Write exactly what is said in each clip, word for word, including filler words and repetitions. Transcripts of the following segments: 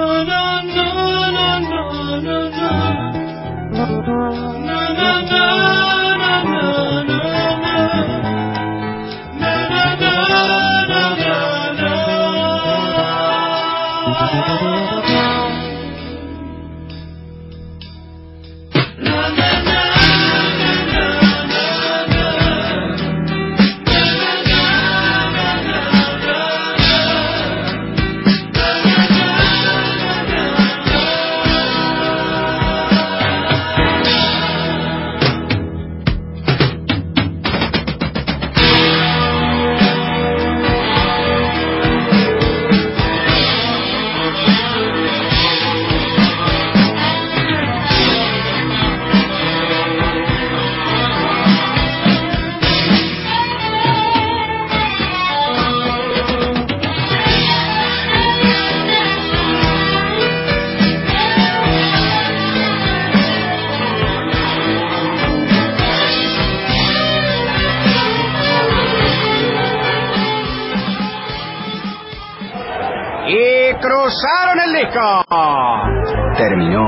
Cruzaron el disco. Terminó.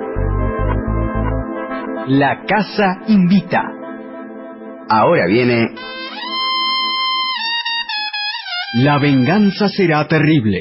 La Casa Invita. Ahora viene. La venganza será terrible.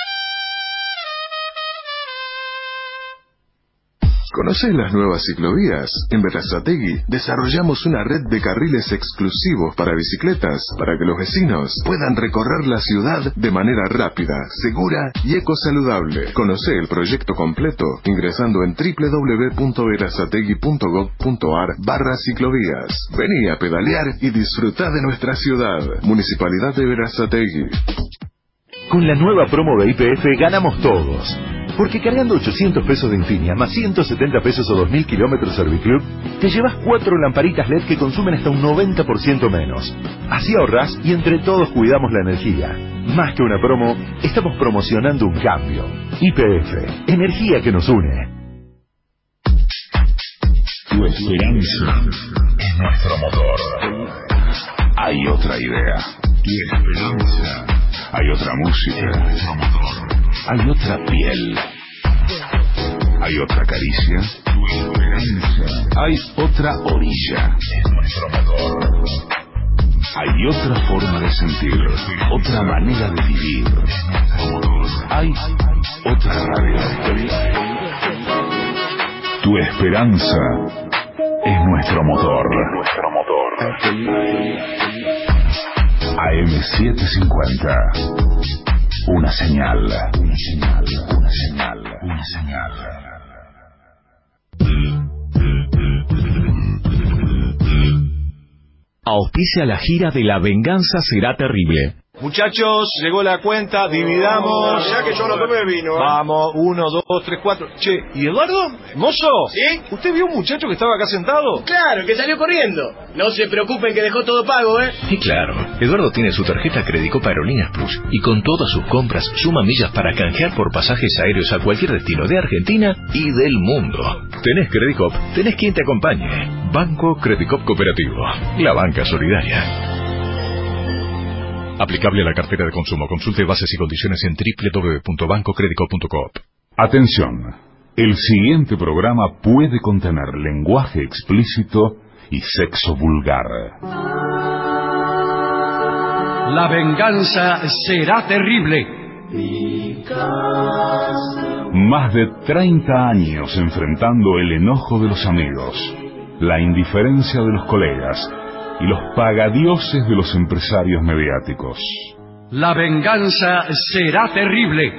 ¿Conocés las nuevas ciclovías? En Berazategui desarrollamos una red de carriles exclusivos para bicicletas, para que los vecinos puedan recorrer la ciudad de manera rápida, segura y ecosaludable. Conocé el proyecto completo ingresando en doble u doble u doble u punto berazategui punto gob punto ar barra ciclovías. Vení a pedalear y disfrutá de nuestra ciudad. Municipalidad de Berazategui. Con la nueva promo de Y P F ganamos todos. Porque cargando ochocientos pesos de Infinia más ciento setenta pesos o dos mil kilómetros Serviclub, te llevas cuatro lamparitas L E D que consumen hasta un noventa por ciento menos. Así ahorrás y entre todos cuidamos la energía. Más que una promo, estamos promocionando un cambio. Y P F, energía que nos une. Tu esperanza es nuestro motor. Hay otra idea. Tu esperanza. Hay otra música. Es nuestro motor. Hay otra piel. Hay otra caricia. Tu esperanza. Hay otra orilla. Es nuestro motor. Hay otra forma de sentir. Otra manera de vivir. Es nuestro motor. Hay otra radio. Tu esperanza es nuestro motor. Nuestro motor. A M setecientos cincuenta. Una señal, una señal, una señal, una señal. Auspicia la gira de La Venganza Será Terrible. Muchachos, llegó la cuenta, dividamos. Ya que yo no tomé vino. ¿eh? Vamos, uno, dos, tres, cuatro. Che, ¿y Eduardo? ¿Mozo? ¿Sí? ¿Usted vio un muchacho que estaba acá sentado? Claro, que salió corriendo. No se preocupen que dejó todo pago, ¿eh? Y claro, Eduardo tiene su tarjeta Credicop Aerolíneas Plus y con todas sus compras suma millas para canjear por pasajes aéreos a cualquier destino de Argentina y del mundo. Tenés Credicop, tenés quien te acompañe. Banco Credicop Cooperativo, la banca solidaria. Aplicable a la cartera de consumo. Consulte bases y condiciones en doble u doble u doble u punto banco credicop punto coop. Atención, el siguiente programa puede contener lenguaje explícito y sexo vulgar. La venganza será terrible. Más de treinta años enfrentando el enojo de los amigos, la indiferencia de los colegas y los pagadioses de los empresarios mediáticos. La venganza será terrible.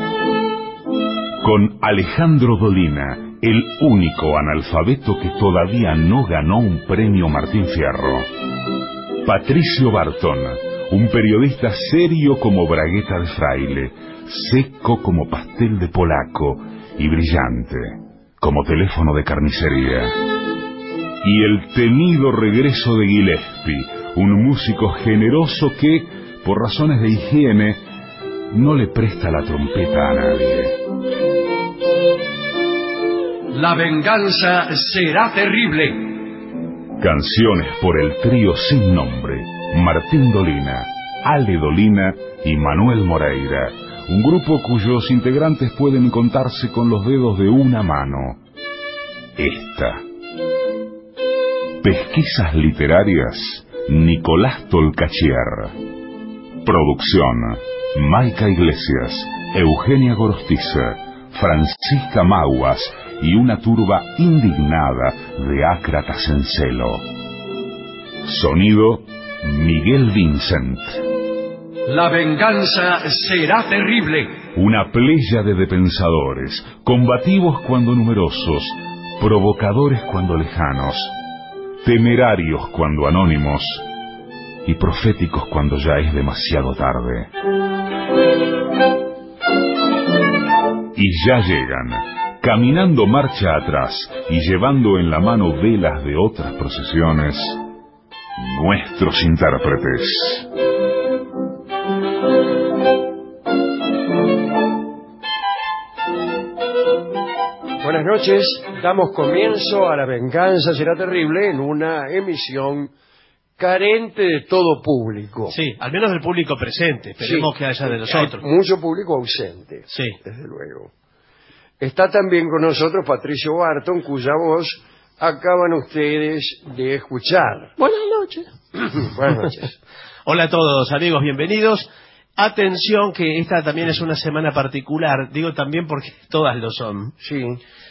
Con Alejandro Dolina, el único analfabeto que todavía no ganó un premio Martín Fierro. Patricio Bartón, un periodista serio como bragueta de fraile, seco como pastel de polaco y brillante como teléfono de carnicería. Y el temido regreso de Gillespie, un músico generoso que, por razones de higiene, no le presta la trompeta a nadie. La venganza será terrible. Canciones por el trío sin nombre, Martín Dolina, Ale Dolina y Manuel Moreira. Un grupo cuyos integrantes pueden contarse con los dedos de una mano. Esta. Pesquisas literarias, Nicolás Tolcachier. Producción, Maica Iglesias, Eugenia Gorostiza, Francisca Maguas y una turba indignada de ácratas en celo. Sonido, Miguel Vincent. La venganza será terrible. Una pléyade de pensadores, combativos cuando numerosos, provocadores cuando lejanos, temerarios cuando anónimos y proféticos cuando ya es demasiado tarde. Y ya llegan, caminando marcha atrás y llevando en la mano velas de otras procesiones, nuestros intérpretes. Buenas noches, damos comienzo a La Venganza Será Terrible en una emisión carente de todo público. Sí, al menos del público presente, esperemos sí, que haya de nosotros. Hay mucho público ausente, sí, desde luego. Está también con nosotros Patricio Barton, cuya voz acaban ustedes de escuchar. Buenas noches. Buenas noches. Hola a todos, amigos, bienvenidos. Atención que esta también es una semana particular, digo también porque todas lo son. Sí.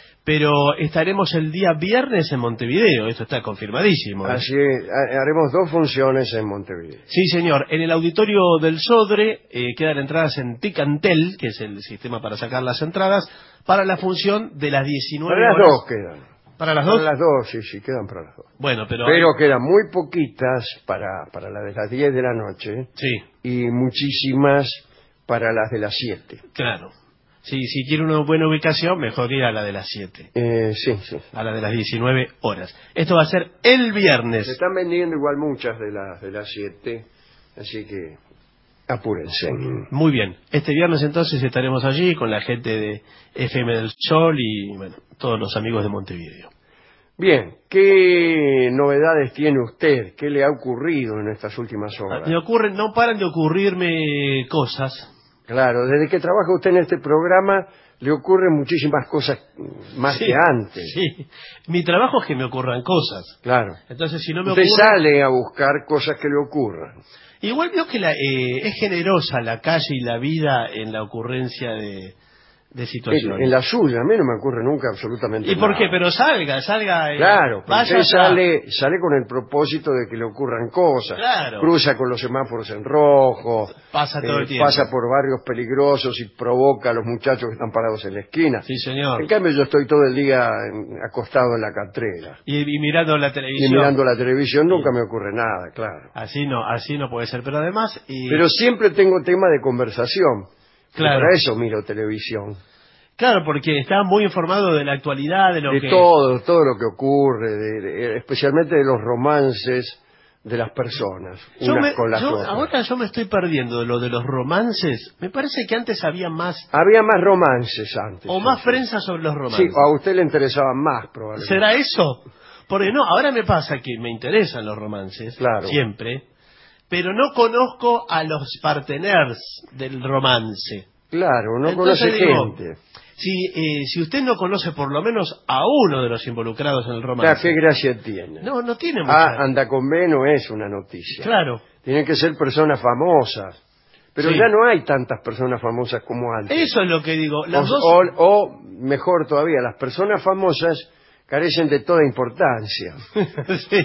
Pero estaremos el día viernes en Montevideo, esto está confirmadísimo. ¿eh? Así es, haremos dos funciones en Montevideo. Sí, señor. En el auditorio del Sodre eh, quedan entradas en Ticantel, que es el sistema para sacar las entradas, para la función de las diecinueve para horas. Para las dos quedan. ¿Para las dos? Para las dos, sí, sí, quedan para las dos. Bueno, pero... Pero quedan muy poquitas para, para las de las diez de la noche. Sí. Y muchísimas para las de las siete. Claro. Sí, si quiere una buena ubicación, mejor ir a la de las siete. Eh, sí, sí. A la de las diecinueve horas. Esto va a ser el viernes. Se están vendiendo igual muchas de las de las siete, así que apúrense. Muy bien. Este viernes entonces estaremos allí con la gente de F M del Sol y, bueno, todos los amigos de Montevideo. Bien, ¿qué novedades tiene usted? ¿Qué le ha ocurrido en estas últimas horas? Me ocurren, no paran de ocurrirme cosas. Claro, desde que trabaja usted en este programa le ocurren muchísimas cosas más sí, que antes. Sí, mi trabajo es que me ocurran cosas. Claro. Entonces, si no me usted ocurre... sale a buscar cosas que le ocurran. Igual veo que la, eh, es generosa la calle y la vida en la ocurrencia de, de situaciones. En, en la suya, a mí no me ocurre nunca absolutamente nada. ¿Y por qué? Pero salga, salga. Eh, claro, vaya usted sale, sale con el propósito de que le ocurran cosas. Claro. Cruza con los semáforos en rojo. Pasa todo eh, el tiempo. Pasa por barrios peligrosos y provoca a los muchachos que están parados en la esquina. Sí, señor. En cambio, yo estoy todo el día en, acostado en la catrera. Y, y mirando la televisión. Y mirando la televisión nunca sí. me ocurre nada, claro. Así no, así no puede ser. Pero además... Y... Pero siempre tengo tema de conversación. Claro. Para eso miro televisión. Claro, porque está muy informado de la actualidad, de lo de que... De todo, todo lo que ocurre, de, de, especialmente de los romances de las personas, yo unas me, con las yo, otras. Ahora yo me estoy perdiendo de lo de los romances. Me parece que antes había más... Había más romances antes. O más prensa sobre los romances. Sí, a usted le interesaban más, probablemente. ¿Será eso? Porque no, ahora me pasa que me interesan los romances, claro. siempre, pero no conozco a los parteners del romance. Claro, no Entonces, conoce digo, gente. Si, eh, si usted no conoce por lo menos a uno de los involucrados en el romance... Ya, ¿qué gracia tiene? No, no tiene mucha... Ah, anda con B no es una noticia. Claro. Tienen que ser personas famosas. Pero sí. ya no hay tantas personas famosas como antes. Eso es lo que digo. Las o, dos... o, o, mejor todavía, las personas famosas carecen de toda importancia. sí.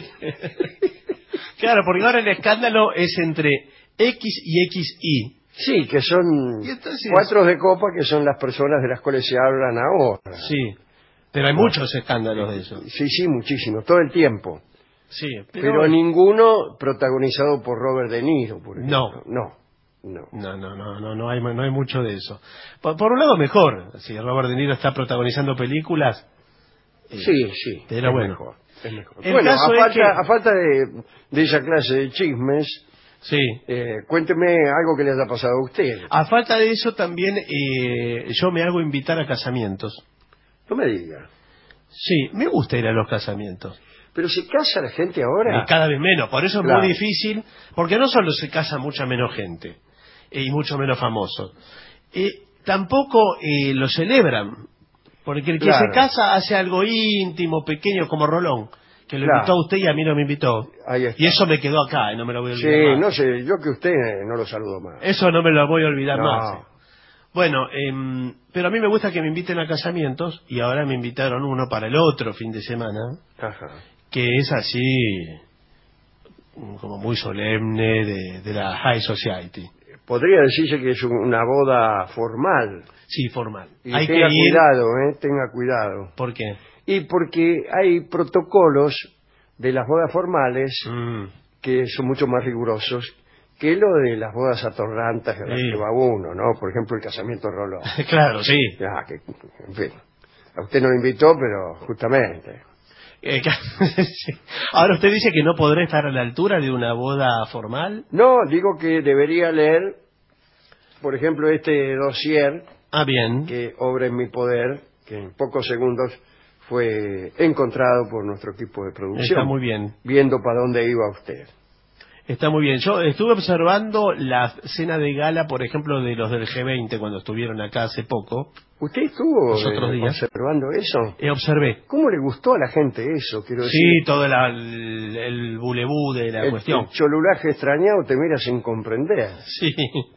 Claro, porque ahora el escándalo es entre X y X Y. Sí, que son entonces... cuatro de copa, que son las personas de las cuales se hablan ahora. Sí, pero hay muchos escándalos de eso. Sí, sí, muchísimos, todo el tiempo. Sí, pero, pero ninguno protagonizado por Robert De Niro, por No. ejemplo. No. No, no, no, no, no, no hay, no hay mucho de eso. Por, por un lado mejor, si Robert De Niro está protagonizando películas. Eh, sí, sí. Pero es bueno. Mejor, es mejor. El bueno, caso a es falta, que... a falta de, de esa clase de chismes. Sí. Eh, cuénteme algo que le haya pasado a usted. A falta de eso también eh, yo me hago invitar a casamientos. No me diga. Sí, me gusta ir a los casamientos. Pero se casa la gente ahora. Y cada vez menos, por eso claro. es muy difícil, porque no solo se casa mucha menos gente, y mucho menos famosos. Eh, tampoco eh, lo celebran, porque el que Claro. se casa hace algo íntimo, pequeño, como Rolón, que lo Claro. invitó a usted y a mí no me invitó. Ahí está. Y eso me quedó acá, y no me lo voy a olvidar Sí, más. no sé, yo que usted eh, no lo saludo más. Eso no me lo voy a olvidar No. más. eh. Bueno, em, pero a mí me gusta que me inviten a casamientos, y ahora me invitaron uno para el otro fin de semana, Ajá. que es así, como muy solemne, de, de la High Society. Podría decirse que es una boda formal. Sí, formal. Y Hay tenga que ir... cuidado, ¿eh? Tenga cuidado. ¿Por qué? Y porque hay protocolos de las bodas formales Mm. que son mucho más rigurosos que lo de las bodas atorrantes a las Sí. que va uno, ¿no? Por ejemplo, el casamiento de Rolón. Claro, sí. Ah, que, en fin, a usted no lo invitó, pero justamente. Eh, sí. Ahora usted dice que no podré estar a la altura de una boda formal. No, digo que debería leer, por ejemplo, este dossier Ah, bien. que obra en mi poder, que en pocos segundos fue encontrado por nuestro equipo de producción. Está muy bien. Viendo para dónde iba usted. Está muy bien. Yo estuve observando la cena de gala, por ejemplo, de los del G veinte cuando estuvieron acá hace poco. ¿Usted estuvo Los otros eh, días. observando eso? Eh, observé. ¿Cómo le gustó a la gente eso? Quiero decir, Sí, todo la- el, el bulebú de la el, cuestión. el cholulaje extrañado te mira sin comprender. Sí.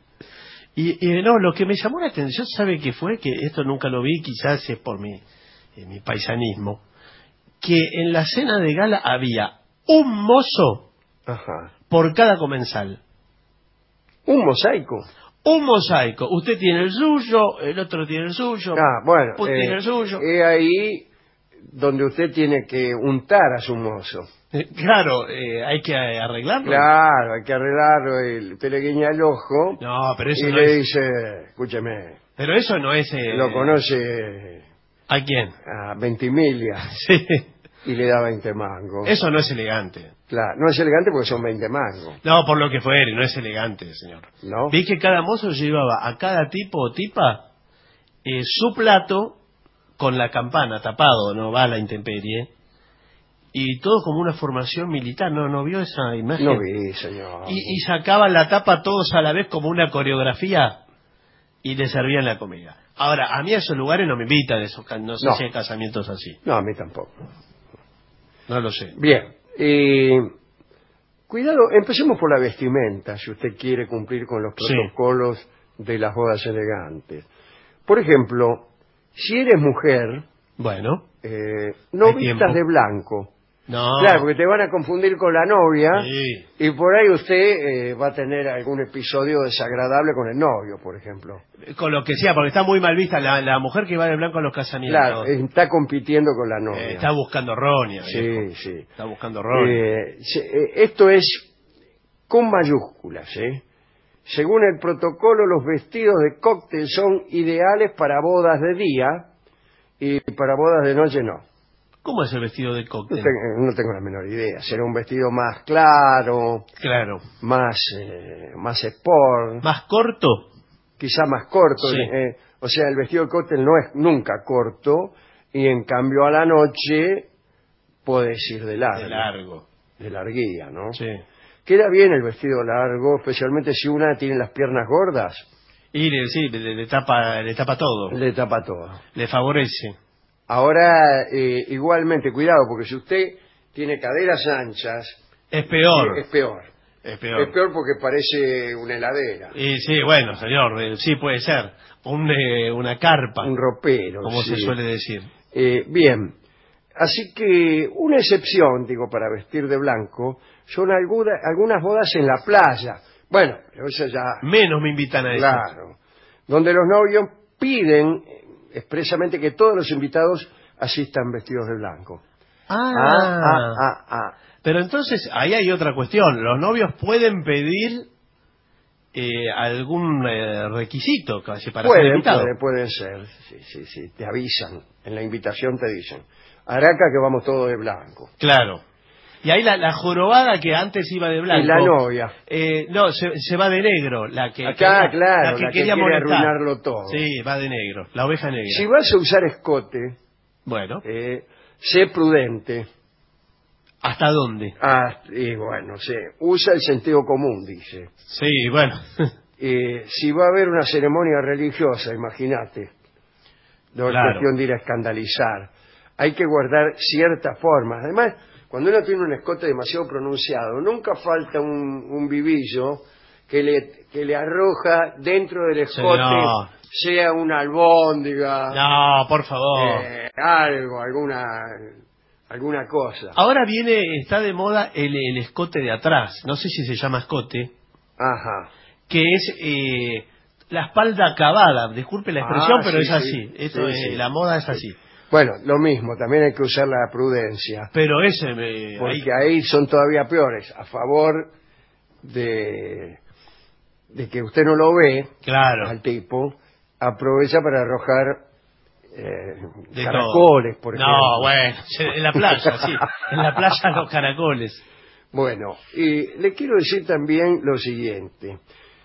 Y, y no, lo que me llamó la atención, ¿sabe qué fue? Que esto nunca lo vi, quizás es por mi, eh, mi paisanismo. Que en la cena de gala había un mozo Ajá. por cada comensal. Un mosaico. Un mosaico. Usted tiene el suyo, el otro tiene el suyo. Ah, bueno, usted eh, tiene el suyo. es ahí donde usted tiene que untar a su mozo. Eh, claro, eh, hay que arreglarlo. Claro, hay que arreglarlo, el, usted le guiña el ojo No, pero eso y no le es... dice, escúcheme, Pero eso no es... eh, lo conoce ¿A quién? a Ventimiglia Sí. y le da veinte mangos. Eso no es elegante. Claro, no es elegante porque son veinte mangos, No, por lo que fuere, no es elegante, señor. ¿no? Vi que cada mozo llevaba a cada tipo o tipa eh, su plato con la campana tapado, no va a la intemperie, y todo como una formación militar. ¿No no vio esa imagen? No vi, señor. Y, y sacaban la tapa todos a la vez como una coreografía y le servían la comida. Ahora, a mí a esos lugares no me invitan, esos, ca- no sé No. si hay casamientos así. No, a mí tampoco. No lo sé. Bien, eh, cuidado, empecemos por la vestimenta, si usted quiere cumplir con los Sí. protocolos de las bodas elegantes. Por ejemplo, si eres mujer, Bueno, eh, no Hay vistas tiempo. de blanco. no. Claro, porque te van a confundir con la novia Sí. y por ahí usted eh, va a tener algún episodio desagradable con el novio, por ejemplo. Con lo que sea, porque está muy mal vista la, la mujer que va de blanco a los casamientos. Claro, eh, está compitiendo con la novia. Eh, está buscando roña. Sí, viejo. sí. Está buscando roña. Eh, se- eh, esto es con mayúsculas, ¿eh? Según el protocolo, los vestidos de cóctel son ideales para bodas de día y para bodas de noche no. ¿Cómo es el vestido de No, cóctel? tengo, no tengo la menor idea. Será un vestido más claro, Claro. más eh, más sport, ¿Más corto? quizá más corto. Sí. eh, o sea, el vestido de cóctel no es nunca corto y en cambio a la noche puedes ir de largo. De largo. De larguía, ¿no? Sí. Queda bien el vestido largo, especialmente si una tiene las piernas gordas, Y le, sí, le, le tapa, le tapa todo. le tapa todo. Le favorece. Ahora, eh, igualmente, cuidado, porque si usted tiene caderas anchas, Es peor. eh, es peor. Es peor. Es peor porque parece una heladera, Y sí, bueno, señor, eh, sí puede ser. Un, eh, una carpa, un ropero. como sí. se suele decir. Eh, bien, así que una excepción, digo, para vestir de blanco, son alguna- algunas bodas en la playa. Bueno, pero eso ya... Menos me invitan a eso. Claro. Donde los novios piden eh, expresamente que todos los invitados asistan vestidos de blanco. Ah, Ah, ah, ah, ah. Pero entonces, ahí hay otra cuestión. Los novios pueden pedir eh, algún eh, requisito casi para ser Pueden, invitado. puede, pueden ser. Sí, sí, sí. Te avisan. En la invitación te dicen. Araca que vamos todos de blanco. Claro. Y ahí la, la jorobada que antes iba de blanco. Y la novia. Eh, no, se, se va de negro. La que Acá, quería- claro, la que la que quería quiere molestar. arruinarlo todo. Sí, va de negro. La oveja negra. Si vas a usar escote, Bueno, eh, sé prudente. ¿hasta dónde? Ah, y bueno, sé, usa el sentido común, dice. Sí, bueno. Eh, si va a haber una ceremonia religiosa, imagínate, no es Claro. cuestión de ir a escandalizar. Hay que guardar ciertas formas. Además, cuando uno tiene un escote demasiado pronunciado, nunca falta un, un vivillo que le, que le arroja dentro del escote, Señor. sea una albóndiga, No, por favor. eh, algo, alguna, alguna cosa. Ahora viene, está de moda el, el escote de atrás. No sé si se llama escote. Ajá. Que es eh, la espalda acabada. Disculpe la expresión, Ah, pero sí, es así. sí. Esto Sí, es, sí. la moda es así. Bueno, lo mismo, también hay que usar la prudencia. Pero ese me... Porque ahí- ahí son todavía peores, a favor de, de que usted no lo ve Claro. al tipo, aprovecha para arrojar eh, De caracoles, todo. por ejemplo. No, bueno, en la playa, sí. En la playa los caracoles. Bueno, y le quiero decir también lo siguiente.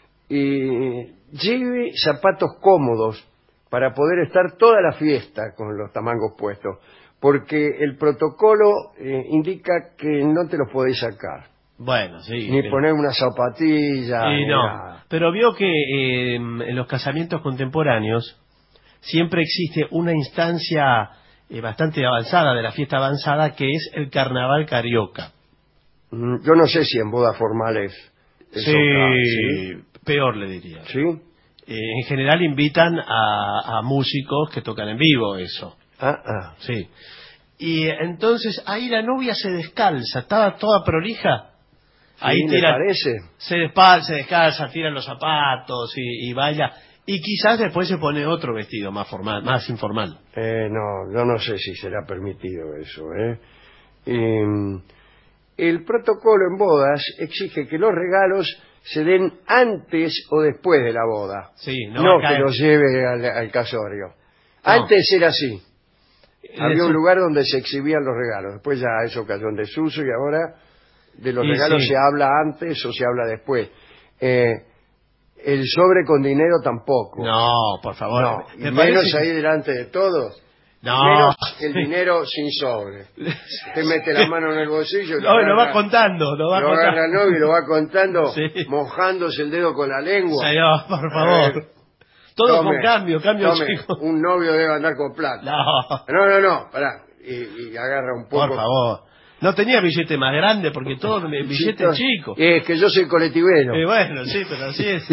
Y lleve zapatos cómodos para poder estar toda la fiesta con los tamangos puestos, porque el protocolo eh, indica que no te los podéis sacar, Bueno, sí. ni pero- poner una zapatilla, Sí, ni no. nada. Pero vio que eh, en los casamientos contemporáneos siempre existe una instancia eh, bastante avanzada de la fiesta avanzada, que es el carnaval carioca. Mm, Yo no sé si en bodas formales eso cae, Sí, peor le diría. ¿sí? Eh, en general invitan a, a músicos que tocan en vivo eso. Ah, ah. Sí. Y eh, entonces ahí la novia se descalza, estaba toda prolija. Ahí ¿Sí, le tira, parece? se despalza, se descalza, tira los zapatos y, y baila. Y quizás después se pone otro vestido más formal, más informal. Eh, no, yo no sé si será permitido eso, ¿eh? Y, el protocolo en bodas exige que los regalos se den antes o después de la boda. Sí, no, No va a que caer- los lleve al, al casorio. No. Antes era así. Había Eso- un lugar donde se exhibían los regalos. Después ya eso cayó en desuso y ahora de los Y regalos sí. se habla antes o se habla después. Eh, el sobre con dinero tampoco. No, por favor. No, me y parece menos que- ahí delante de todos. No. Menos el dinero sin sobre. Usted mete la mano en el bolsillo y No, lo va agarra- contando, lo va lo contando. agarra el novio y lo va contando, Sí. mojándose el dedo con la lengua. Señor, por favor. Eh, Todo tome, con cambio, cambio tome, chico. Un novio debe andar con plata. No, No, no, no, pará. Y, y agarra un poco. por favor. No tenía billete más grande porque todo el billete es chico. Y es que yo soy colectivero. Y bueno, sí, pero así es.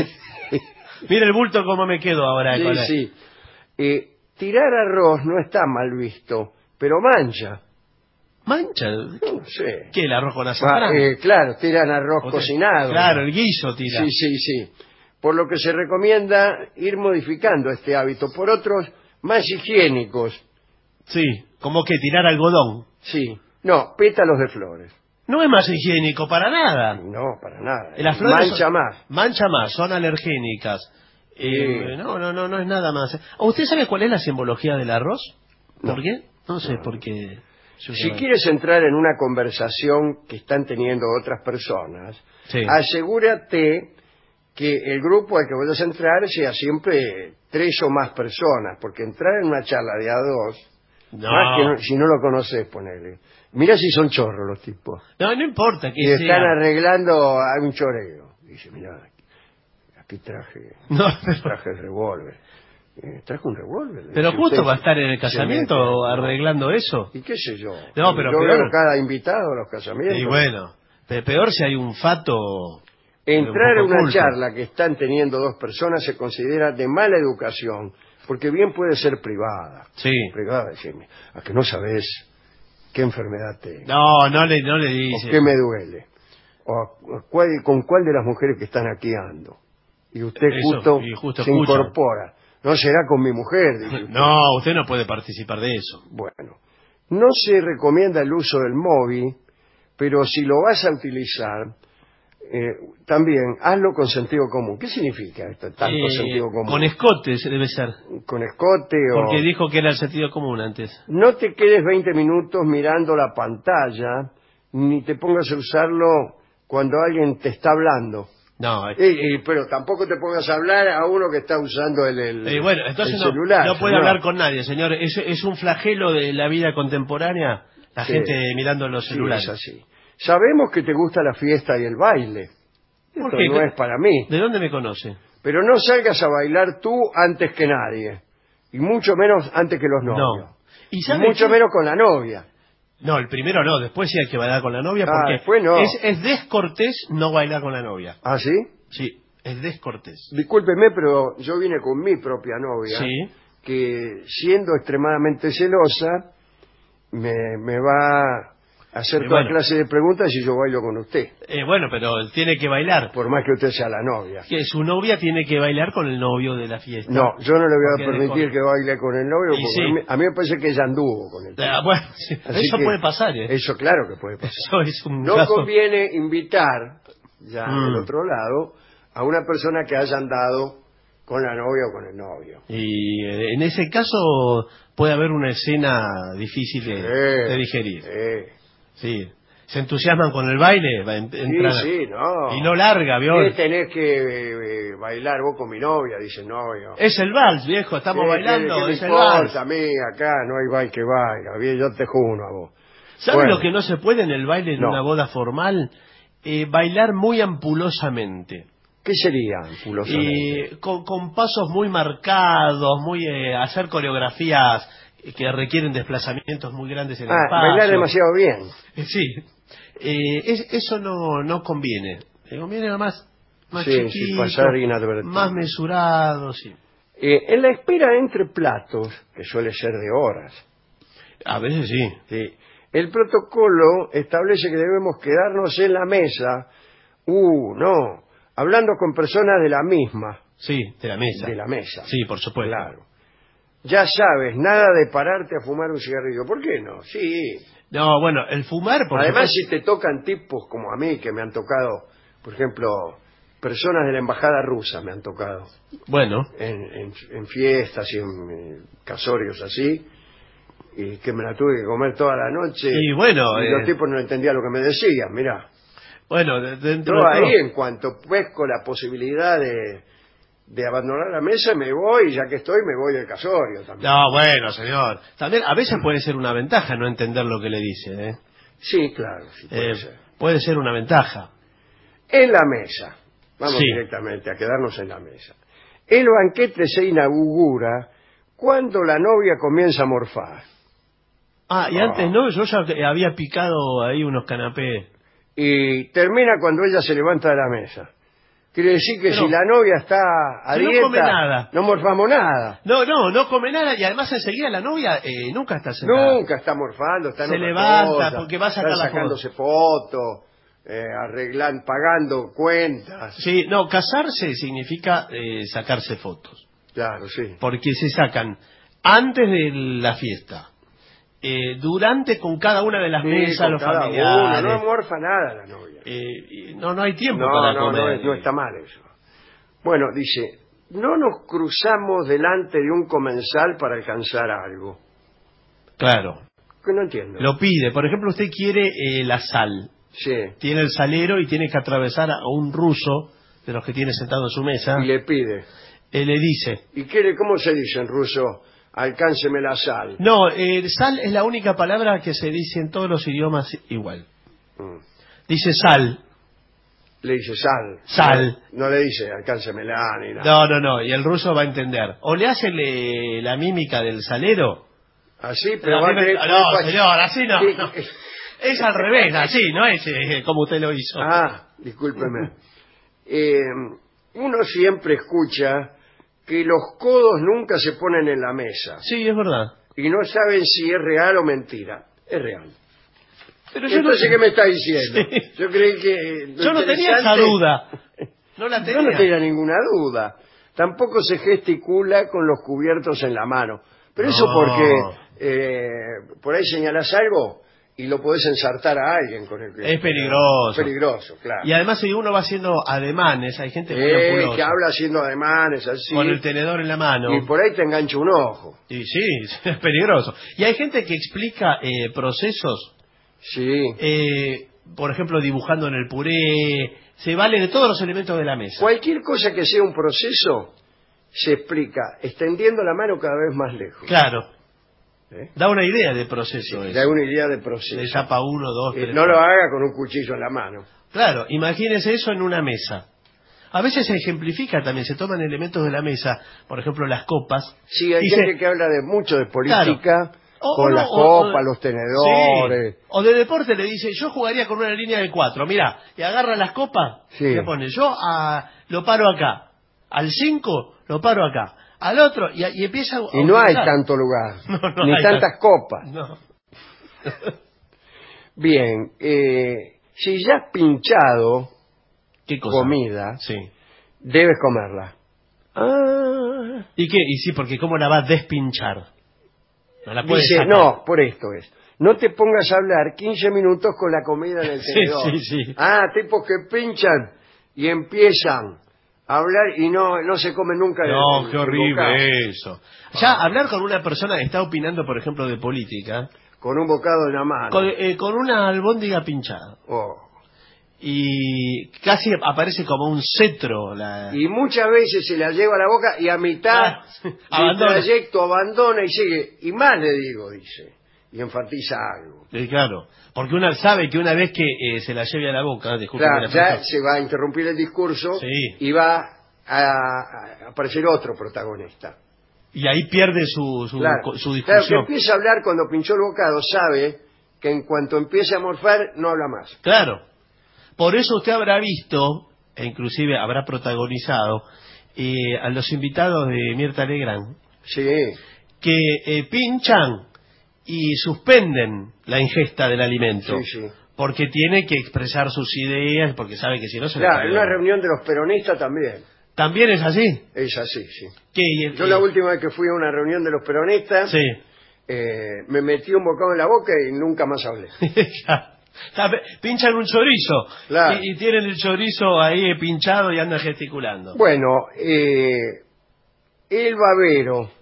Mira el bulto cómo me quedo ahora. Sí, con la- sí. Eh, tirar arroz no está mal visto, pero mancha. ¿Mancha? No sé. ¿Qué? ¿El arroz con Ah, azafrán? eh, claro, tiran arroz O sea, cocinado. Claro, el guiso tira. Sí, sí, sí. Por lo que se recomienda ir modificando este hábito por otros más higiénicos. Sí, como que tirar algodón. Sí. No, pétalos de flores. No es más higiénico para nada. No, para nada. Las flores Mancha son- más. Mancha más, son alergénicas. Eh, Sí. no, no, no, no es nada más. ¿Usted sabe cuál es la simbología del arroz? ¿Por No. qué? No sé, porque... yo Si ya- quieres entrar en una conversación que están teniendo otras personas, Sí. asegúrate que el grupo al que vayas a entrar sea siempre tres o más personas, porque entrar en una charla de a dos, No. más que no- si no lo conoces, ponele. Mira si son chorros los tipos. No, no importa que Y sea. están arreglando a un choreo. Dice, mira, aquí, aquí traje, No, pero, traje el revólver. Eh, traje un revólver. pero Si justo usted va a estar en el se casamiento mete- arreglando eso. ¿Y qué sé yo? No, pero yo peor- veo cada invitado a los casamientos. Y bueno, pe- peor si hay un fato... Entrar un en poco una oculto. charla que están teniendo dos personas se considera de mala educación, porque bien puede ser privada. Sí. Privada, decirme, a que no sabes qué enfermedad tengo, No, no le, no le o dice. qué me duele, o a- a cuál- con cuál de las mujeres que están aquí ando. Y usted Eso, justo, y justo se escucha. incorpora. No será con mi mujer, dice usted. No, usted no puede participar de eso. Bueno, no se recomienda el uso del móvil, pero si lo vas a utilizar, eh, también hazlo con sentido común. ¿Qué significa esto, tanto Eh, sentido común? Con escotes debe ser. Con escote o... Porque dijo que era el sentido común antes. No te quedes veinte minutos mirando la pantalla, ni te pongas a usarlo cuando alguien te está hablando. No, eh, Eh, eh, pero tampoco te pongas a hablar a uno que está usando el, el, eh, bueno, entonces el no, celular. no puede señor. hablar con nadie, señor. Es, es un flagelo de la vida contemporánea, la Sí. gente mirando los Sí, celulares. es así. Sabemos que te gusta la fiesta y el baile. ¿Por Esto qué? no es para mí. ¿De dónde me conoce? Pero no salgas a bailar tú antes que nadie. Y mucho menos antes que los novios. No. ¿Y, Y sabe mucho qué? menos con la novia. No, el primero no, después sí hay que bailar con la novia Ah, porque después no. es, es descortés no bailar con la novia. ¿Ah, sí? Sí, es descortés. Discúlpeme, pero yo vine con mi propia novia, Sí. que siendo extremadamente celosa, me, me va a hacer Eh, toda bueno. clase de preguntas si yo bailo con usted, Eh, bueno, pero él tiene que bailar. por más que usted sea la novia. Que su novia tiene que bailar con el novio de la fiesta. No, yo no le voy a Porque permitir descor- que baile con el novio, Y porque sí. a, mí, a mí me parece que ella anduvo con el tipo. Ah, bueno, sí, Así eso que puede pasar, ¿eh? Eso claro que puede pasar. Eso es un No caso- conviene invitar, ya Mm. del otro lado, a una persona que haya andado con la novia o con el novio. Y eh, en ese caso puede haber una escena difícil de, Eh, de digerir. eh. Sí. Se entusiasman con el baile, va, en- entran a- Sí, sí, no. y no larga, ¿vio? ¿Qué tenés que eh, bailar vos con mi novia? Dice el novio. Es el vals, viejo, estamos ¿Qué- bailando, qué- qué me es el importa vals. a mí? Acá no hay baile que baila. Bien, yo te juro a vos. ¿Sabe Bueno. lo que no se puede en el baile en No. una boda formal? Eh, bailar muy ampulosamente. ¿Qué sería, ampulosamente? Eh, con, con pasos muy marcados, muy eh, hacer coreografías que requieren desplazamientos muy grandes en el Ah, espacio. bailar demasiado bien. Eh, Sí, Eh, es- eso no, no conviene. Le conviene más, más Sí, sí, chiquito, pasar inadvertido. más mesurado, sí. Eh, en la espera entre platos, que suele ser de horas, A veces sí. sí, el protocolo establece que debemos quedarnos en la mesa, uh, no, hablando con personas de la misma, Sí, de la mesa. de la mesa. Sí, por supuesto. Claro. Ya sabes, nada de pararte a fumar un cigarrillo. ¿Por qué no? Sí. No, bueno, el fumar, por Además, supuesto- si te tocan tipos como a mí, que me han tocado, por ejemplo, personas de la embajada rusa me han tocado Bueno, en, en- en fiestas y en, eh, casorios así, y que me la tuve que comer toda la noche. Y bueno, y eh, los tipos no entendían lo que me decían, mirá. bueno, de- dentro Yo de ahí, todo- en cuanto pesco la posibilidad de, de abandonar la mesa, me voy, y ya que estoy, me voy del casorio también. No, bueno, señor. También a veces puede ser una ventaja no entender lo que le dice, ¿eh? Sí, claro, sí, puede Eh, ser. puede ser una ventaja. En la mesa, vamos Sí. directamente a quedarnos en la mesa. El banquete se inaugura cuando la novia comienza a morfar. Ah, y Ah. antes no, yo ya había picado ahí unos canapés. Y termina cuando ella se levanta de la mesa. Quiere decir que Pero- si la novia está a Si no dieta, come nada. no morfamos nada. No, no, no come nada y además enseguida la novia eh, nunca está sentada. Nunca está morfando, está en Se otra levanta cosa, porque va a sacar está la sacándose fotos, eh, arreglando, pagando cuentas. Sí, no, casarse significa eh, sacarse fotos. Claro, sí. Porque se sacan antes de la fiesta, eh, durante con cada una de las Sí, mesas, con los cada familiares. uno, no morfa nada la novia. Eh, y no, no hay tiempo No, para no, comer. no, es- no está mal eso. Bueno, dice, no nos cruzamos delante de un comensal para alcanzar algo. Claro, Que no entiendo. lo pide. Por ejemplo, usted quiere eh, la sal. Sí. Tiene el salero y tiene que atravesar a un ruso de los que tiene sentado en su mesa. Y le pide. Eh, le dice, ¿Y quiere, cómo se dice en ruso? Alcánceme la sal. no, eh, sal es la única palabra que se dice en todos los idiomas igual. Mm. Dice sal. Le dice sal. Sal. No, no le dice alcáncemela ni nada. No, no, no, y el ruso va a entender. O le hace le- la mímica del salero. Así, pero La va a mímica- tener... no, señor, así no, Sí. no. Es al revés, así, no es eh, como usted lo hizo. Ah, discúlpeme. Eh, uno siempre escucha que los codos nunca se ponen en la mesa. Sí, es verdad. Y no saben si es real o mentira. Es real. Pero yo no, Entonces, ¿qué me está diciendo? Sí. Yo creí que... lo yo no tenía esa interesante- duda. No la tenía. Yo no tenía ninguna duda. Tampoco se gesticula con los cubiertos en la mano. Pero eso No. porque eh, por ahí señalás algo y lo podés ensartar a alguien con el que... Es peligroso. Peligroso, claro. Y además si uno va haciendo ademanes, hay gente muy Eh, ampulosa, que habla haciendo ademanes así. con el tenedor en la mano. Y por ahí te engancha un ojo. Y sí, es peligroso. Y hay gente que explica eh, procesos, Sí. eh, por ejemplo, dibujando en el puré, se vale de todos los elementos de la mesa. Cualquier cosa que sea un proceso se explica extendiendo la mano cada vez más lejos. Claro. ¿Eh? Da una idea de proceso eso. Da una idea de proceso. De etapa uno, dos, Eh, tres. no lo cuatro. haga con un cuchillo en la mano. Claro, imagínese eso en una mesa. A veces se ejemplifica también, se toman elementos de la mesa, por ejemplo las copas. Sí, hay y gente se... que habla de mucho de política, claro. o, con o, las o, copas, o, los tenedores. Sí. O de deporte le dice, yo jugaría con una línea de cuatro, mirá, y agarra las copas, sí. y le pone, yo a, lo paro acá, al cinco lo paro acá, al otro, y, y empieza a... Y no hay tanto lugar, no, no ni tantas tanto. copas. No. Bien, eh, si ya has pinchado ¿Qué cosa? comida, sí. debes comerla. Ah. ¿Y qué? Y sí, porque ¿cómo la va a despinchar? No la puedes Dice, sacar. no, por esto es. No te pongas a hablar quince minutos con la comida en el tenedor. Sí, sí, sí. Ah, tipos que pinchan y empiezan a hablar y no no se come nunca. No, el, qué el horrible bocado. Eso. Ya ah. hablar con una persona que está opinando, por ejemplo, de política. Con un bocado en la mano. Con, eh, con una albóndiga pinchada. Oh. Y casi aparece como un cetro. La... Y muchas veces se la lleva a la boca y a mitad ah, del trayecto abandona y sigue. Y más le digo, dice. Y enfatiza algo. Sí, claro. Porque uno sabe que una vez que eh, se la lleve a la boca, claro, ya se va a interrumpir el discurso sí. y va a, a aparecer otro protagonista. Y ahí pierde su, su, claro. su discusión. Claro, que empieza a hablar cuando pinchó el bocado, sabe que en cuanto empiece a morfar, no habla más. Claro. Por eso usted habrá visto, e inclusive habrá protagonizado, eh, a los invitados de Mirta Legrand, sí. que eh, pinchan y suspenden la ingesta del alimento. Sí, sí. Porque tiene que expresar sus ideas, porque sabe que si no se le Claro, en una reunión de los peronistas también. ¿También es así? Es así, sí. ¿Qué? Yo la última vez que fui a una reunión de los peronistas, sí. eh, me metí un bocado en la boca y nunca más hablé. Pinchan un chorizo claro. y, y tienen el chorizo ahí pinchado y andan gesticulando. Bueno, eh, el babero,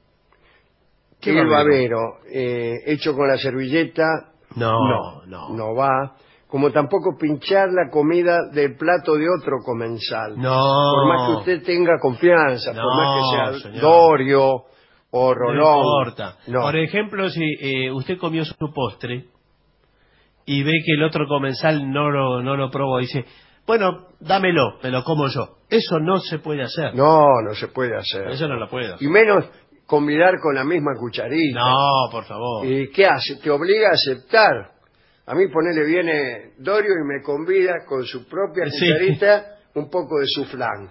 ¿Qué el babero, babero eh, hecho con la servilleta, no, no, no, no va. Como tampoco pinchar la comida del plato de otro comensal. No. Por más que usted tenga confianza, no, por más que sea señor. Dorio o Rolón. No importa. No. Por ejemplo, si eh, usted comió su postre y ve que el otro comensal no lo, no lo probó, dice, bueno, dámelo, me lo como yo. Eso no se puede hacer. No, no se puede hacer. Eso no lo puedo. Y menos convidar con la misma cucharita. No, por favor. ¿Y qué hace? Te obliga a aceptar. A mí ponele viene Dorio y me convida con su propia cucharita sí. un poco de su flan.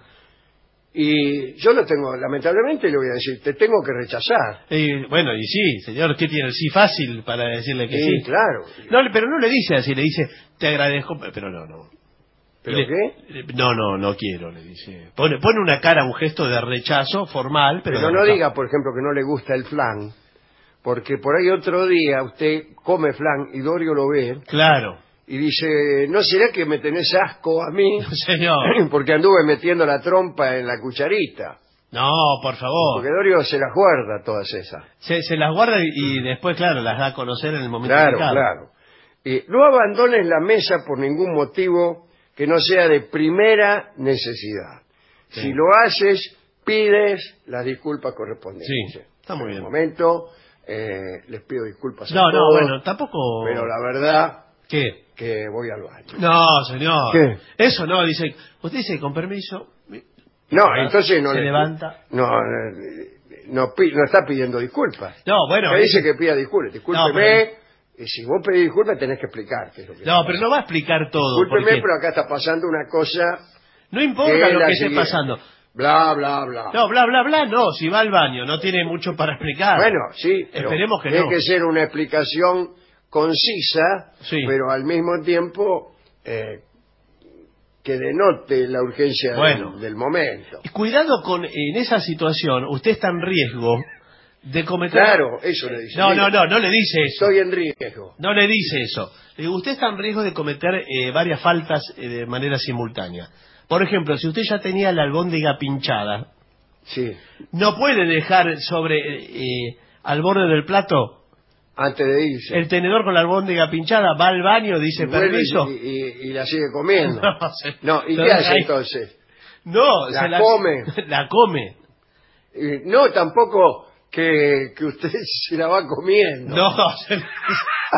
Y yo lo tengo, lamentablemente le voy a decir, te tengo que rechazar. Y, bueno, y sí, señor, ¿qué tiene el sí fácil para decirle que sí? Sí, claro. No, pero no le dice así, le dice, te agradezco, pero no, no. ¿Pero le, qué? No, no, no quiero, le dice. Pone, pone una cara, un gesto de rechazo formal, pero... Pero no diga, por ejemplo, que no le gusta el flan. Porque por ahí otro día usted come flan y Dorio lo ve. Claro. Y dice, ¿no será que me tenés asco a mí? Señor. Porque anduve metiendo la trompa en la cucharita. No, por favor. Porque Dorio se las guarda todas esas. Se, se las guarda y, y después, claro, las da a conocer en el momento claro, indicado. Claro, claro. No abandones la mesa por ningún motivo que no sea de primera necesidad. Sí. Si lo haces, pides las disculpas correspondientes. Sí, está muy bien. En un momento... Eh, les pido disculpas a no, todos. No, no, bueno, tampoco... Pero la verdad... ¿Qué? Que voy al baño. No, señor. ¿Qué? Eso no, dice... Usted dice, con permiso... No, entonces no... Se le, levanta... No, no, no, no está pidiendo disculpas. No, bueno... Me dice que pida disculpas. Discúlpeme... No, pero... Y si vos pedís disculpas tenés que explicar qué es lo que No, pero no va a explicar todo. Discúlpeme, porque... pero acá está pasando una cosa... No importa lo que esté pasando. Bla, bla, bla. No, bla, bla, bla, no. Si va al baño, no tiene mucho para explicar. Bueno, sí. Esperemos que tiene no. Tiene que ser una explicación concisa, sí. pero al mismo tiempo eh, que denote la urgencia bueno. del, del momento. Y cuidado con, en esa situación, usted está en riesgo de cometer... Claro, eso le dice. No, no, no, no le dice eso. Estoy en riesgo. No le dice eso. Le digo, usted está en riesgo de cometer eh, varias faltas eh, de manera simultánea. Por ejemplo, si usted ya tenía la albóndiga pinchada, sí. no puede dejar sobre eh, al borde del plato antes de irse el tenedor con la albóndiga pinchada, va al baño, dice y permiso y, y, y la sigue comiendo. No, se, no ¿y qué hace ahí, entonces? No, la se la come. La come. Y no, tampoco que, que usted se la va comiendo. No, se,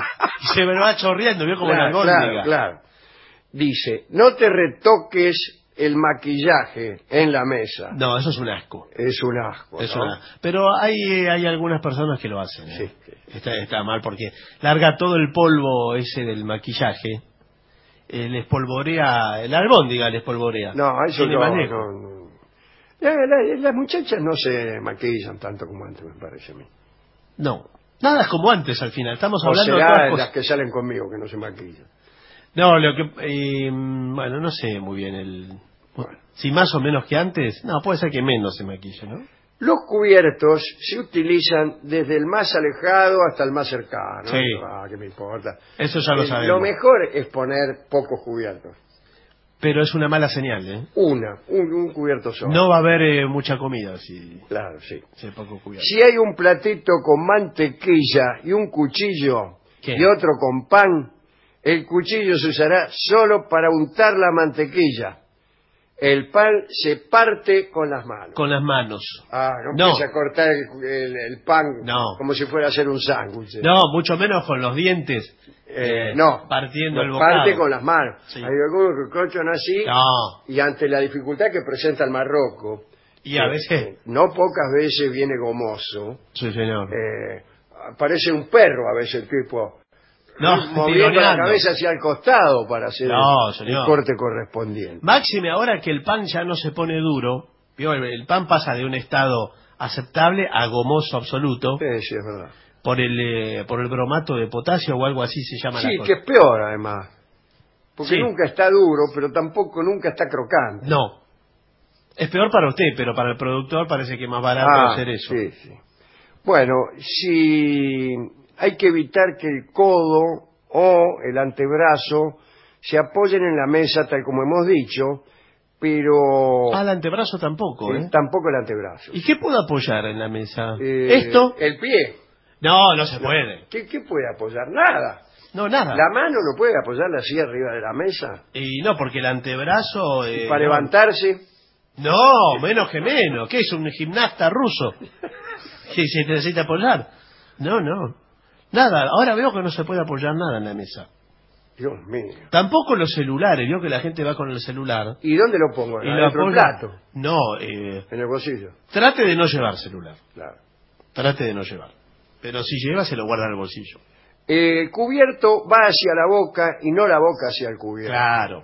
se me va chorreando, vio como claro, la albóndiga. Claro, claro. Dice, no te retoques el maquillaje en la mesa. No, eso es un asco. Es un asco, Es ¿no? una- Pero hay hay algunas personas que lo hacen. ¿eh? Sí, sí. Está, está mal porque larga todo el polvo ese del maquillaje. Eh, les polvorea, la albóndiga les polvorea. No, eso Tiene no, manejo. no, no. La- la- las muchachas no se maquillan tanto como antes, me parece a mí. No, nada es como antes al final. Estamos O hablando de será todas las cosas. que salen conmigo que no se maquillan. No, lo que eh, bueno, no sé muy bien el Bueno. si más o menos que antes. No, puede ser que menos se maquille, ¿no? Los cubiertos se utilizan desde el más alejado hasta el más cercano. Sí. Ah, ¿qué me importa? Eso ya lo Eh, sabemos. Lo mejor es poner pocos cubiertos. Pero es una mala señal, ¿eh? Una, un, un cubierto solo. No va a haber eh, mucha comida si Claro, sí. si hay poco cubierto. Si hay un platito con mantequilla y un cuchillo ¿Qué? y otro con pan, el cuchillo se usará solo para untar la mantequilla. El pan se parte con las manos. Con las manos. Ah, no, No. empieza a cortar el, el- el pan No. como si fuera a hacer un sándwich. No, mucho menos con los dientes. Eh, eh, no, partiendo lo el bocado. parte con las manos. Sí. Hay algunos que cortan así No. y ante la dificultad que presenta el Marroco, Y a eh, veces. eh, no pocas veces viene gomoso, Sí, señor. eh, parece un perro a veces el tipo, No, moviendo la tironeando. cabeza hacia el costado para hacer No, el, señor. el corte correspondiente. Máxime ahora que el pan ya no se pone duro. ¿Vio? El, el pan pasa de un estado aceptable a gomoso absoluto Sí, sí, es verdad. por el eh, por el bromato de potasio o algo así se llama la Sí, cosa. que es peor además, porque Sí. nunca está duro, pero tampoco nunca está crocante. No. Es peor para usted, pero para el productor parece que es más barato Ah, hacer eso. sí, sí. Bueno, si hay que evitar que el codo o el antebrazo se apoyen en la mesa, tal como hemos dicho, pero Al antebrazo tampoco, eh, ¿eh? tampoco el antebrazo. ¿Y qué puedo apoyar en la mesa? Eh, ¿Esto? El pie. No, no se puede. ¿Qué, qué puede apoyar? Nada. No, nada. La mano no puede apoyarla así arriba de la mesa. Y no, porque el antebrazo... eh, Para no. levantarse, No, menos que menos. ¿Qué es un gimnasta ruso? ¿Que se necesita apoyar? No, no. Nada, ahora veo que no se puede apoyar nada en la mesa. Dios mío. Tampoco los celulares, vio que la gente va con el celular. ¿Y dónde lo pongo? Y lo ¿Adentro del apoya- plato? No, eh, En el bolsillo. trate de no llevar celular. Claro. Trate de no llevar. Pero si lleva, se lo guarda en el bolsillo. Eh, el cubierto va hacia la boca y no la boca hacia el cubierto. Claro.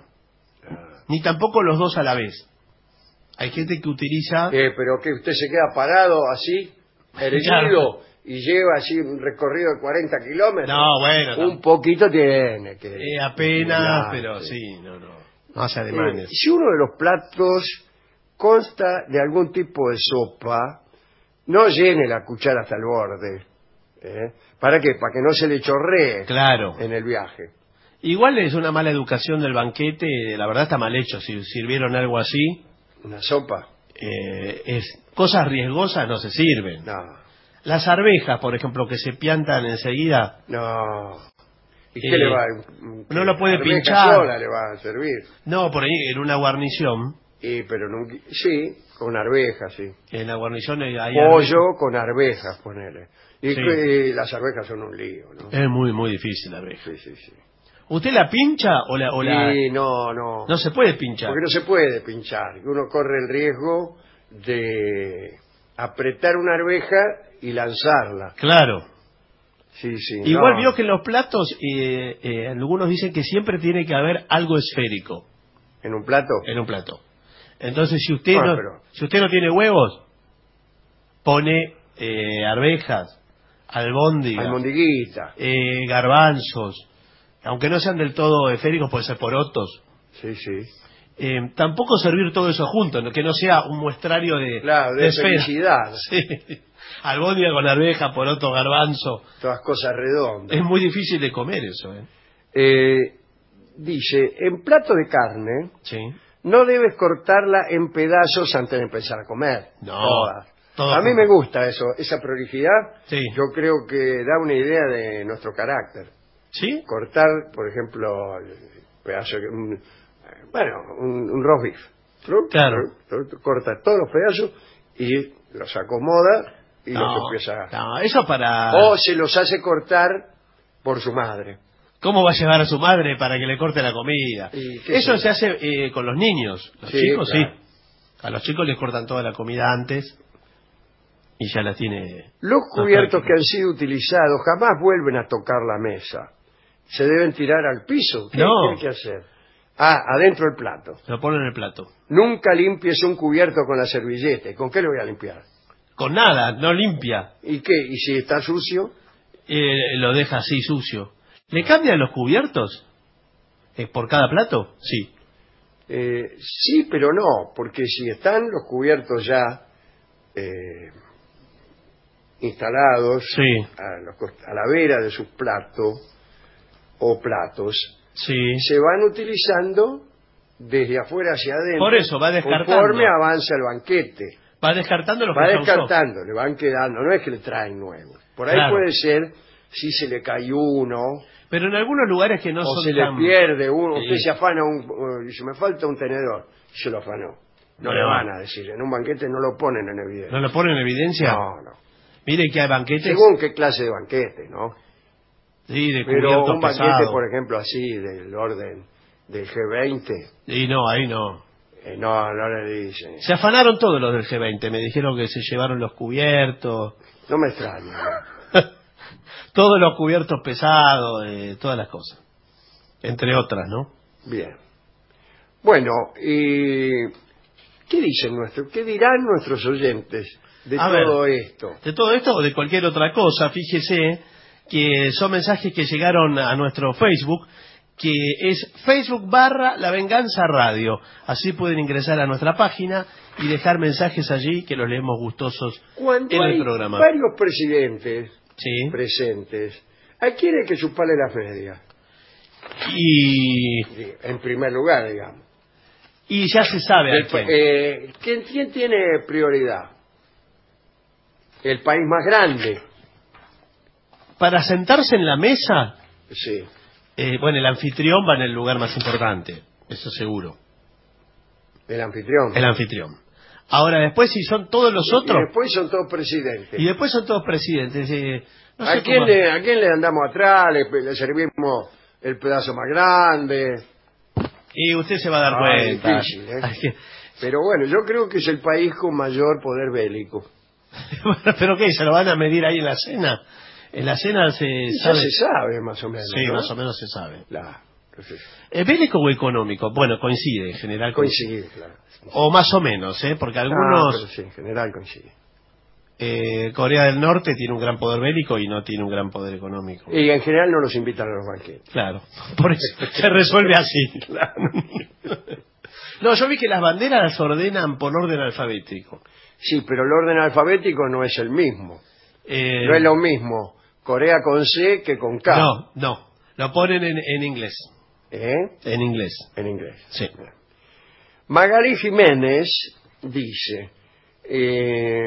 Ni tampoco los dos a la vez. Hay gente que utiliza... Eh, pero que usted se queda parado así, erguido, Claro. y lleva así un recorrido de cuarenta kilómetros. No, bueno, no. Un poquito tiene que... Eh, apenas, Claro, pero sí. sí, no, no. No hace Eh, ademanes. si uno de los platos consta de algún tipo de sopa, no llene la cuchara hasta el borde. ¿eh? ¿Para qué? Para que no se le chorree Claro. en el viaje. Igual es una mala educación del banquete, la verdad está mal hecho. Si sirvieron algo así, Una sopa. eh, es cosas riesgosas no se sirven. No, Las arvejas, por ejemplo, que se piantan enseguida, no. ¿Y Eh, qué le va? un- no lo puede arveja pinchar. sola le va a servir. no, por ahí en una guarnición, Y, pero nunca, sí, con arvejas, sí. en la guarnición hay hay Pollo con arvejas, ponele. Y Sí. que las arvejas son un lío, ¿no? arvejas. Es muy, muy difícil la arveja. Sí, sí, sí. ¿Usted la pincha o la...? O la... Sí, no, no. No se puede pinchar. Porque no se puede pinchar. Uno corre el riesgo de apretar una arveja y lanzarla. Claro. Sí, sí. Igual no. vio que en los platos, eh, eh, algunos dicen que siempre tiene que haber algo esférico ¿En un plato? en un plato. Entonces, si usted, Bueno, no, pero- si usted no tiene huevos, pone eh, arvejas, albóndigas, Almondiguita. eh, garbanzos, aunque no sean del todo esféricos, pueden ser porotos. Sí, sí. Eh, tampoco servir todo eso junto, ¿no? Que no sea un muestrario de, Claro, de esfera. felicidad. Sí. Albóndiga con arveja, poroto, garbanzo. Todas cosas redondas. Es muy difícil de comer eso, ¿eh? Eh, dice, en plato de carne, Sí. no debes cortarla en pedazos antes de empezar a comer. No, Todas. todo A mí junto. me gusta eso, esa prolijidad. Sí. Yo creo que da una idea de nuestro carácter. ¿Sí? Cortar, por ejemplo, el pedazo, de- un, bueno, un, un roast beef. ¿no? Claro. Corta todos los pedazos y los acomoda y No, los empieza a... no, eso para... O se los hace cortar por su madre. ¿Cómo va a llevar a su madre para que le corte la comida? Eso se hace eh, con los niños. Los sí, chicos, claro. sí. A los chicos les cortan toda la comida antes y ya la tiene... Los cubiertos que han sido utilizados jamás vuelven a tocar la mesa. ¿Se deben tirar al piso? ¿Qué, no. ¿qué hay que hacer? Ah, adentro del plato. Lo ponen en el plato. Nunca limpies un cubierto con la servilleta. ¿Con qué lo voy a limpiar? Con nada, no limpia. ¿Y qué? ¿Y si está sucio? Eh, lo deja así sucio. ¿Le cambian los cubiertos? ¿Eh, ¿Por cada plato? Sí. Eh, sí, pero no, porque si están los cubiertos ya eh, instalados sí. a, los, a la vera de sus platos o platos, sí. se van utilizando desde afuera hacia adentro. Por eso va descartando. Conforme avanza el banquete. Va descartando los Va que descartando, causó. le van quedando, no es que le traen nuevos. Por ahí claro. puede ser si se le cae uno. Pero en algunos lugares que no o son se tan... le pierde uno, sí. usted se afana un, dice, me falta un tenedor, se lo afanó. No, no le van a decir, en un banquete no lo ponen en evidencia. ¿No lo ponen en evidencia? No, no. Mire que hay banquetes... Según qué clase de banquete, ¿no? Sí, de Pero un banquete, pesado. por ejemplo, así, del orden del G veinte... Y no, ahí no. Eh, no, no le dicen. Se afanaron todos los del G veinte, me dijeron que se llevaron los cubiertos. No me extraña. Todos los cubiertos pesados, eh, todas las cosas. Entre otras, ¿no? Bien. Bueno, y ¿qué dicen nuestros, qué dirán nuestros oyentes de A todo ver, esto? De todo esto o de cualquier otra cosa, fíjese que son mensajes que llegaron a nuestro Facebook, que es Facebook barra La Venganza Radio. Así pueden ingresar a nuestra página y dejar mensajes allí que los leemos gustosos Cuando en hay el programa. varios presidentes sí. presentes, ¿a quién hay que chuparle las medias? Y... En primer lugar, digamos. Y ya se sabe a El, quién. Eh, ¿quién, ¿Quién tiene prioridad? El país más grande. Para sentarse en la mesa, sí. eh, bueno, el anfitrión va en el lugar más importante, eso seguro. El anfitrión. El anfitrión. Ahora, después, si son todos los otros... Y después son todos presidentes. Y después son todos presidentes. Eh, no ¿A, sé quién cómo... le, ¿A quién le andamos atrás? Le, le servimos el pedazo más grande. Y usted se va a dar ah, cuenta. Difícil, ¿eh? Pero bueno, yo creo que es el país con mayor poder bélico. ¿Pero qué? ¿Se lo van a medir ahí en la cena? En la cena se ya sabe... se sabe, más o menos. Sí, ¿no? más o menos se sabe. Claro. Entonces... ¿Eh, ¿Bélico o económico? Bueno, coincide, en general coincide. Coincide, claro. O más o menos, ¿eh? Porque algunos... Ah, pero sí, en general coincide. Eh, Corea del Norte tiene un gran poder bélico y no tiene un gran poder económico. Y en general no los invitan a los banquetes. Claro, por eso se resuelve así. Claro. No, yo vi que las banderas las ordenan por orden alfabético. Sí, pero el orden alfabético no es el mismo. Eh, no es lo mismo Corea con C que con K. No, no, lo ponen en, en inglés. ¿Eh? En inglés. En inglés. Sí. Magali Jiménez dice... Eh,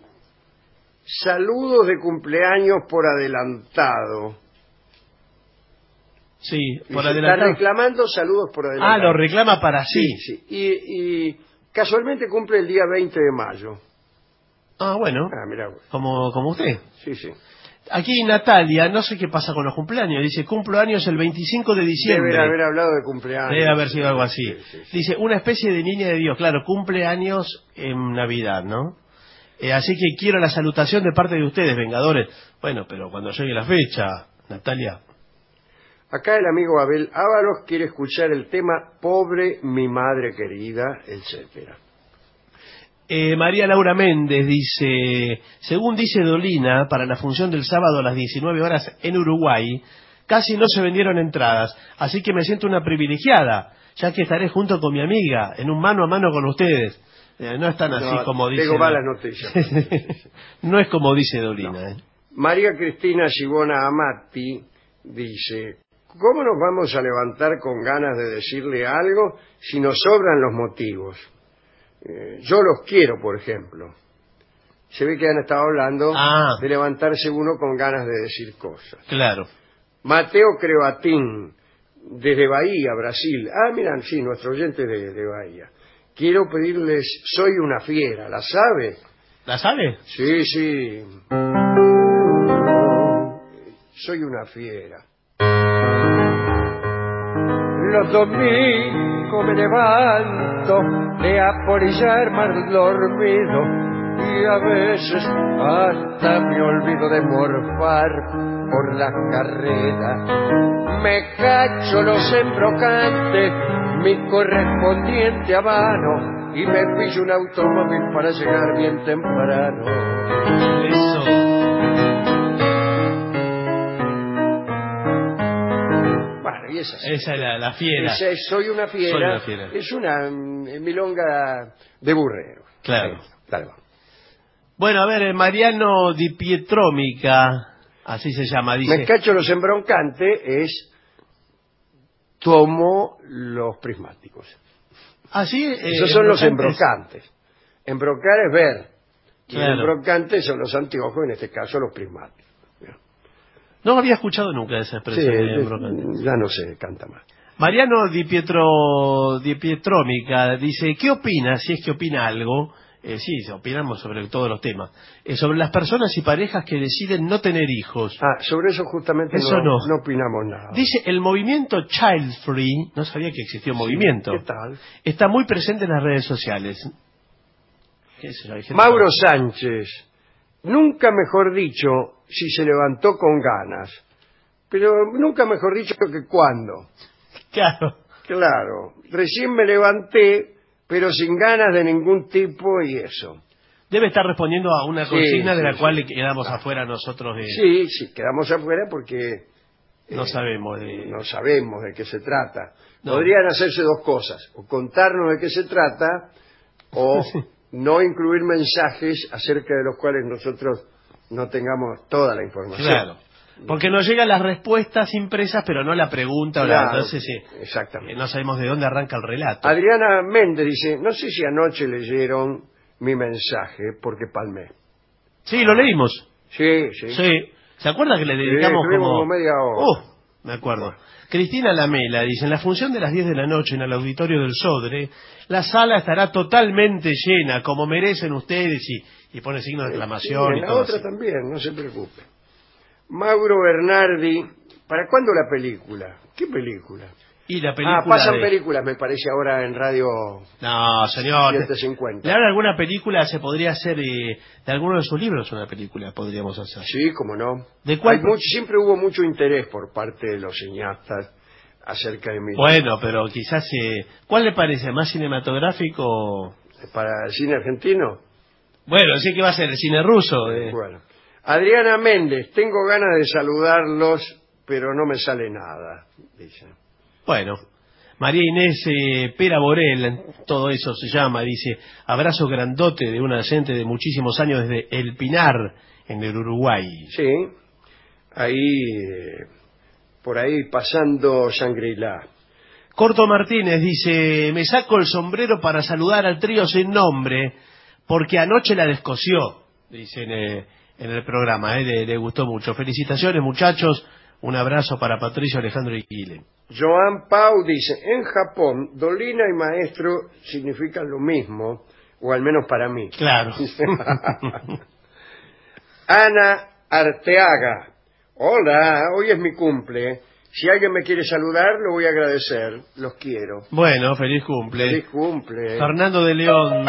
saludos de cumpleaños por adelantado. Sí, por Dice, adelantado. Está reclamando saludos por adelantado. Ah, lo reclama para sí. Sí, sí. Y, y casualmente cumple el día veinte de mayo. Ah, bueno. Ah, mirá. Como, como usted. Sí, sí. Aquí Natalia, no sé qué pasa con los cumpleaños, dice, cumplo años el veinticinco de diciembre. Debe haber hablado de cumpleaños. Debe haber sido algo así. Sí, sí, sí. Dice, una especie de niña de Dios, claro, cumpleaños en Navidad, ¿no? Eh, así que quiero la salutación de parte de ustedes, Vengadores. Bueno, pero cuando llegue la fecha, Natalia. Acá el amigo Abel Ávalos quiere escuchar el tema Pobre mi madre querida, etcétera. Eh, María Laura Méndez dice, según dice Dolina, para la función del sábado a las diecinueve horas en Uruguay, casi no se vendieron entradas, así que me siento una privilegiada, ya que estaré junto con mi amiga, en un mano a mano con ustedes. Eh, no es tan así no, como dice... Tengo malas noticias. No es como dice Dolina. No. ¿eh? María Cristina Sibona Amati dice, ¿cómo nos vamos a levantar con ganas de decirle algo si nos sobran los motivos? Eh, yo los quiero, por ejemplo. Se ve que han estado hablando ah. de levantarse uno con ganas de decir cosas. Claro. Mateo Crevatín, desde Bahía, Brasil. Ah, miran, sí, nuestro oyente de, de Bahía. Quiero pedirles, soy una fiera, ¿la sabe? ¿La sabe? Sí, sí. Soy una fiera. Los domingos me levanto de aporillar mal dormido y a veces hasta me olvido de morfar por las carreras. Me cacho los embrocantes, mi correspondiente a mano y me pillo un automóvil para llegar bien temprano. Eso. Y esa, esa es la, la fiera. Esa es, soy una fiera. Soy una fiera. Es una mm, milonga de burrero. Claro. Sí, claro. Bueno, a ver, Mariano Di Pietrómica, así se llama, dice... Me cacho los embroncantes es tomo los prismáticos. Ah, sí. Eh, Esos son los embrocantes. Embrocar es ver. Claro. Y embrocantes son los anteojos, en este caso los prismáticos. No había escuchado nunca esa expresión. Sí, de embrocantes. ya no se canta más. Mariano Di Pietro Di Pietrómica dice, ¿qué opina, si es que opina algo? Eh, sí, opinamos sobre todos los temas. Eh, sobre las personas y parejas que deciden no tener hijos. Ah, sobre eso justamente eso no, no. no opinamos nada. Dice, el movimiento Child Free, no sabía que existía un sí, movimiento. ¿Qué tal? Está muy presente en las redes sociales. ¿Qué es eso? Mauro Sánchez, nunca mejor dicho, si se levantó con ganas. Pero nunca mejor dicho que cuándo. Claro. Claro. Recién me levanté, pero sin ganas de ningún tipo y eso. Debe estar respondiendo a una consigna sí, de la sí, cual sí. quedamos claro. afuera nosotros. De... Sí, sí, quedamos afuera porque... No eh, sabemos de... No sabemos de qué se trata. No. Podrían hacerse dos cosas. O contarnos de qué se trata, o no incluir mensajes acerca de los cuales nosotros no tengamos toda la información. Claro. Porque nos llegan las respuestas impresas, pero no la pregunta. Claro, o la, entonces sí, exactamente. Eh, no sabemos de dónde arranca el relato. Adriana Méndez dice, no sé si anoche leyeron mi mensaje, porque palmé. Sí, lo leímos. Sí, sí. Sí. ¿Se acuerda que le dedicamos sí, como... como media hora? Uh, me acuerdo. Bueno. Cristina Lamela dice, en la función de las diez de la noche en el auditorio del Sodre, la sala estará totalmente llena, como merecen ustedes, y, y pone signo de exclamación. Sí, y la todo otra así. también, no se preocupe. Mauro Bernardi, ¿para cuándo la película? ¿Qué película? Y la película ah, pasan de... películas, me parece, ahora en Radio No, señor. siete cincuenta. ¿Le habla alguna película? Se podría hacer eh, de alguno de sus libros una película, podríamos hacer. Sí, cómo no. ¿De cuál? Hay mucho, siempre hubo mucho interés por parte de los cineastas acerca de mí. Bueno, pero quizás... Eh, ¿cuál le parece? ¿Más cinematográfico? ¿Para el cine argentino? Bueno, sí que va a ser el cine ruso. Eh. Bueno. Adriana Méndez, tengo ganas de saludarlos, pero no me sale nada, dice. Bueno, María Inés eh, Pera Borel, todo eso se llama, dice, abrazo grandote de una docente de muchísimos años desde El Pinar, en el Uruguay. Sí, ahí, eh, por ahí pasando Shangri-La. Corto Martínez dice, me saco el sombrero para saludar al trío sin nombre, porque anoche la descosió, dice en el, en el programa, eh, le, le gustó mucho. Felicitaciones, muchachos, un abrazo para Patricio, Alejandro y Guilén. Joan Pau dice, en Japón, Dolina y Maestro significan lo mismo, o al menos para mí. Claro. Ana Arteaga, hola, hoy es mi cumple. Si alguien me quiere saludar, lo voy a agradecer. Los quiero. Bueno, feliz cumple. Feliz cumple. Fernando de León.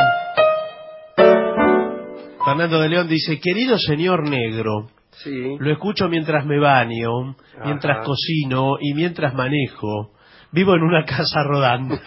Fernando de León dice, querido señor negro, sí. Lo escucho mientras me baño, Ajá. mientras cocino y mientras manejo. Vivo en una casa rodante.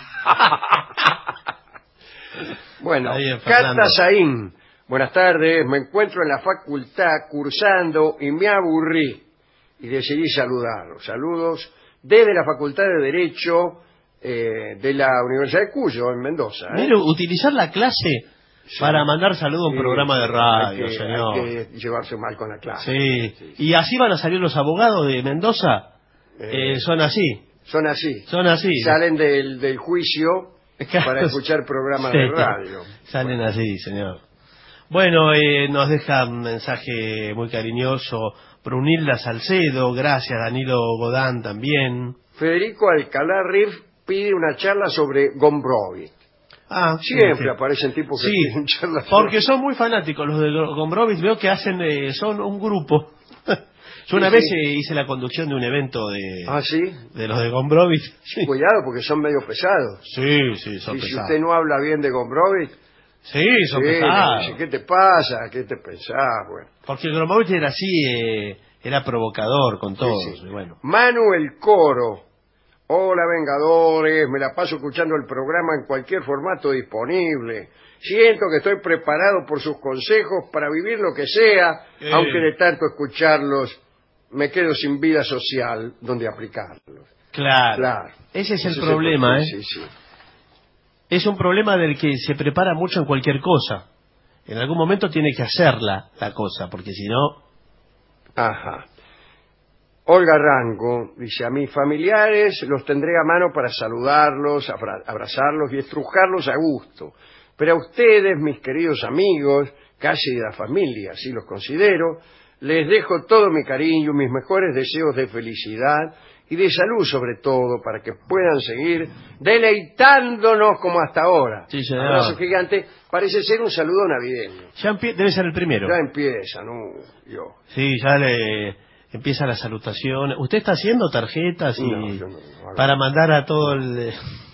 Bueno, Cata Saín. Buenas tardes, me encuentro en la facultad cursando y me aburrí. Y decidí saludarlos. Saludos desde la Facultad de Derecho eh, de la Universidad de Cuyo, en Mendoza. ¿eh? Mire, utilizar la clase sí. para mandar saludos a un sí, programa de radio, hay que, señor. Hay que llevarse mal con la clase. Sí. sí, sí. ¿Y así van a salir los abogados de Mendoza? Eh, eh, son así. Son así. Son así. Salen del, del juicio para escuchar programas sí. de radio. Salen bueno. así, señor. Bueno, eh, nos deja un mensaje muy cariñoso Brunilda Salcedo, gracias Danilo Godán también. Federico Alcalá Riff pide una charla sobre Gombrowicz. Ah, siempre sí, sí. aparecen tipos que sí, piden charlas porque sobre... son muy fanáticos los de Gombrowicz, veo que hacen, eh, son un grupo Yo una Sí, vez sí. eh, hice la conducción de un evento de, ¿Ah, sí? de los de Gombrowicz. Sí, Cuidado, porque son medio pesados. sí, sí, son Y si pesados. usted no habla bien de Gombrowicz, Sí, son sí, pesados. dice, ¿qué te pasa? ¿Qué te pensás? Bueno. Porque el Gombrowicz era así, eh, era provocador con todos. Sí, sí. y bueno. Manu el Coro. Hola, Vengadores. Me la paso escuchando el programa en cualquier formato disponible. Siento que estoy preparado por sus consejos para vivir lo que sea, Eh. aunque de tanto escucharlos me quedo sin vida social donde aplicarlos. Claro. Claro. Ese es el Ese problema, ¿eh? Sí, sí. Es un problema del que se prepara mucho en cualquier cosa. En algún momento tiene que hacerla la cosa, porque si no... Ajá. Olga Ranco dice, a mis familiares los tendré a mano para saludarlos, abra- abrazarlos y estrujarlos a gusto. Pero a ustedes, mis queridos amigos, casi de la familia, así los considero, les dejo todo mi cariño, mis mejores deseos de felicidad y de salud sobre todo, para que puedan seguir deleitándonos como hasta ahora. Sí, señor. Abrazo gigante, parece ser un saludo navideño. Ya empie- debe ser el primero. Ya empieza, ¿no? Yo. Sí, ya le empieza la salutación. ¿Usted está haciendo tarjetas y No, yo no, no hago. para mandar a todo el...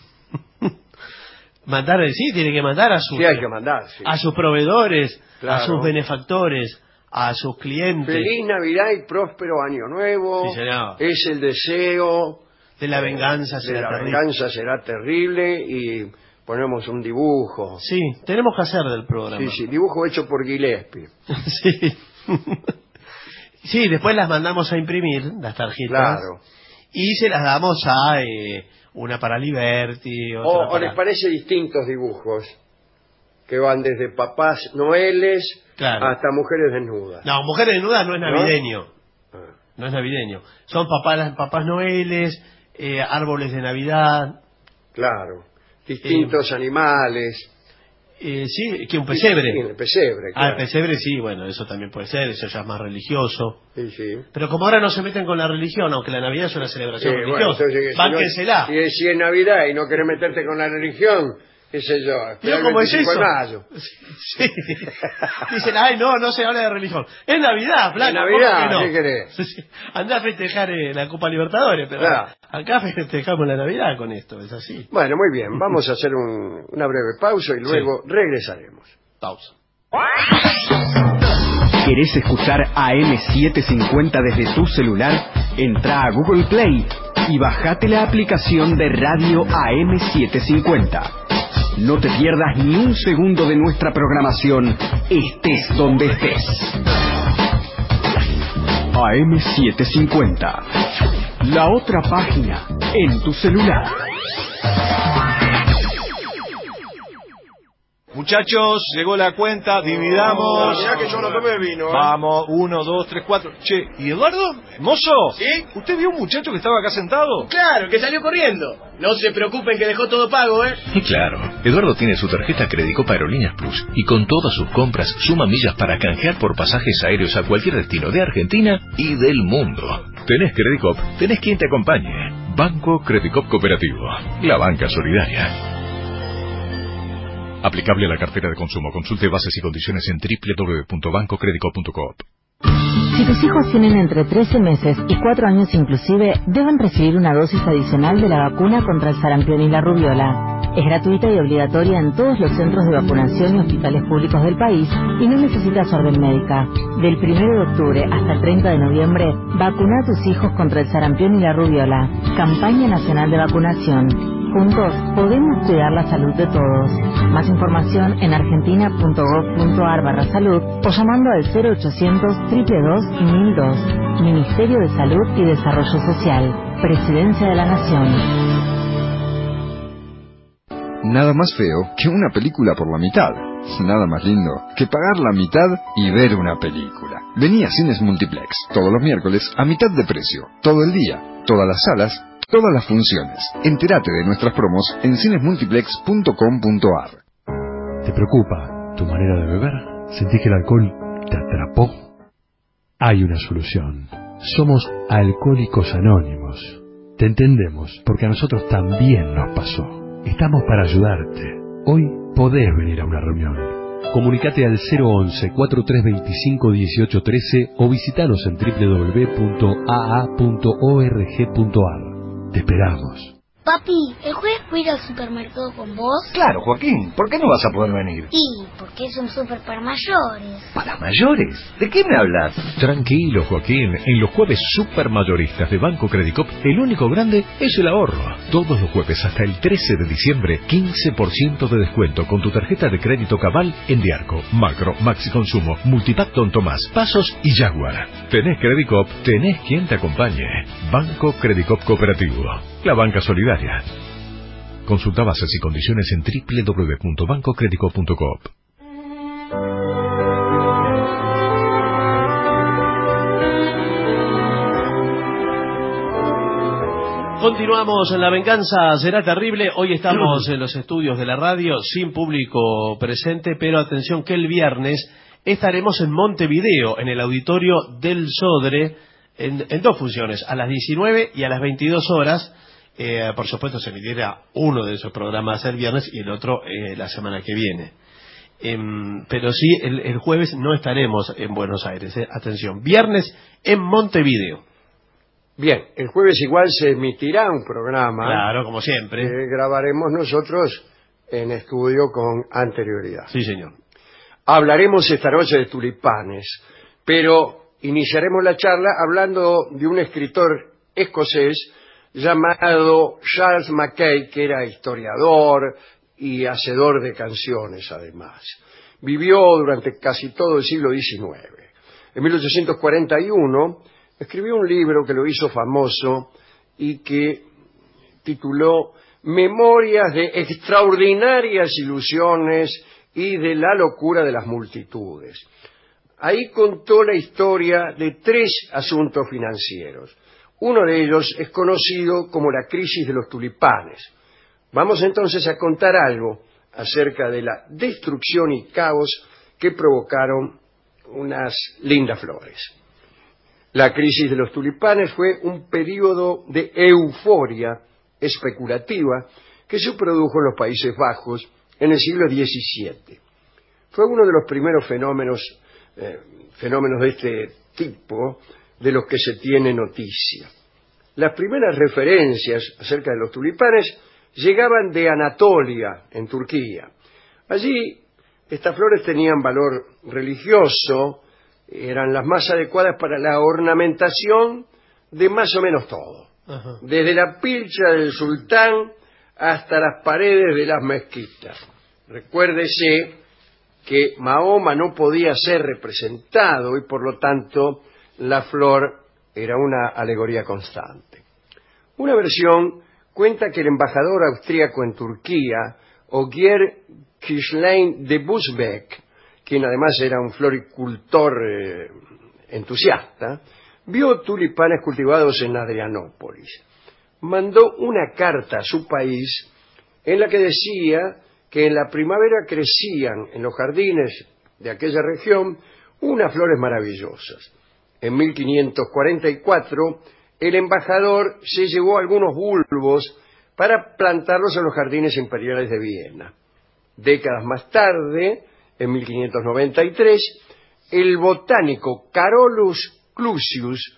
mandar, sí, tiene que mandar a sus, Sí, hay que mandar, sí. a sus proveedores, Claro. a sus benefactores, a sus clientes. Feliz Navidad y próspero Año Nuevo. Sí, señor. Es el deseo. De la venganza de será la terrible. venganza será terrible y ponemos un dibujo. Sí, tenemos que hacer del programa. Sí, sí, dibujo hecho por Gillespie. Sí. Sí, después las mandamos a imprimir, las tarjetas. Claro. Y se las damos a eh, una para Liberty, otra O, o para... les parece distintos dibujos que van desde papás noeles Claro. hasta mujeres desnudas. No, Mujeres Desnudas no es ¿No? navideño. Ah, No es navideño. Son papás, papás noeles, eh, árboles de Navidad. claro. Distintos animales. Eh, sí, que un pesebre. Sí, el pesebre, Ah, claro. el pesebre sí, bueno, eso también puede ser, eso ya es más religioso. Sí, sí. Pero como ahora no se meten con la religión, aunque la Navidad es una celebración Sí, bueno, religiosa, entonces, si, bánquensela. no- si, es- si es Navidad y no querés meterte con la religión, qué sé yo, Digo, espera el ¿cómo es veinticinco eso? de mayo. Sí. Dicen, ay, no, no se habla de religión. Es Navidad, flaco. Es Navidad, ¿cómo que no? ¿qué querés? Sí, sí. Andá a festejar eh, la Copa Libertadores, pero Claro. acá festejamos la Navidad con esto, es así. Bueno, muy bien, vamos a hacer un- una breve pausa y luego regresaremos. Pausa. ¿Querés escuchar A M setecientos cincuenta desde tu celular? Entra a Google Play y bajate la aplicación de Radio A M setecientos cincuenta. No te pierdas ni un segundo de nuestra programación, estés donde estés. A M setecientos cincuenta. La otra página en tu celular. Muchachos, llegó la cuenta, dividamos. Mirá que yo no tomé vino, ¿eh? Vamos, uno, dos, tres, cuatro. Che, ¿y Eduardo? ¿Mozo? ¿Sí? ¿Usted vio un muchacho que estaba acá sentado? Claro, que salió corriendo. No se preocupen que dejó todo pago, ¿eh? Y claro, Eduardo tiene su tarjeta Credicop Aerolíneas Plus y con todas sus compras suma millas para canjear por pasajes aéreos a cualquier destino de Argentina y del mundo. Tenés Credicop, tenés quien te acompañe. Banco Credicop Cooperativo, la banca solidaria. Aplicable a la cartera de consumo. Consulte bases y condiciones en doble u doble u doble u punto banco credicop punto coop. Si tus hijos tienen entre trece meses y cuatro años inclusive, deben recibir una dosis adicional de la vacuna contra el sarampión y la rubiola. Es gratuita y obligatoria en todos los centros de vacunación y hospitales públicos del país y no necesitas orden médica. Del primero de octubre hasta el treinta de noviembre, vacuna a tus hijos contra el sarampión y la rubiola. Campaña Nacional de Vacunación. Juntos podemos cuidar la salud de todos. Más información en argentina punto gob punto ar barra salud o llamando al cero ochocientos, dos dos dos, mil dos. Ministerio de Salud y Desarrollo Social. Presidencia de la Nación. Nada más feo que una película por la mitad. Nada más lindo que pagar la mitad y ver una película. Vení a Cines Multiplex todos los miércoles a mitad de precio. Todo el día, todas las salas, todas las funciones. Entérate de nuestras promos en cines multiplex punto com punto ar. ¿Te preocupa tu manera de beber? ¿Sentís que el alcohol te atrapó? Hay una solución. Somos Alcohólicos Anónimos. Te entendemos porque a nosotros también nos pasó. Estamos para ayudarte. Hoy podés venir a una reunión. Comunicate al cero once, cuarenta y tres veinticinco, dieciocho trece o visitanos en doble u doble u doble u punto a a punto org punto a r. Te esperamos. Papi, ¿el jueves puedo ir al supermercado con vos? Claro, Joaquín. ¿Por qué no vas a poder venir? Sí, porque es un super para mayores. ¿Para mayores? ¿De qué me hablas? Tranquilo, Joaquín. En los jueves supermayoristas de Banco Credicop, el único grande es el ahorro. Todos los jueves hasta el trece de diciembre, quince por ciento de descuento con tu tarjeta de crédito Cabal en Diarco, Macro, Maxi Consumo, Multipack Don Tomás, Pasos y Jaguar. Tenés Credicop, tenés quien te acompañe. Banco Credicop Cooperativo. La banca solidaria. Consulta bases y condiciones en doble u doble u doble u punto banco credicop punto coop. Continuamos en La Venganza Será Terrible. Hoy estamos en los estudios de la radio sin público presente, pero atención que el viernes estaremos en Montevideo, en el auditorio del Sodre, en, en dos funciones, a las diecinueve y a las veintidós horas. Eh, por supuesto se emitirá uno de esos programas el viernes y el otro eh, la semana que viene. Eh, pero sí, el, el jueves no estaremos en Buenos Aires. Eh. Atención, viernes en Montevideo. Bien, el jueves igual se emitirá un programa. Claro, como siempre. Que grabaremos nosotros en estudio con anterioridad. Sí, señor. Hablaremos esta noche de tulipanes, pero iniciaremos la charla hablando de un escritor escocés llamado Charles Mackay, que era historiador y hacedor de canciones además. Vivió durante casi todo el siglo diecinueve. En mil ochocientos cuarenta y uno escribió un libro que lo hizo famoso y que tituló Memorias de extraordinarias ilusiones y de la locura de las multitudes. Ahí contó la historia de tres asuntos financieros. Uno de ellos es conocido como la crisis de los tulipanes. Vamos entonces a contar algo acerca de la destrucción y caos que provocaron unas lindas flores. La crisis de los tulipanes fue un período de euforia especulativa que se produjo en los Países Bajos en el siglo diecisiete. Fue uno de los primeros fenómenos, eh, fenómenos de este tipo de los que se tiene noticia. Las primeras referencias acerca de los tulipanes llegaban de Anatolia, en Turquía. Allí estas flores tenían valor religioso, eran las más adecuadas para la ornamentación de más o menos todo. Ajá. Desde la pilcha del sultán hasta las paredes de las mezquitas. Recuérdese que Mahoma no podía ser representado y por lo tanto la flor era una alegoría constante. Una versión cuenta que el embajador austríaco en Turquía, Ogier Kirchlein de Busbeck, quien además era un floricultor eh, entusiasta, vio tulipanes cultivados en Adrianópolis. Mandó una carta a su país en la que decía que en la primavera crecían en los jardines de aquella región unas flores maravillosas. En mil quinientos cuarenta y cuatro, el embajador se llevó algunos bulbos para plantarlos en los jardines imperiales de Viena. Décadas más tarde, en mil quinientos noventa y tres, el botánico Carolus Clusius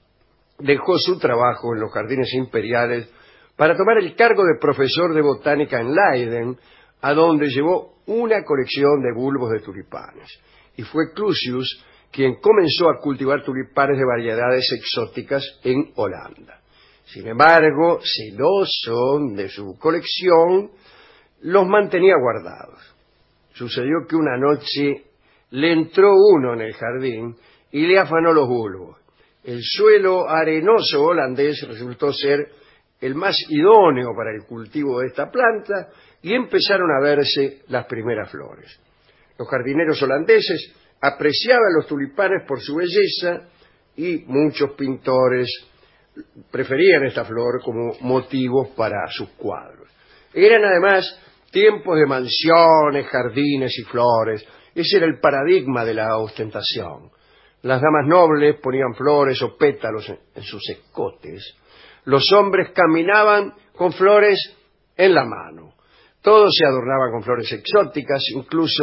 dejó su trabajo en los jardines imperiales para tomar el cargo de profesor de botánica en Leiden, a donde llevó una colección de bulbos de tulipanes. Y fue Clusius quien comenzó a cultivar tulipanes de variedades exóticas en Holanda. Sin embargo, celoso de su colección, los mantenía guardados. Sucedió que una noche le entró uno en el jardín y le afanó los bulbos. El suelo arenoso holandés resultó ser el más idóneo para el cultivo de esta planta y empezaron a verse las primeras flores. Los jardineros holandeses apreciaban los tulipanes por su belleza y muchos pintores preferían esta flor como motivos para sus cuadros. Eran además tiempos de mansiones, jardines y flores. Ese era el paradigma de la ostentación. Las damas nobles ponían flores o pétalos en sus escotes. Los hombres caminaban con flores en la mano. Todos se adornaban con flores exóticas, incluso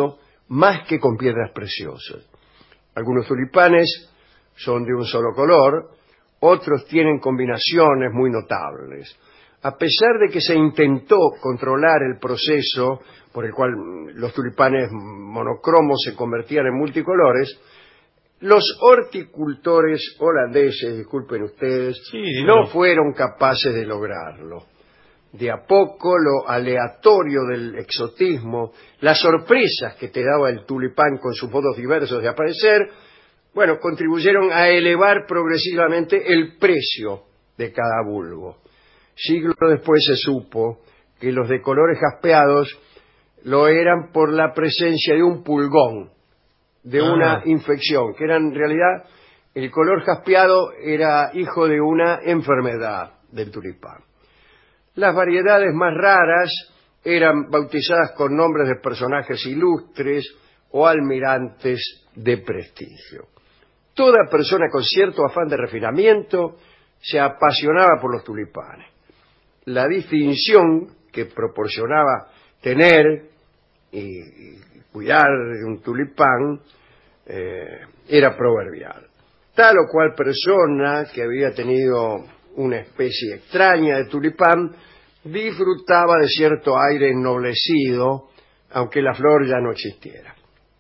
más que con piedras preciosas. Algunos tulipanes son de un solo color, otros tienen combinaciones muy notables. A pesar de que se intentó controlar el proceso por el cual los tulipanes monocromos se convertían en multicolores, los horticultores holandeses, disculpen ustedes, sí, no fueron capaces de lograrlo. De a poco, lo aleatorio del exotismo, las sorpresas que te daba el tulipán con sus modos diversos de aparecer, bueno, contribuyeron a elevar progresivamente el precio de cada bulbo. Siglos después se supo que los de colores jaspeados lo eran por la presencia de un pulgón, de ah. una infección, que era en realidad, el color jaspeado era hijo de una enfermedad del tulipán. Las variedades más raras eran bautizadas con nombres de personajes ilustres o almirantes de prestigio. Toda persona con cierto afán de refinamiento se apasionaba por los tulipanes. La distinción que proporcionaba tener y, y cuidar de un tulipán eh, era proverbial. Tal o cual persona que había tenido una especie extraña de tulipán disfrutaba de cierto aire ennoblecido, aunque la flor ya no existiera.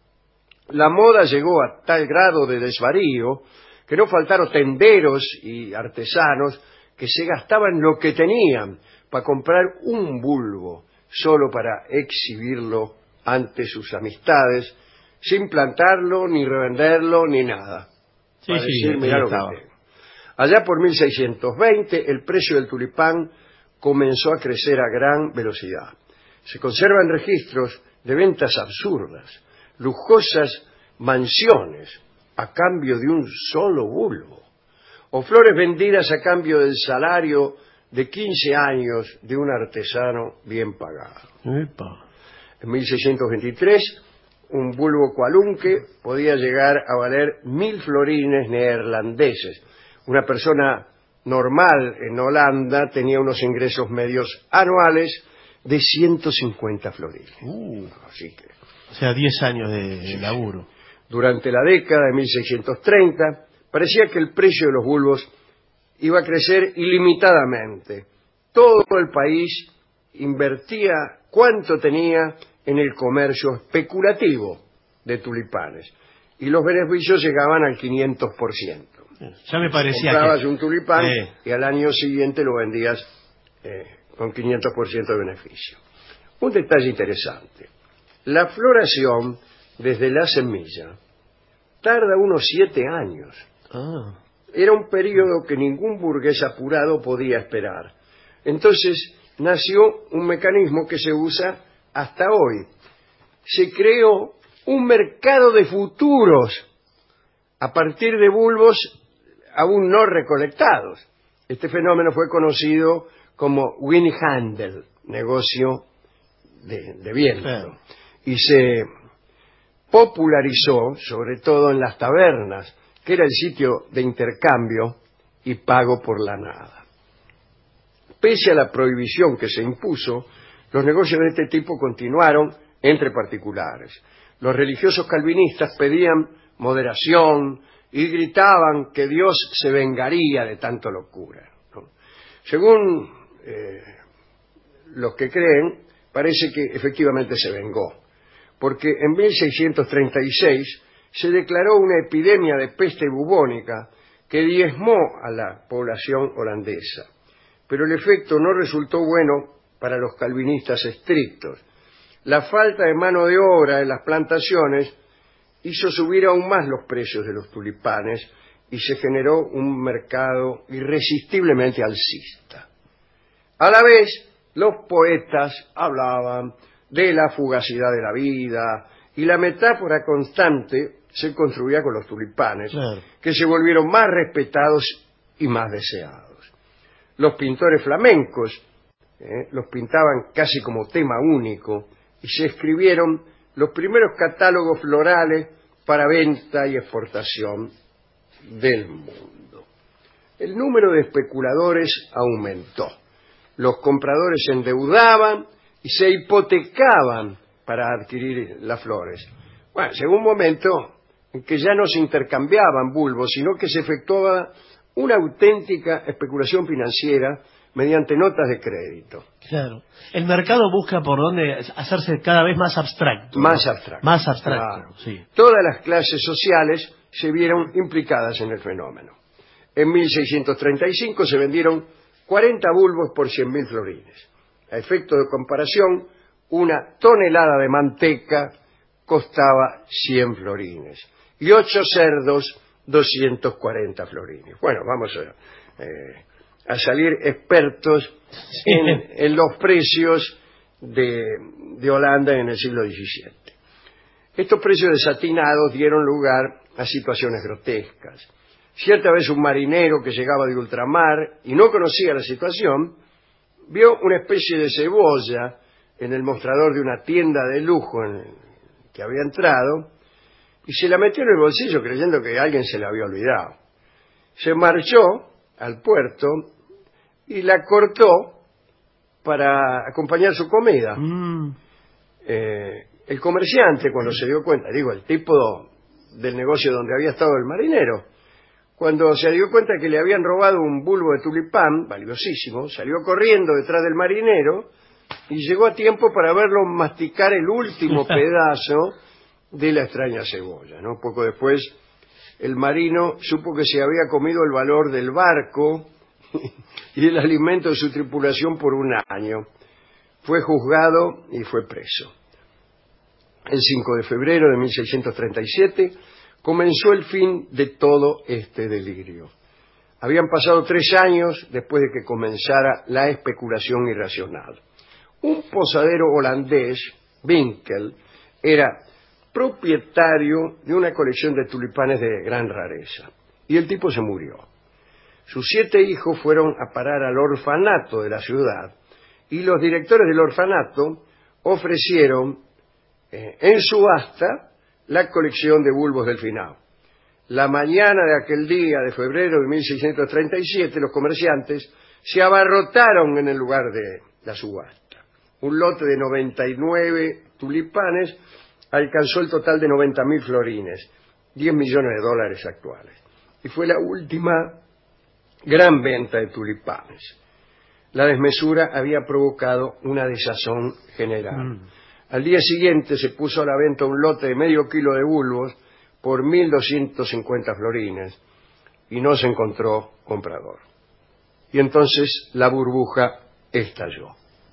La moda llegó a tal grado de desvarío que no faltaron tenderos y artesanos que se gastaban lo que tenían para comprar un bulbo solo para exhibirlo ante sus amistades, sin plantarlo, ni revenderlo, ni nada. Sí, para sí, decir, mirá lo que tengo. Allá por mil seiscientos veinte, el precio del tulipán comenzó a crecer a gran velocidad. Se conservan registros de ventas absurdas, lujosas mansiones a cambio de un solo bulbo, o flores vendidas a cambio del salario de quince años de un artesano bien pagado. Epa. En mil seiscientos veintitrés, un bulbo cualunque podía llegar a valer mil florines neerlandeses. Una persona normal en Holanda tenía unos ingresos medios anuales de ciento cincuenta florines. Uh, Así que, o sea, diez años de, sí, de laburo. Durante la década de mil seiscientos treinta, parecía que el precio de los bulbos iba a crecer ilimitadamente. Todo el país invertía cuanto tenía en el comercio especulativo de tulipanes, y los beneficios llegaban al quinientos por ciento. Ya me parecía Comprabas que... un tulipán eh. y al año siguiente lo vendías eh, con quinientos por ciento de beneficio. Un detalle interesante: la floración desde la semilla tarda unos siete años. Ah. Era un periodo que ningún burgués apurado podía esperar. Entonces nació un mecanismo que se usa hasta hoy. Se creó un mercado de futuros a partir de bulbos aún no recolectados. Este fenómeno fue conocido como Windhandel, negocio de, de viento, claro. Y se popularizó sobre todo en las tabernas, que era el sitio de intercambio y pago por la nada. Pese a la prohibición que se impuso, los negocios de este tipo continuaron entre particulares. Los religiosos calvinistas pedían moderación y gritaban que Dios se vengaría de tanta locura, ¿no? Según eh, los que creen, parece que efectivamente se vengó, porque en mil seiscientos treinta y seis se declaró una epidemia de peste bubónica que diezmó a la población holandesa, pero el efecto no resultó bueno para los calvinistas estrictos. La falta de mano de obra en las plantaciones hizo subir aún más los precios de los tulipanes y se generó un mercado irresistiblemente alcista. A la vez, los poetas hablaban de la fugacidad de la vida y la metáfora constante se construía con los tulipanes, claro, que se volvieron más respetados y más deseados. Los pintores flamencos eh, los pintaban casi como tema único y se escribieron los primeros catálogos florales para venta y exportación del mundo. El número de especuladores aumentó. Los compradores se endeudaban y se hipotecaban para adquirir las flores. Bueno, llegó un momento en que ya no se intercambiaban bulbos, sino que se efectuaba una auténtica especulación financiera mediante notas de crédito. Claro. El mercado busca por dónde hacerse cada vez más abstracto. Más ¿no? abstracto. Más abstracto, Claro. sí. Todas las clases sociales se vieron implicadas en el fenómeno. En mil seiscientos treinta y cinco se vendieron cuarenta bulbos por cien mil florines. A efecto de comparación, una tonelada de manteca costaba cien florines y ocho cerdos doscientos cuarenta florines. Bueno, vamos a, eh, a salir expertos en, en los precios de, de Holanda en el siglo diecisiete. Estos precios desatinados dieron lugar a situaciones grotescas. Cierta vez un marinero que llegaba de ultramar y no conocía la situación, vio una especie de cebolla en el mostrador de una tienda de lujo en el que había entrado y se la metió en el bolsillo creyendo que alguien se la había olvidado. Se marchó al puerto y la cortó para acompañar su comida. Mm. Eh, el comerciante, cuando se dio cuenta, digo, el tipo del negocio donde había estado el marinero, cuando se dio cuenta que le habían robado un bulbo de tulipán, valiosísimo, salió corriendo detrás del marinero y llegó a tiempo para verlo masticar el último pedazo de la extraña cebolla, ¿no? Poco después, el marino supo que se había comido el valor del barco y el alimento de su tripulación por un año. Fue juzgado y fue preso. El cinco de febrero de mil seiscientos treinta y siete comenzó el fin de todo este delirio. Habían pasado tres años después de que comenzara la especulación irracional. Un posadero holandés, Winkel, era propietario de una colección de tulipanes de gran rareza. Y el tipo se murió. Sus siete hijos fueron a parar al orfanato de la ciudad y los directores del orfanato ofrecieron eh, en subasta la colección de bulbos del finado. La mañana de aquel día de febrero de mil seiscientos treinta y siete, los comerciantes se abarrotaron en el lugar de la subasta. Un lote de noventa y nueve tulipanes alcanzó el total de noventa mil florines, diez millones de dólares actuales. Y fue la última gran venta de tulipanes. La desmesura había provocado una desazón general. Mm. Al día siguiente se puso a la venta un lote de medio kilo de bulbos por mil doscientos cincuenta florines y no se encontró comprador. Y entonces la burbuja estalló.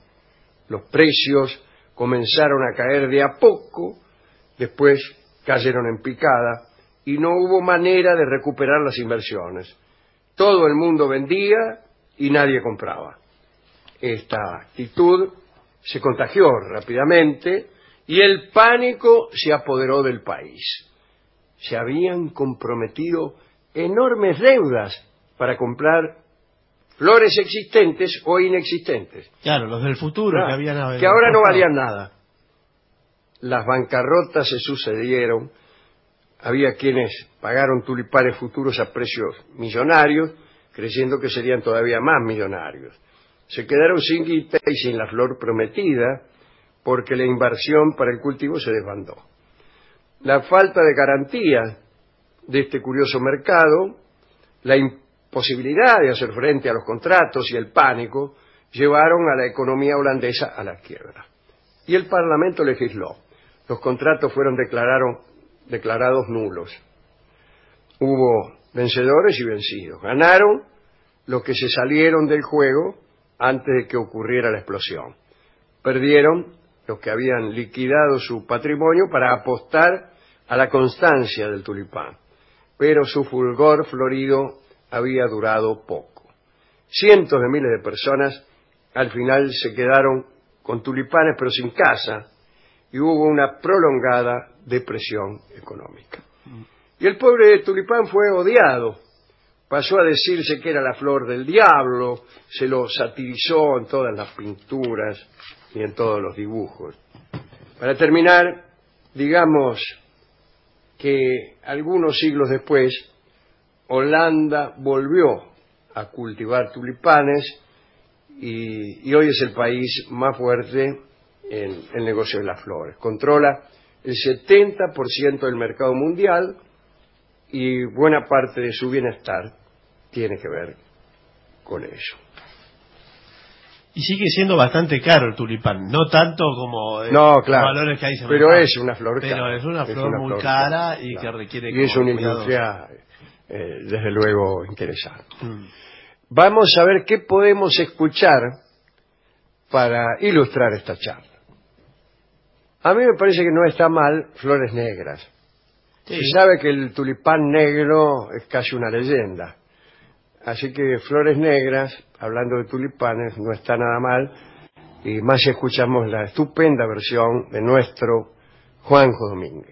Los precios comenzaron a caer de a poco, después cayeron en picada y no hubo manera de recuperar las inversiones. Todo el mundo vendía y nadie compraba. Esta actitud se contagió rápidamente y el pánico se apoderó del país. Se habían comprometido enormes deudas para comprar flores existentes o inexistentes. Claro, los del futuro ah, que habían... Que ahora no valían nada. Las bancarrotas se sucedieron. Había quienes pagaron tulipanes futuros a precios millonarios, creyendo que serían todavía más millonarios. Se quedaron sin guita y sin la flor prometida, porque la inversión para el cultivo se desbandó. La falta de garantía de este curioso mercado, la imposibilidad de hacer frente a los contratos y el pánico llevaron a la economía holandesa a la quiebra. Y el Parlamento legisló. Los contratos fueron declararon, declarados nulos. Hubo vencedores y vencidos. Ganaron los que se salieron del juego antes de que ocurriera la explosión. Perdieron los que habían liquidado su patrimonio para apostar a la constancia del tulipán. Pero su fulgor florido había durado poco. Cientos de miles de personas al final se quedaron con tulipanes pero sin casa y hubo una prolongada depresión económica. Y el pobre tulipán fue odiado. Pasó a decirse que era la flor del diablo, se lo satirizó en todas las pinturas y en todos los dibujos. Para terminar, digamos que algunos siglos después, Holanda volvió a cultivar tulipanes y, y hoy es el país más fuerte en el negocio de las flores. Controla el setenta por ciento del mercado mundial y buena parte de su bienestar tiene que ver con eso. Y sigue siendo bastante caro el tulipán, no tanto como eh, no, claro, los valores que hay en pero es una flor pero cara. es una flor es una muy flor cara, cara y claro. que requiere y es una cuidado. industria eh, desde luego interesante. Mm. Vamos a ver qué podemos escuchar para ilustrar esta charla. A mí me parece que no está mal Flores Negras. Sí. Se sabe que el tulipán negro es casi una leyenda. Así que Flores Negras, hablando de tulipanes, no está nada mal. Y más si escuchamos la estupenda versión de nuestro Juanjo Domínguez.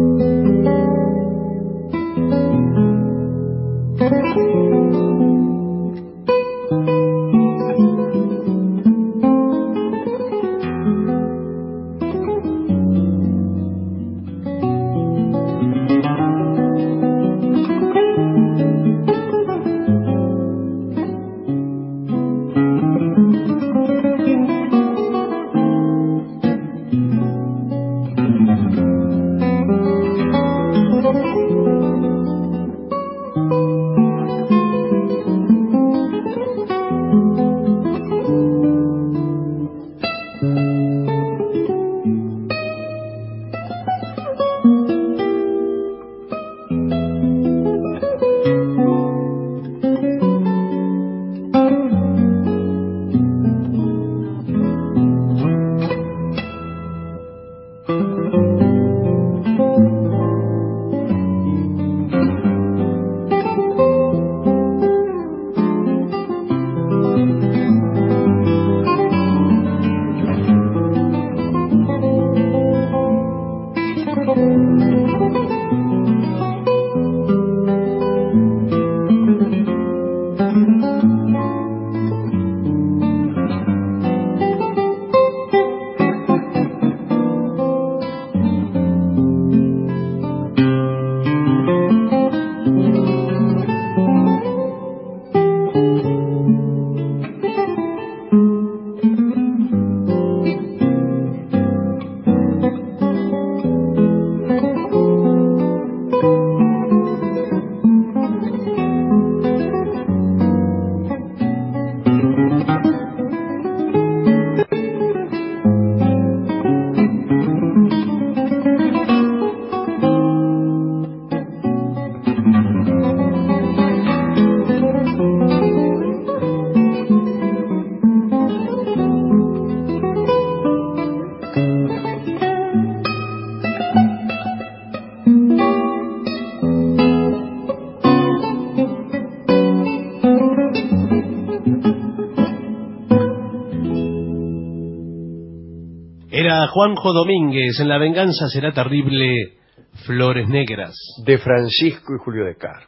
Era Juanjo Domínguez, en La venganza será terrible, Flores Negras. De Francisco y Julio de Caro.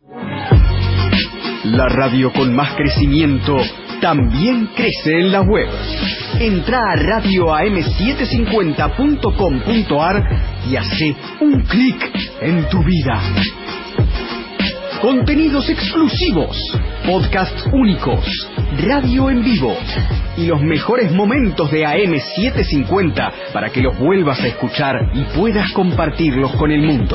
La radio con más crecimiento también crece en la web. Entra a radio a m setecientos cincuenta punto com punto a r y hace un clic en tu vida. Contenidos exclusivos, podcasts únicos, radio en vivo y los mejores momentos de A M setecientos cincuenta para que los vuelvas a escuchar y puedas compartirlos con el mundo.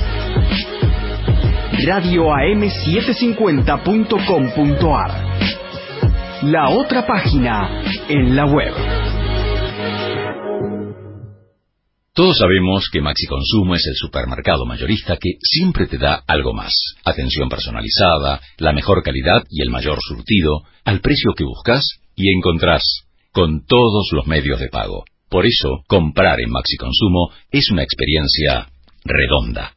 radio a m setecientos cincuenta punto com punto a r. La otra página en la web. Todos sabemos que Maxi Consumo es el supermercado mayorista que siempre te da algo más. Atención personalizada, la mejor calidad y el mayor surtido, al precio que buscas y encontrás, con todos los medios de pago. Por eso, comprar en Maxi Consumo es una experiencia redonda.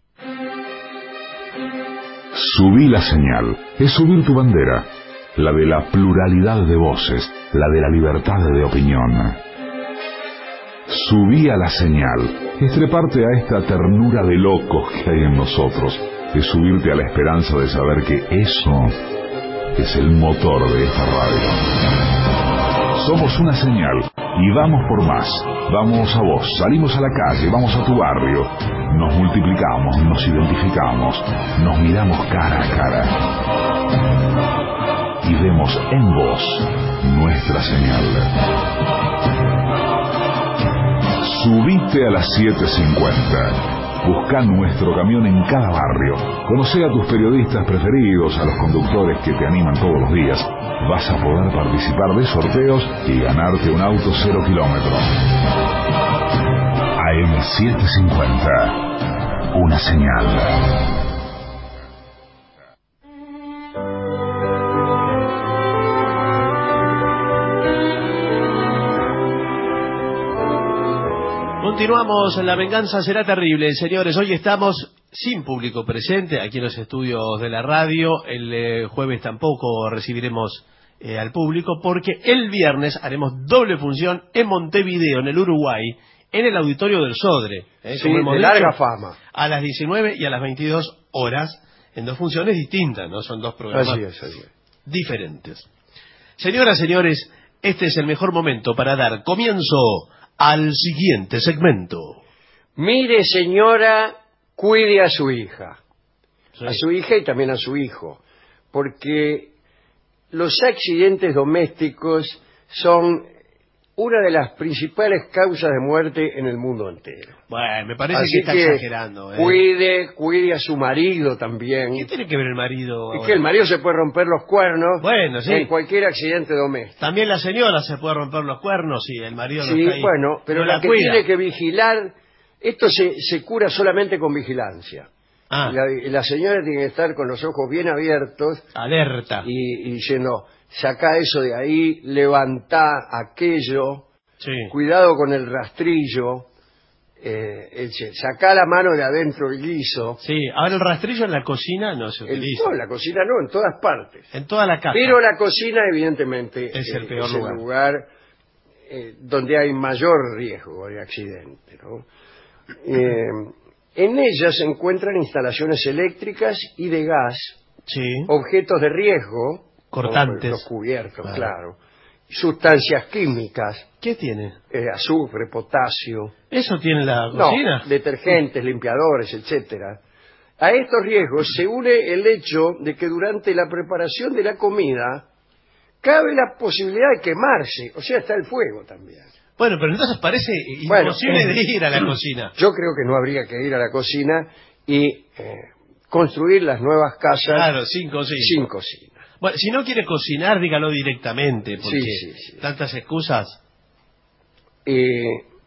Subí la señal, es subir tu bandera, la de la pluralidad de voces, la de la libertad de opinión. Subí a la señal, es treparte a esta ternura de locos que hay en nosotros, es subirte a la esperanza de saber que eso es el motor de esta radio. Somos una señal y vamos por más, vamos a vos, salimos a la calle, vamos a tu barrio, nos multiplicamos, nos identificamos, nos miramos cara a cara y vemos en vos nuestra señal. Subite a las siete cincuenta. Busca nuestro camión en cada barrio. Conoce a tus periodistas preferidos, a los conductores que te animan todos los días. Vas a poder participar de sorteos y ganarte un auto cero kilómetro. A M setecientos cincuenta. Una señal. Continuamos, La Venganza Será Terrible. Señores, hoy estamos sin público presente aquí en los estudios de la radio. El eh, jueves tampoco recibiremos eh, al público porque el viernes haremos doble función en Montevideo, en el Uruguay, en el auditorio del Sodre. Eh, sí, de larga fama. A las diecinueve y a las veintidós horas, en dos funciones distintas, ¿no? Son dos programas así es, así es. diferentes. Señoras, señores, este es el mejor momento para dar comienzo al siguiente segmento. Mire, señora, cuide a su hija. Sí. A su hija y también a su hijo. Porque los accidentes domésticos son una de las principales causas de muerte en el mundo entero. Bueno, me parece Así que está que exagerando. ¿eh? Cuide, cuide a su marido también. ¿Qué tiene que ver el marido? Es ahora? que el marido se puede romper los cuernos bueno, sí. en cualquier accidente doméstico. También la señora se puede romper los cuernos y el marido no sí, está ahí. bueno, pero no la, la que cuida. tiene que vigilar, esto se, se cura solamente con vigilancia. Ah. La, la señora tiene que estar con los ojos bien abiertos. Alerta. Y, y diciendo, saca eso de ahí, levantá aquello, sí. Cuidado con el rastrillo, eh, saca la mano de adentro el guiso. Sí, ahora el rastrillo en la cocina no se utiliza. No, en la cocina no, en todas partes. En toda la casa. Pero la cocina evidentemente es el peor es lugar, el lugar eh, donde hay mayor riesgo de accidente, ¿no? Eh, en ella se encuentran instalaciones eléctricas y de gas, sí. Objetos de riesgo, cortantes, los cubiertos, claro. claro, sustancias químicas. ¿Qué tiene? Eh, azufre, potasio. ¿Eso tiene la cocina? No, detergentes, limpiadores, etcétera. A estos riesgos se une el hecho de que durante la preparación de la comida cabe la posibilidad de quemarse, o sea, está el fuego también. Bueno, pero entonces parece imposible bueno, de ir a la cocina. Yo creo que no habría que ir a la cocina y eh, construir las nuevas casas claro, sin cocina. Sin cocina. Bueno, si no quiere cocinar, dígalo directamente, porque sí, sí, sí. tantas excusas. Eh,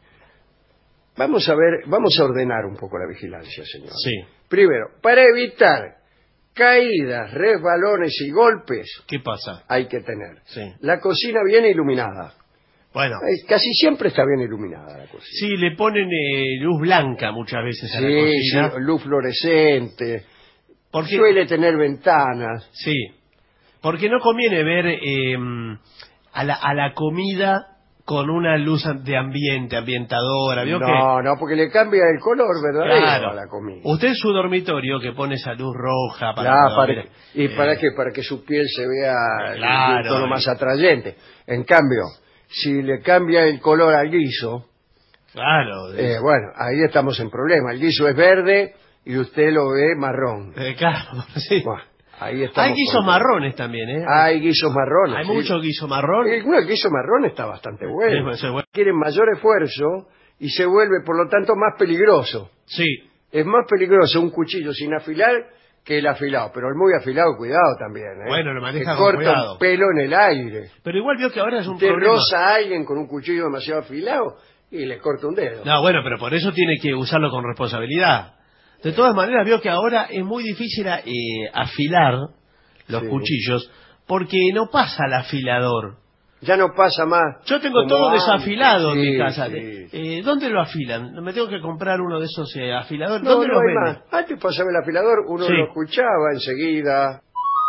vamos a ver, vamos a ordenar un poco la vigilancia, señor. Sí. Primero, para evitar caídas, resbalones y golpes. ¿Qué pasa? Hay que tener sí. la cocina bien iluminada. Bueno. Casi siempre está bien iluminada la cocina. Sí, le ponen eh, luz blanca muchas veces a sí, la cocina. Sí, luz fluorescente. Porque suele tener ventanas. Sí. Porque no conviene ver eh, a, la, a la comida con una luz de ambiente, ambientadora. ¿Vio no, que? no, porque le cambia el color verdadero claro. a la comida. Usted en su dormitorio que pone esa luz roja para... Claro, para ver, ¿Y eh, para qué? Para que su piel se vea claro, de un tono más atrayente. En cambio, si le cambia el color al guiso... Claro. Eh, bueno, ahí estamos en problema. El guiso es verde y usted lo ve marrón. Eh, claro, sí. Bueno, ahí estamos. Hay guisos marrones también, ¿eh? Hay guisos marrones. Hay ¿sí? mucho guiso marrón. El, el guiso marrón está bastante bueno. Sí, bueno. Quieren mayor esfuerzo y se vuelve, por lo tanto, más peligroso. Sí. Es más peligroso un cuchillo sin afilar que el afilado. Pero el muy afilado, cuidado también, ¿eh? Bueno, lo maneja que con corta cuidado. Un pelo en el aire. Pero igual vio que ahora es un Usted problema. roza a alguien con un cuchillo demasiado afilado y le corta un dedo. No, bueno, pero por eso tiene que usarlo con responsabilidad. De todas maneras, vio que ahora es muy difícil eh, afilar los sí. cuchillos porque no pasa el afilador. Ya no pasa más. Yo tengo todo antes. desafilado sí, en mi casa. Sí. Eh, ¿Dónde lo afilan? Me tengo que comprar uno de esos eh, afiladores. No, ¿Dónde no los hay venden? más. Antes pasaba el afilador, uno sí. lo escuchaba enseguida.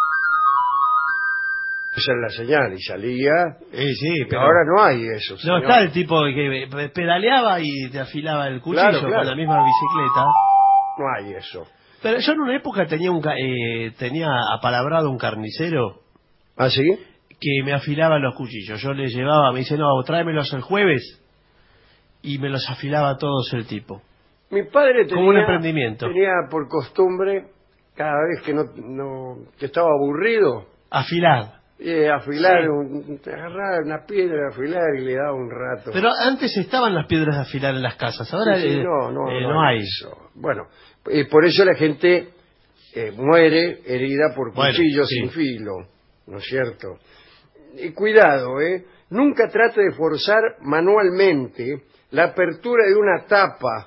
Esa era la señal y salía. Eh, sí, pero ahora no hay eso. Señor. No está el tipo que pedaleaba y te afilaba el cuchillo claro, claro. con la misma bicicleta. No hay eso. Pero yo en una época tenía un eh, tenía apalabrado un carnicero. ¿Ah, sí? Que me afilaba los cuchillos. Yo le llevaba, me dice, no, tráemelos el jueves. Y me los afilaba todos el tipo. Mi padre tenía, como un emprendimiento. Tenía por costumbre, cada vez que no, no que estaba aburrido, afilar. Eh, afilar, Sí. un, agarrar una piedra, afilar y le da un rato. Pero antes estaban las piedras de afilar en las casas, ahora Sí, sí, eh, no, no, eh, no no hay. eso. Bueno, eh, por eso la gente eh, muere herida por Bueno, cuchillos sí. sin filo, ¿no es cierto? Y cuidado, ¿eh? Nunca trate de forzar manualmente la apertura de una tapa.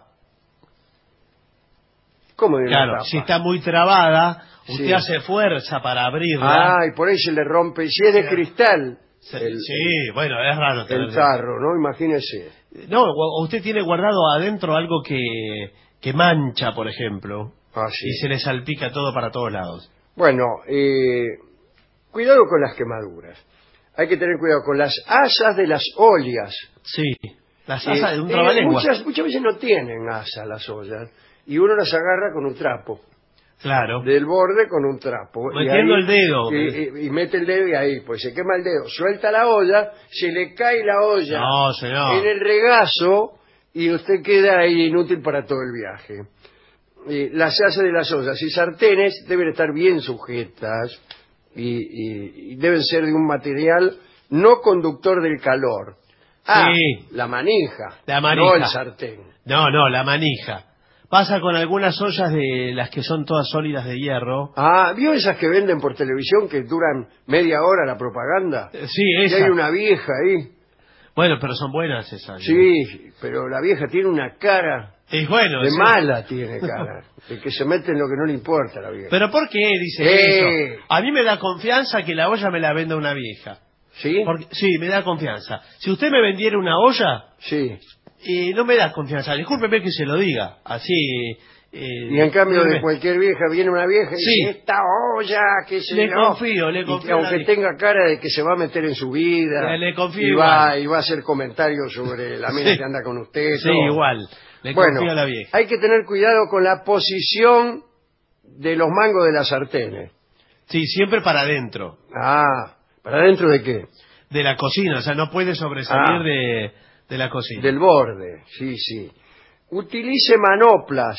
¿Cómo de una Claro, tapa? si está muy trabada, usted Sí. hace fuerza para abrirla. Ah, y por ahí se le rompe. Si es de Sí. cristal, Se- el, sí, bueno, es raro. el tener- tarro, ¿no? Imagínese. No, o usted tiene guardado adentro algo que, que mancha, por ejemplo, Ah, sí. y se le salpica todo para todos lados. Bueno, eh, cuidado con las quemaduras. Hay que tener cuidado con las asas de las ollas. Sí, las Eh, asas de un eh, trabalengua. muchas, muchas veces no tienen asas las ollas y uno las agarra con un trapo. Claro. Del borde con un trapo. y Metiendo ahí- el dedo. Y, y- y mete el dedo y ahí, pues se quema el dedo. Suelta la olla, se le cae la olla No, señor. en el regazo y usted queda ahí inútil para todo el viaje. Eh, las asas de las ollas y sartenes deben estar bien sujetas y, y- y deben ser de un material no conductor del calor. Ah, Sí. la manija, La manija. no el sartén. No, no, la manija. Pasa con algunas ollas de las que son todas sólidas de hierro. Ah, ¿vio esas que venden por televisión que duran media hora la propaganda? Eh, Sí, Y esa. hay una vieja ahí. Bueno, pero son buenas esas. ¿no? Sí, pero la vieja tiene una cara Es bueno. de sí. mala, tiene cara. De que se mete en lo que no le importa a la vieja. ¿Pero por qué dice Eh. eso? A mí me da confianza que la olla me la venda una vieja. ¿Sí? Porque, sí, me da confianza. Si usted me vendiera una olla, Sí. eh, no me da confianza. Discúlpeme que se lo diga. Así. eh, Y en cambio no de me- cualquier vieja viene una vieja y Sí. dice, esta olla, que se Le confío, le confío a la aunque vieja. tenga cara de que se va a meter en su vida. Le- le confío y igual. va, y va a hacer comentarios sobre la mina Sí. que anda con usted. Sí, todo. igual. Le Bueno, confío a la vieja. hay que tener cuidado con la posición de los mangos de las sartenes. Sí, siempre para adentro. Ah, ¿para dentro de qué? De la cocina. O sea, no puede sobresalir Ah. de, de la cocina. Del borde, sí, sí. Utilice manoplas